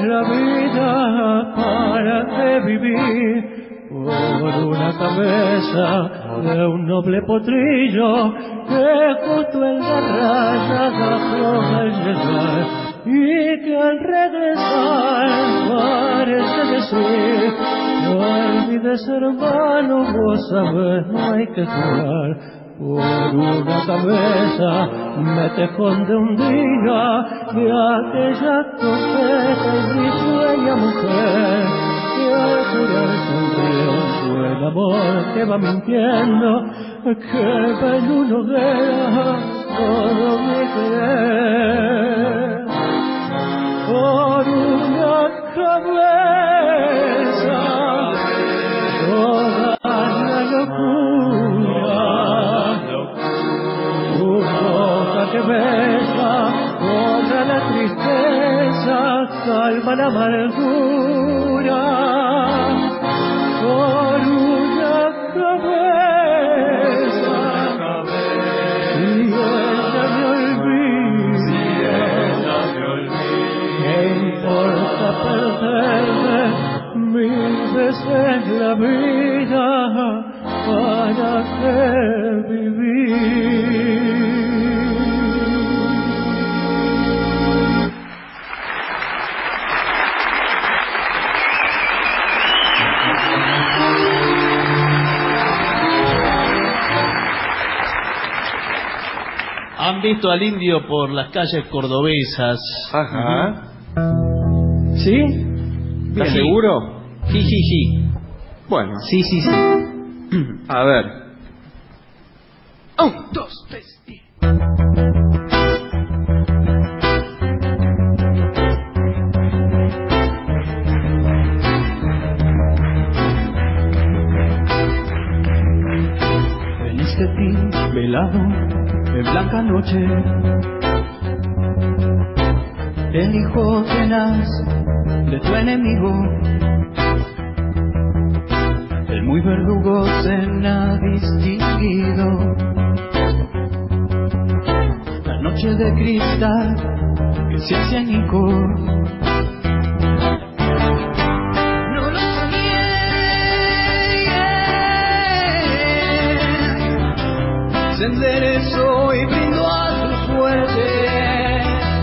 la vida para que vivir por una cabeza de un noble potrillo que justo en la raya afloja al llegar y que al regresar parece decir: no olvides, hermano, vos sabés, no hay que jugar. Por una cabeza me tejón de un día de aquella coqueta y risueña mujer que al curarse el riesgo el amor que va mintiendo, que va en una hoguera todo mi querer. Por una cabeza toda la locura, tu boca que besa contra la tristeza, calma la amargura. Por una cabeza, si ella me olvida, ¿qué importa perderme mil veces la vida? ¿Para qué vivir? ¿Han visto al indio por las calles cordobesas? Ajá. ¿Sí? ¿Estás Sí. seguro? Sí, sí, sí. Bueno. Sí, sí, sí. A ver. Un, dos, tres, y... Veniste ti, velado, en blanca noche, el hijo tenaz de tu enemigo, el muy verdugo se ha distinguido. La noche de cristal que se hace añicos. No lo soñé, se enderezó y brindó a tu suerte.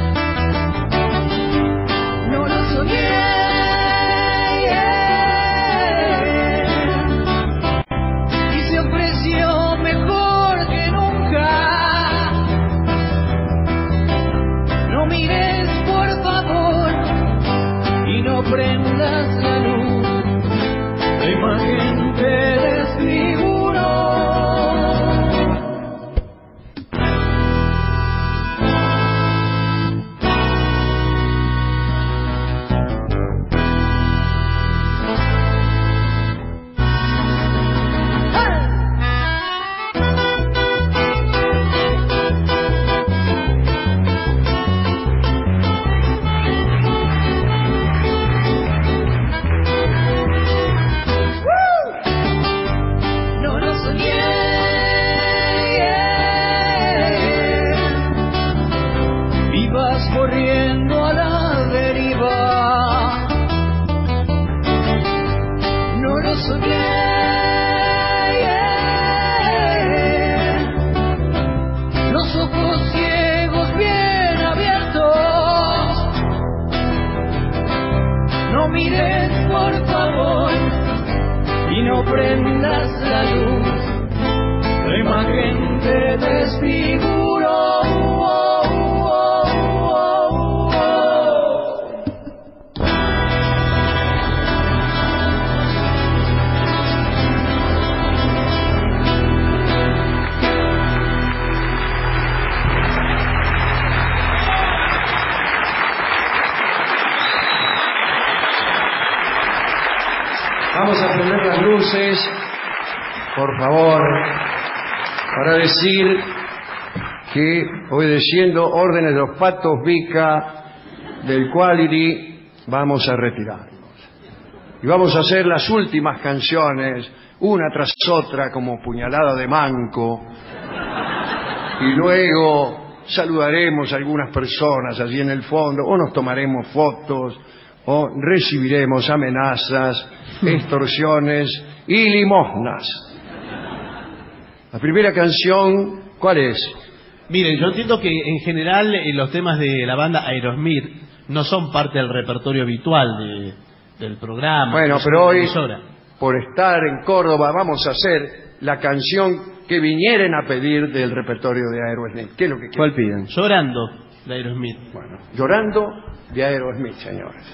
No lo soñé, y se ofreció mejor que nunca. No mires, por favor, y no prendas la luz. La imagen te desfiguró. No lo soñé, ibas corriendo a la deriva. No lo soñé, los ojos ciegos bien abiertos. No mires, por favor, y no prendas la luz. La imagen te desfiguró. Vamos a prender las luces, por favor, para decir que, obedeciendo órdenes de los patos Vica del Quality, vamos a retirarnos. Y vamos a hacer las últimas canciones, una tras otra, como puñalada de manco. Y luego saludaremos a algunas personas allí en el fondo, o nos tomaremos fotos, o recibiremos amenazas, extorsiones y limosnas. La primera canción, ¿cuál es? Miren, yo entiendo que en general eh, los temas de la banda Aerosmith no son parte del repertorio habitual de, del programa. Bueno, de pero hoy, emisora. por estar en Córdoba, vamos a hacer la canción que vinieran a pedir del repertorio de Aerosmith. ¿Qué es lo que quieren? ¿Cuál piden? Llorando de Aerosmith. Bueno, Llorando de Aerosmith, señores.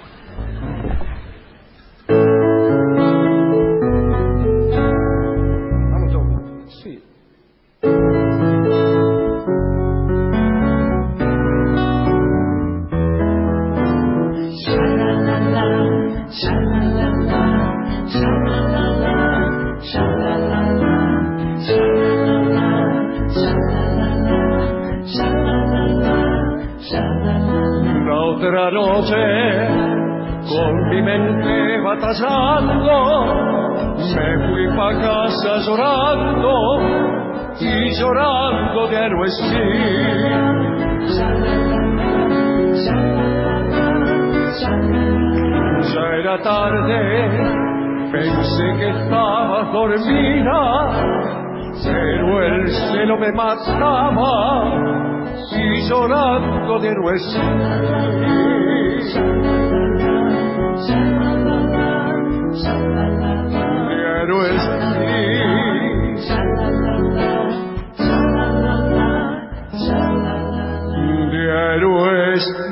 Vamos todos. Sí. La otra noche, con mi mente batallando, me fui pa' casa llorando y llorando de Aerosmith. Ya era tarde, pensé que estabas dormida, pero el celo me mataba y llorando de Aerosmith. De Aerosmith. De Aerosmith.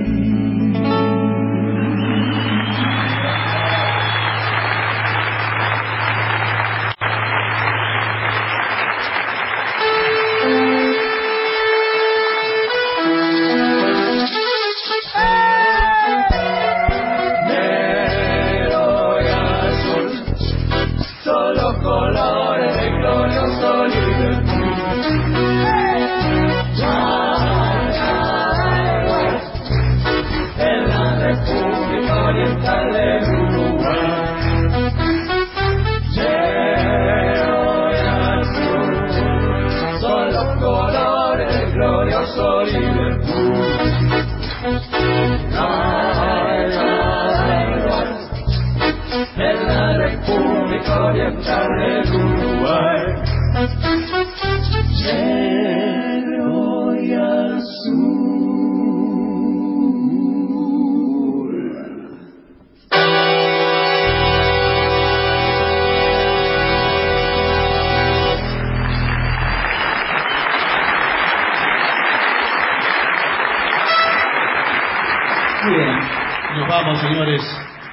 Nos vamos, señores.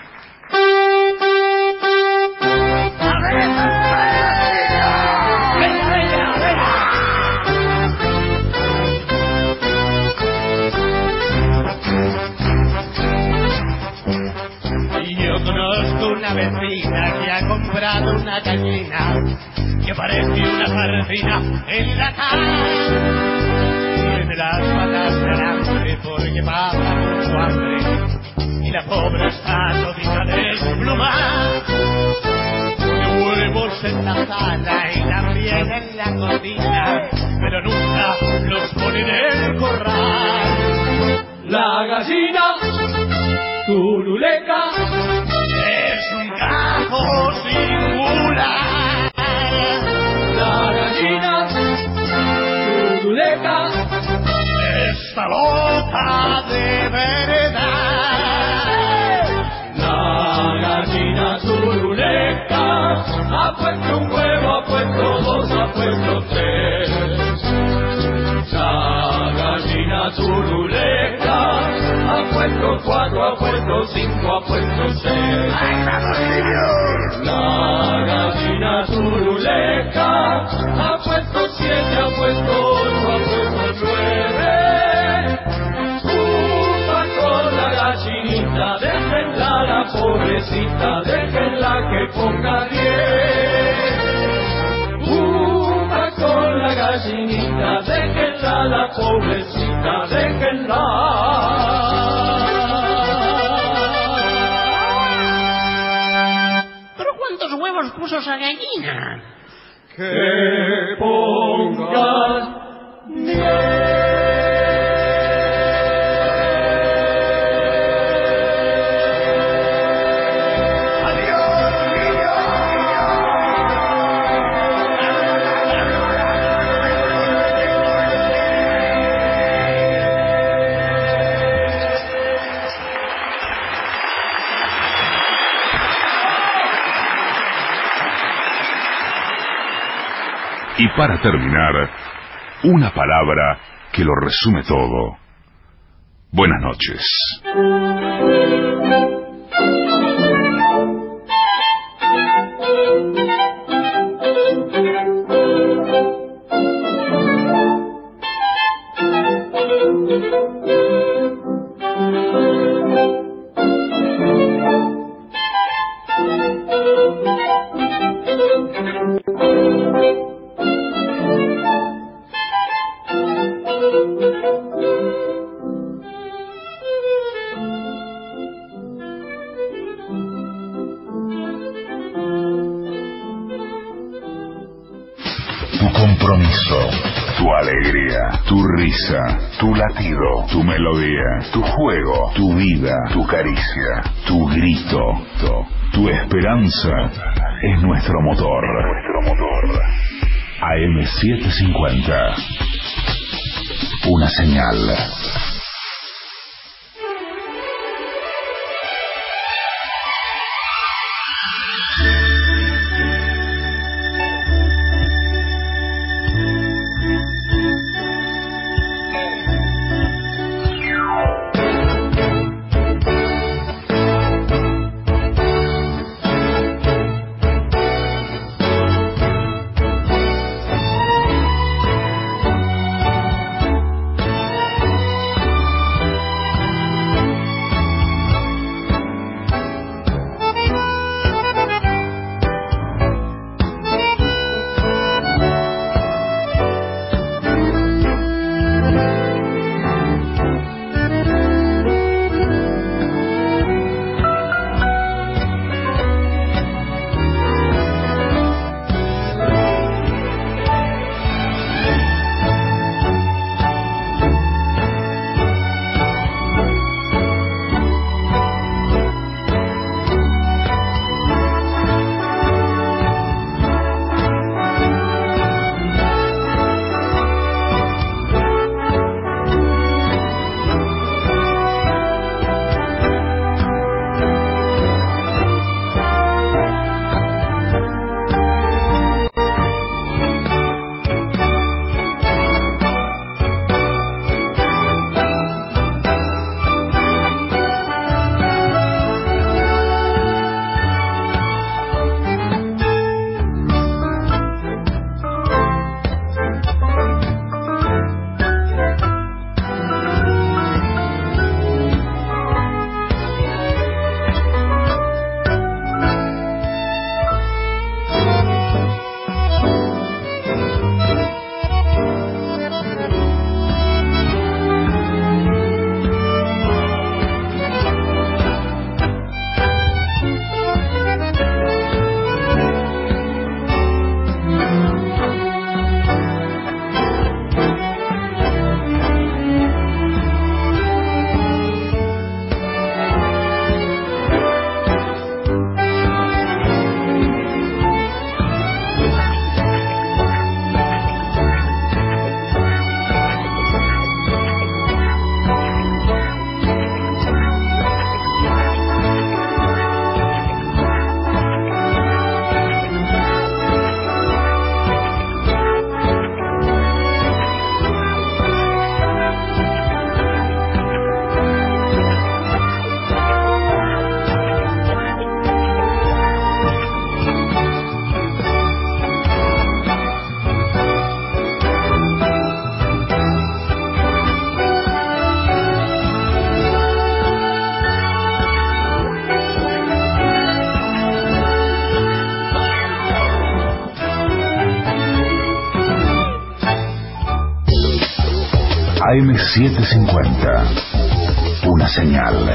Yo conozco una vecina que ha comprado una gallina que parece una sardina en la calle. Tiene las patas de hambre porque pasa mucho hambre y la pobre está todita desplumada. Pone huevos en la sala y también en la cocina, pero nunca los pone en el corral. La gallina turuleca es un caso singular. La gallina turuleca está loca de verdad. La gallina turuleca ha puesto un huevo, ha puesto dos, ha puesto tres. La gallina turuleca ha puesto cuatro, ha puesto cinco, ha puesto seis. La gallina turuleca ha puesto siete, ha puesto ocho, ha puesto nueve. Upa con la gallinita, déjenla la pobrecita, déjenla que ponga diez. Upa con la gallinita, déjenla la pobrecita, déjenla. ¿Cuántos huevos puso esa gallina? Que pongas diez. Y para terminar, una palabra que lo resume todo. Buenas noches. Tu compromiso, tu alegría, tu risa, tu latido, tu melodía, tu juego, tu vida, tu caricia, tu grito, tu esperanza es nuestro motor. Nuestro motor. A M setecientos cincuenta. Una señal. A M setecientos cincuenta. Una señal.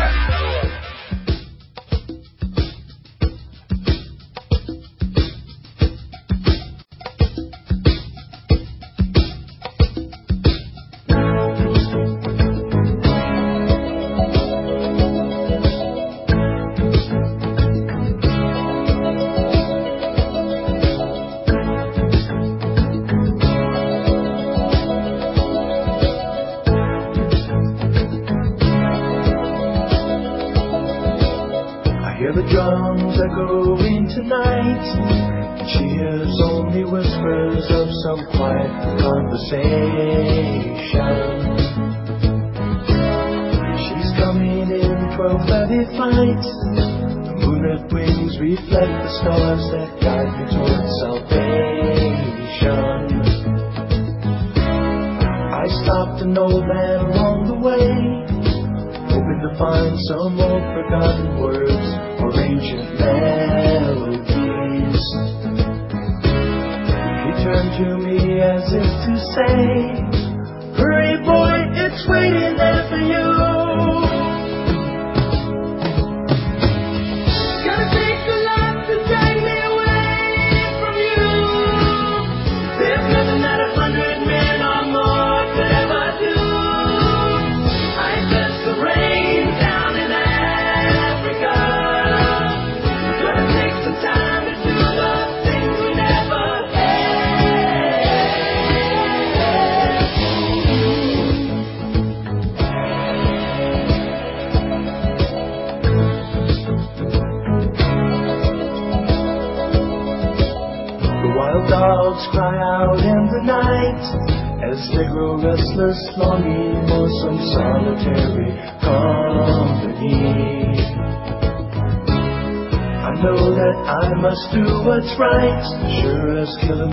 Hear the drums echoing tonight. She hears only whispers of some quiet conversation. She's coming in twelve thirty flight. The moonlit wings reflect the stars that guide me towards salvation. I stopped an old man along the way, hoping to find some old forgotten words or ancient melodies. He turned to me as if to say, hurry boy, it's waiting there for you. Gotta take a lot to drag me away from you. There's nothing that a hundred men or more could ever do. I sense the rain down in Africa. Gonna take some time to do the things we never The wild dogs cry out in the night as they grow restless, longing for some solitary company. I know that I must do what's right, sure as killing